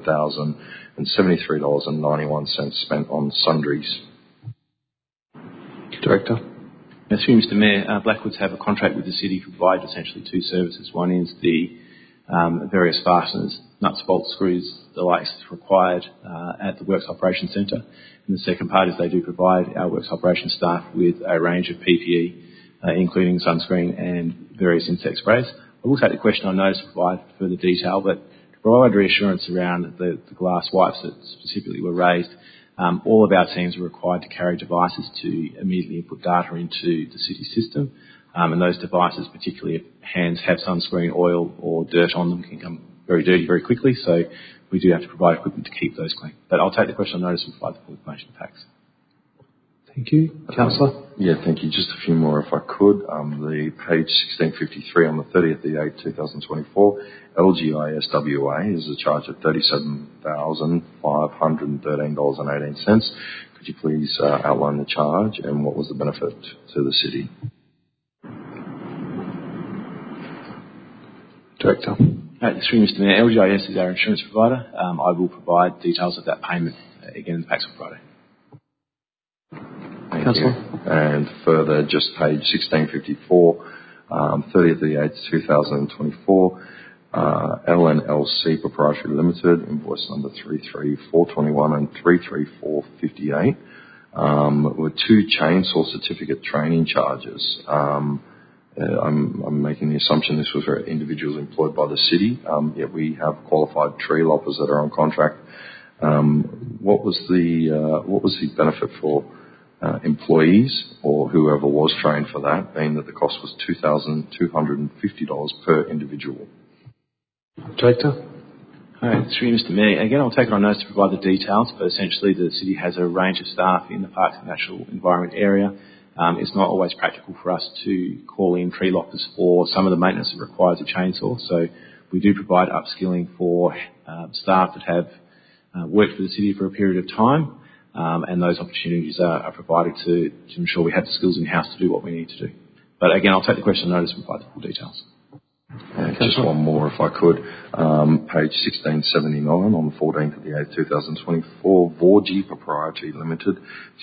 $11,073.91 spent on sundries. Director. Yes, Mr. Mayor, Blackwoods have a contract with the city to provide essentially two services. One is the various fasteners, nuts, bolts, screws, the likes required at the Works Operations Centre. And the second part is they do provide our Works Operations staff with a range of PPE, including sunscreen and various insect sprays. I will take the question on notice to provide further detail, but to provide reassurance around the glass wipes that specifically were raised, all of our teams are required to carry devices to immediately input data into the city system. And those devices, particularly if hands have sunscreen, oil or dirt on them, can become very dirty very quickly. So we do have to provide equipment to keep those clean. But I'll take the question on notice and provide the full information packs. Thank you. Councillor? Yeah, thank you. Just a few more if I could. The page 1653 on the 30th of the 8th, 2024, LGIS WA is a charge of $37,513.18. Could you please outline the charge and what was the benefit to the city? Director. Through Mr. Mayor, LGIS is our insurance provider. I will provide details of that payment again in the packs on Friday. Thank you. And further, just page 1654, 30th of the 8th, 2024, LNLC Proprietary Limited, invoice number 33421 and 33458, were two chainsaw certificate training charges. I'm making the assumption this was for individuals employed by the city, yet we have qualified tree loppers that are on contract. What was the benefit for employees or whoever was trained for that, being that the cost was $2,250 per individual? Director. Through Mr. Mayor, again, I'll take it on notice to provide the details, but essentially the city has a range of staff in the Parks and Natural Environment area. It's not always practical for us to call in tree loppers for some of the maintenance that requires a chainsaw, so we do provide upskilling for staff that have worked for the city for a period of time, and those opportunities are provided to ensure we have the skills in-house to do what we need to do. But again, I'll take the question on notice and provide the full details. Just one more, if I could. Page 1679 on the 14th of the 8th, 2024, Vorgy Proprietary Limited,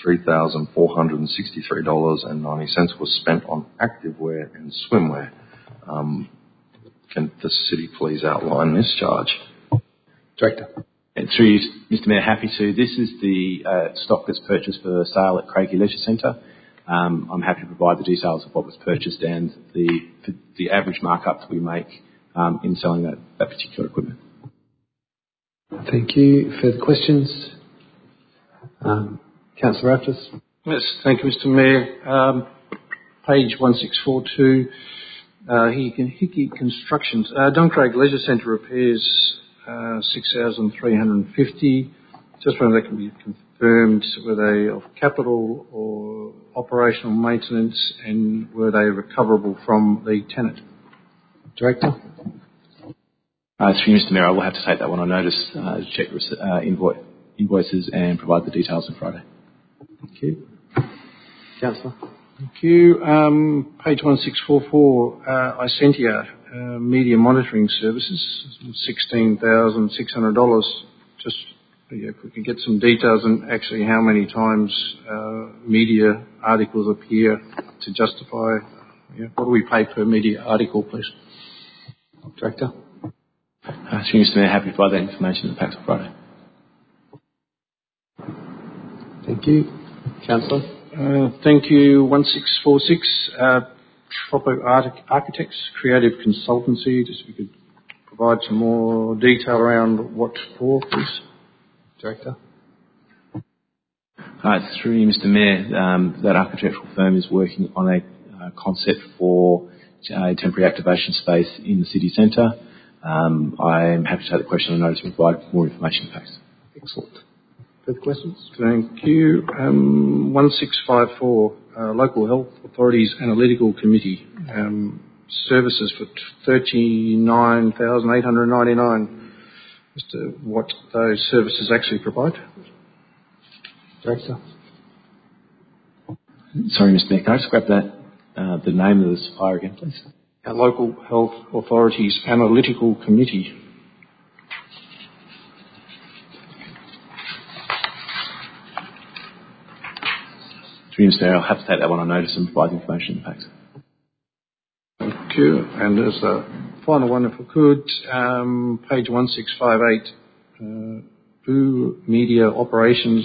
$3,463.90 was spent on activewear and swimwear. Can the city please outline this charge? Director. And through Mr. Mayor, happy to. This is the stock that's purchased for sale at Craigie Leisure Centre. I'm happy to provide the details of what was purchased and the average markup that we make in selling that particular equipment. Thank you. Further questions? Councillor Raftis. Yes, thank you, Mr. Mayor. Page 1642, Hickey Constructions. Duncraig Leisure Centre repairs, 6,350. Just whether they can be confirmed, were they of capital or operational maintenance, and were they recoverable from the tenant? Director. Through Mr. Mayor, I will have to take that one on notice, check invoices and provide the details on Friday. Thank you. Councillor. Thank you. Page 1644, Isentia Media Monitoring Services, $16,600. Just if we could get some details on actually how many times media articles appear to justify. What do we pay per media article, please? Director. Through Mr. Mayor, happy to provide that information in the packs on Friday. Thank you. Councillor. Thank you. 1646, Tropo Architects, Creative Consultancy. Just if you could provide some more detail around what for, please. Director. Through you, Mr. Mayor, that architectural firm is working on a concept for a temporary activation space in the city centre. I'm happy to take the question on notice and provide more information in the packs. Excellent. Further questions? Thank you. 1654, Local Health Authorities Analytical Committee, services for $39,899. As to what those services actually provide. Director. Sorry, Mr. Mayor, can I just grab that, the name of the supplier again, please? Local Health Authorities Analytical Committee. Through Mr. Mayor, I'll have to take that one on notice and provide information in the packs. Thank you. And as the final one, if I could, page 1658, Boo Media Operations,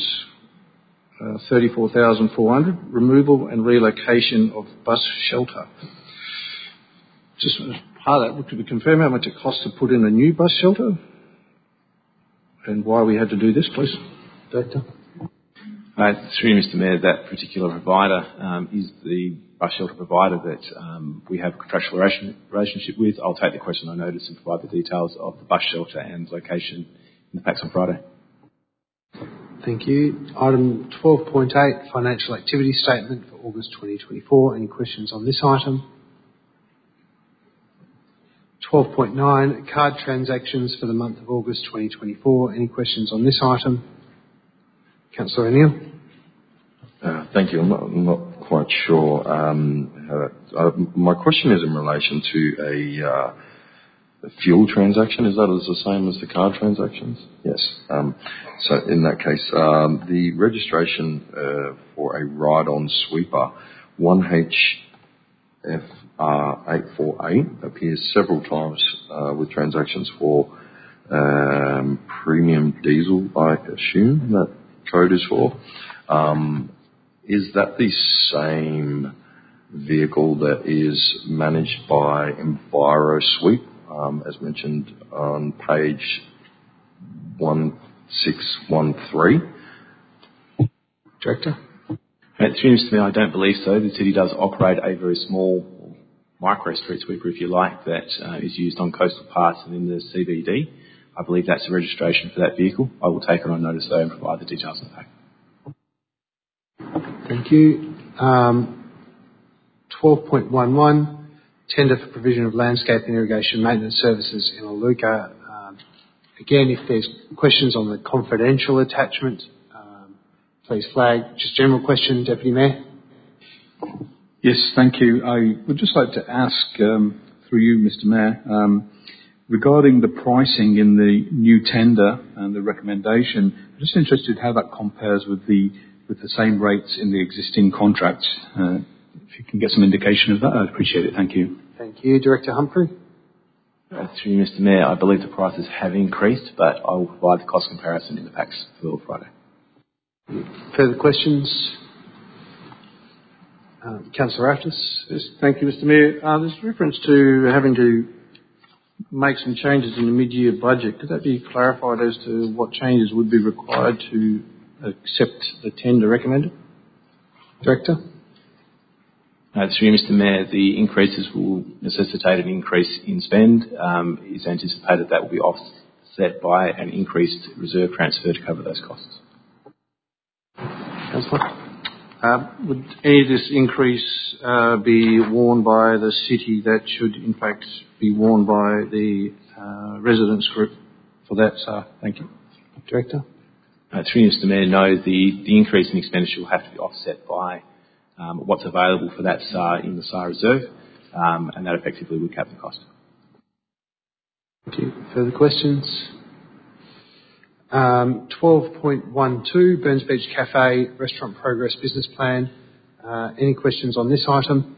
34,400, removal and relocation of bus shelter. Just as part of that, could we confirm how much it costs to put in a new bus shelter? And why we had to do this, please? Director. Through Mr. Mayor, that particular provider is the bus shelter provider that we have a contractual relationship with. I'll take the question on notice and provide the details of the bus shelter and location in the packs on Friday. Thank you. Item 12.8, Financial Activity Statement for August 2024. Any questions on this item? 12.9, Card Transactions for the month of August 2024. Any questions on this item? Councillor O'Neill. Thank you. I'm not quite sure. My question is in relation to a fuel transaction. Is that the same as the card transactions? Yes. So in that case, the registration for a ride-on sweeper, 1HFR848, appears several times with transactions for premium diesel, I assume that code is for. Is that the same vehicle that is managed by EnviroSweep, as mentioned on page 1613? Director? It seems to me I don't believe so. The city does operate a very small micro street sweeper, if you like, that is used on coastal parts and in the CBD. I believe that's the registration for that vehicle. I will take it on notice though and provide the details in the pack. Thank you. 12.11, Tender for Provision of Landscape and Irrigation Maintenance Services in Iluka. Again, if there's questions on the confidential attachment, please flag. Just general question, Deputy Mayor. Yes, thank you. I would just like to ask, through you, Mr. Mayor, regarding the pricing in the new tender and the recommendation. I'm just interested how that compares with the same rates in the existing contracts. If you can get some indication of that, I'd appreciate it. Thank you. Thank you. Director Humphrey. Through you, Mr. Mayor, I believe the prices have increased, but I will provide the cost comparison in the packs for Friday. Further questions? Councillor Raftis. Yes, thank you, Mr. Mayor. There's reference to having to make some changes in the mid-year budget. Could that be clarified as to what changes would be required to accept the tender recommended? Director? Through you, Mr. Mayor, the increases will necessitate an increase in spend. It's anticipated that will be offset by an increased reserve transfer to cover those costs. Councillor? Would any of this increase be borne by the city that should in fact be borne by the residents group for that, sir? Thank you. Director? Through you, Mr. Mayor, no, the increase in expenditure will have to be offset by what's available for that SAR in the SAR reserve, and that effectively would cap the cost. Thank you. Further questions? 12.12, Burns Beach Cafe Restaurant Progress Business Plan. Any questions on this item?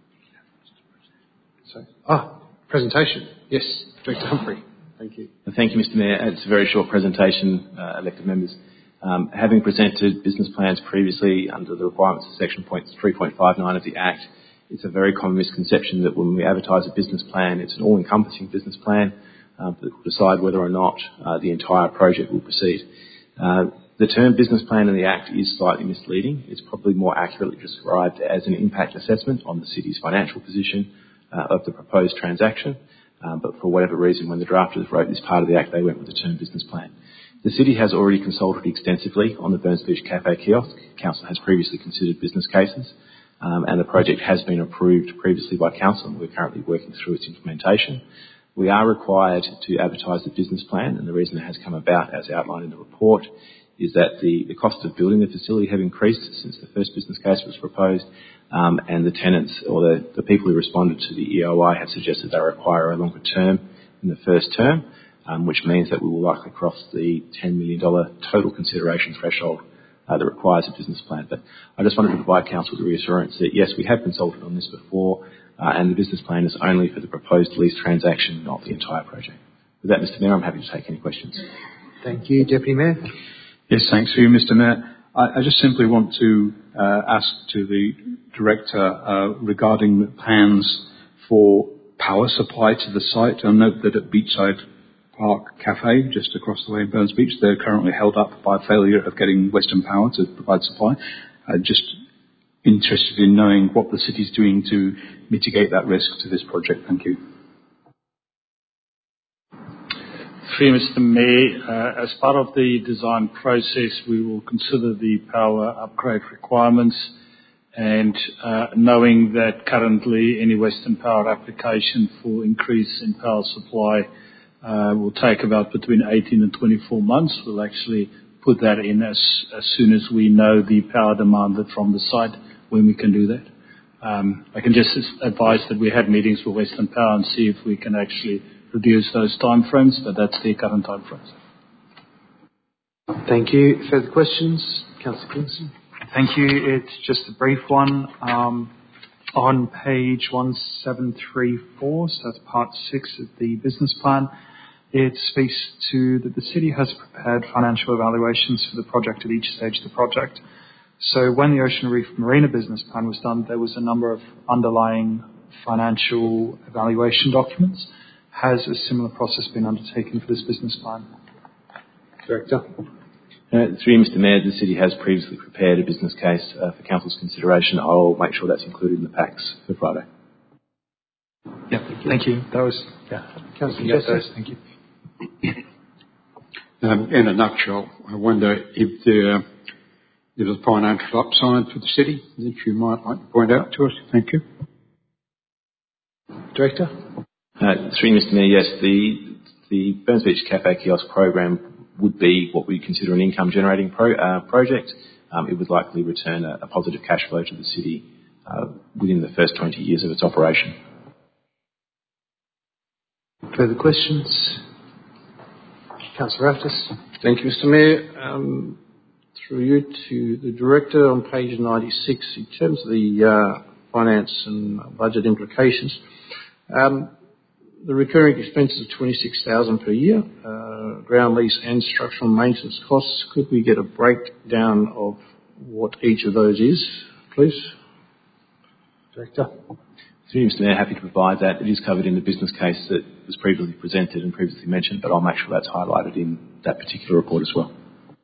Presentation. Yes, Director Humphrey. Thank you. Thank you, Mr. Mayor. It's a very short presentation, elected members. Having presented business plans previously under the requirements of Section 3.59 of the Act, it's a very common misconception that when we advertise a business plan, it's an all-encompassing business plan that will decide whether or not the entire project will proceed. The term business plan in the Act is slightly misleading. It's probably more accurately described as an impact assessment on the city's financial position of the proposed transaction. But for whatever reason, when the drafters wrote this part of the Act, they went with the term business plan. The city has already consulted extensively on the Burns Beach Cafe kiosk. Council has previously considered business cases, and the project has been approved previously by Council, and we're currently working through its implementation. We are required to advertise the business plan, and the reason it has come about, as outlined in the report, is that the cost of building the facility have increased since the first business case was proposed, and the tenants or the people who responded to the EOI have suggested they require a longer term in the first term, which means that we will likely cross the $10 million total consideration threshold that requires a business plan. But I just wanted to provide Council the reassurance that, yes, we have consulted on this before, and the business plan is only for the proposed lease transaction, not the entire project. With that, Mr. Mayor, I'm happy to take any questions. Thank you. Deputy Mayor? Yes, thanks to you, Mr. Mayor. I just simply want to ask to the Director regarding the plans for power supply to the site. I note that at Beachside Park Cafe, just across the way in Burns Beach, they're currently held up by failure of getting Western Power to provide supply. Just interested in knowing what the city's doing to mitigate that risk to this project. Thank you. Through Mr. Mayor, as part of the design process, we will consider the power upgrade requirements, and knowing that currently any Western Power application for increase in power supply will take about between 18 and 24 months. We'll actually put that in as soon as we know the power demanded from the site, when we can do that. I can just advise that we had meetings with Western Power and see if we can actually reduce those timeframes, but that's the current timeframes. Thank you. Further questions? Councillor Kingston. Thank you. It's just a brief one. On page 1734, so that's part 6 of the business plan, it speaks to that the city has prepared financial evaluations for the project at each stage of the project. So when the Ocean Reef Marina business plan was done, there was a number of underlying financial evaluation documents. Has a similar process been undertaken for this business plan? Director. Through Mr. Mayor, the city has previously prepared a business case for Council's consideration. I'll make sure that's included in the packs for Friday. Yeah, thank you. That was, Councillor Jester. Thank you. In a nutshell, I wonder if there is a financial upside for the city that you might like to point out to us. Thank you. Director. Through Mr. Mayor, yes, the Burns Beach Cafe kiosk program would be what we consider an income-generating project. It would likely return a positive cash flow to the city within the first 20 years of its operation. Further questions? Councillor Raftis. Thank you, Mr. Mayor. Through you to the Director on page 96, in terms of the finance and budget implications, the recurring expenses of $26,000 per year, ground lease and structural maintenance costs. Could we get a breakdown of what each of those is, please? Director. Through Mr. Mayor, happy to provide that. It is covered in the business case that was previously presented and previously mentioned, but I'll make sure that's highlighted in that particular report as well.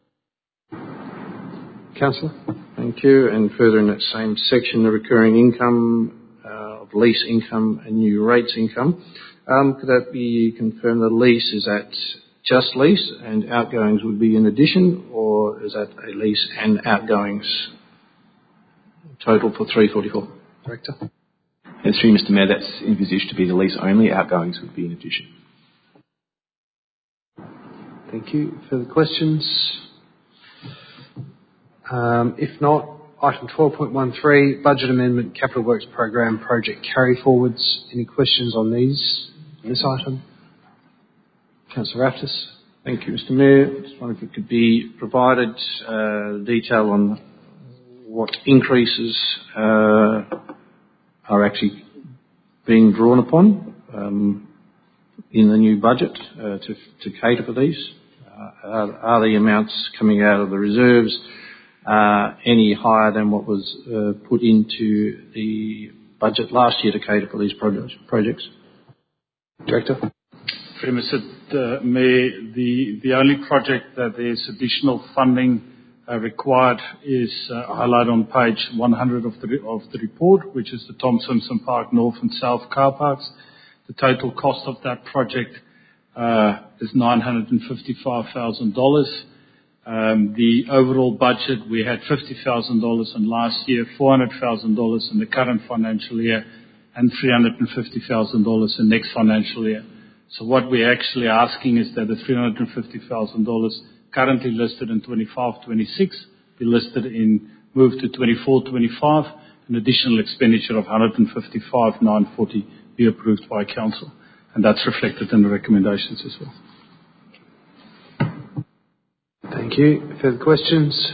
Councillor? Thank you. And further in that same section, the recurring income of lease income and new rates income. Could that be confirmed the lease is at just lease and outgoings would be in addition, or is that a lease and outgoings total for 344? Director? And through Mr. Mayor, that's envisaged to be the lease only. Outgoings would be in addition. Thank you. Further questions? If not, item 12.13, budget amendment, capital works program, project carry forwards. Any questions on this item? Councillor Raftis. Thank you, Mr. Mayor. Just wondering if it could be provided detail on what increases are actually being drawn upon in the new budget to cater for these. Are the amounts coming out of the reserves any higher than what was put into the budget last year to cater for these projects? Director? Mr. Mayor, the only project that there's additional funding required is highlighted on page 100 of the report, which is the Tom Simpson Park North and South car parks. The total cost of that project is $955,000. The overall budget, we had $50,000 in last year, $400,000 in the current financial year, and $350,000 in next financial year. So what we're actually asking is that the $350,000 currently listed in 25-26 be listed in move to 24-25, an additional expenditure of $155,940 be approved by council, and that's reflected in the recommendations as well. Thank you. Further questions?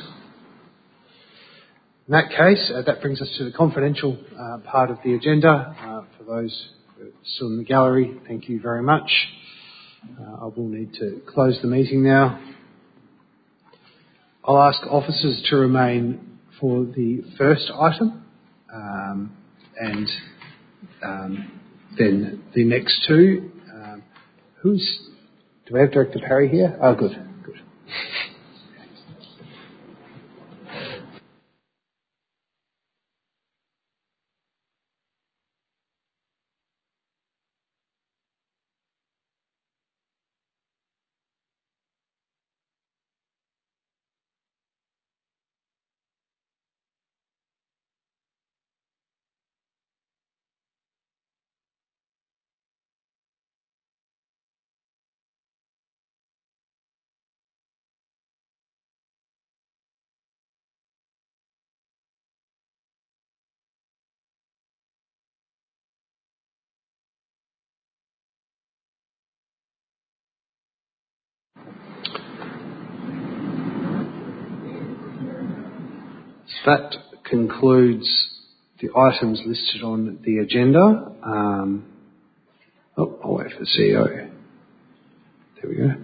In that case, that brings us to the confidential part of the agenda. For those who are still in the gallery, thank you very much. I will need to close the meeting now. I'll ask officers to remain for the first item and then the next two. Do we have Director Parry here? Oh, good. That concludes the items listed on the agenda. I'll wait for the CEO. There we go.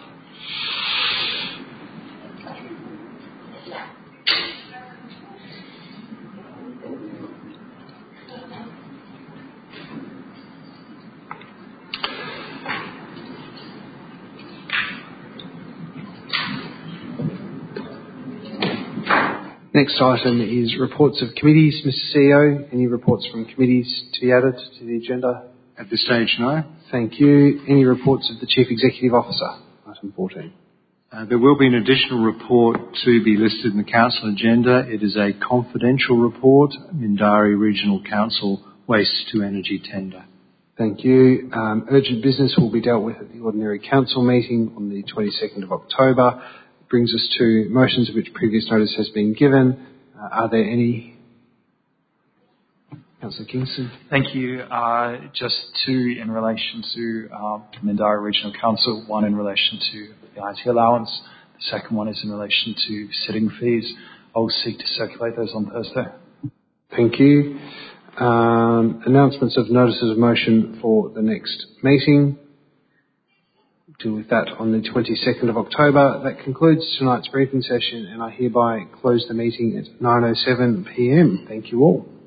Next item is reports of committees. Mr. CEO, any reports from committees to be added to the agenda? At this stage, no. Thank you. Any reports of the Chief Executive Officer? Item 14. There will be an additional report to be listed in the council agenda. It is a confidential report, Mindarie Regional Council Waste to Energy Tender. Thank you. Urgent business will be dealt with at the ordinary council meeting on the 22nd of October. Brings us to motions of which previous notice has been given. Are there any? Councillor Kingston. Thank you. Just two in relation to Mindarie Regional Council, one in relation to the IT allowance. The second one is in relation to sitting fees. I will seek to circulate those on Thursday. Thank you. Announcements of notices of motion for the next meeting. Deal with that on the 22nd of October. That concludes tonight's briefing session, and I hereby close the meeting at 9:07 p.m. Thank you all.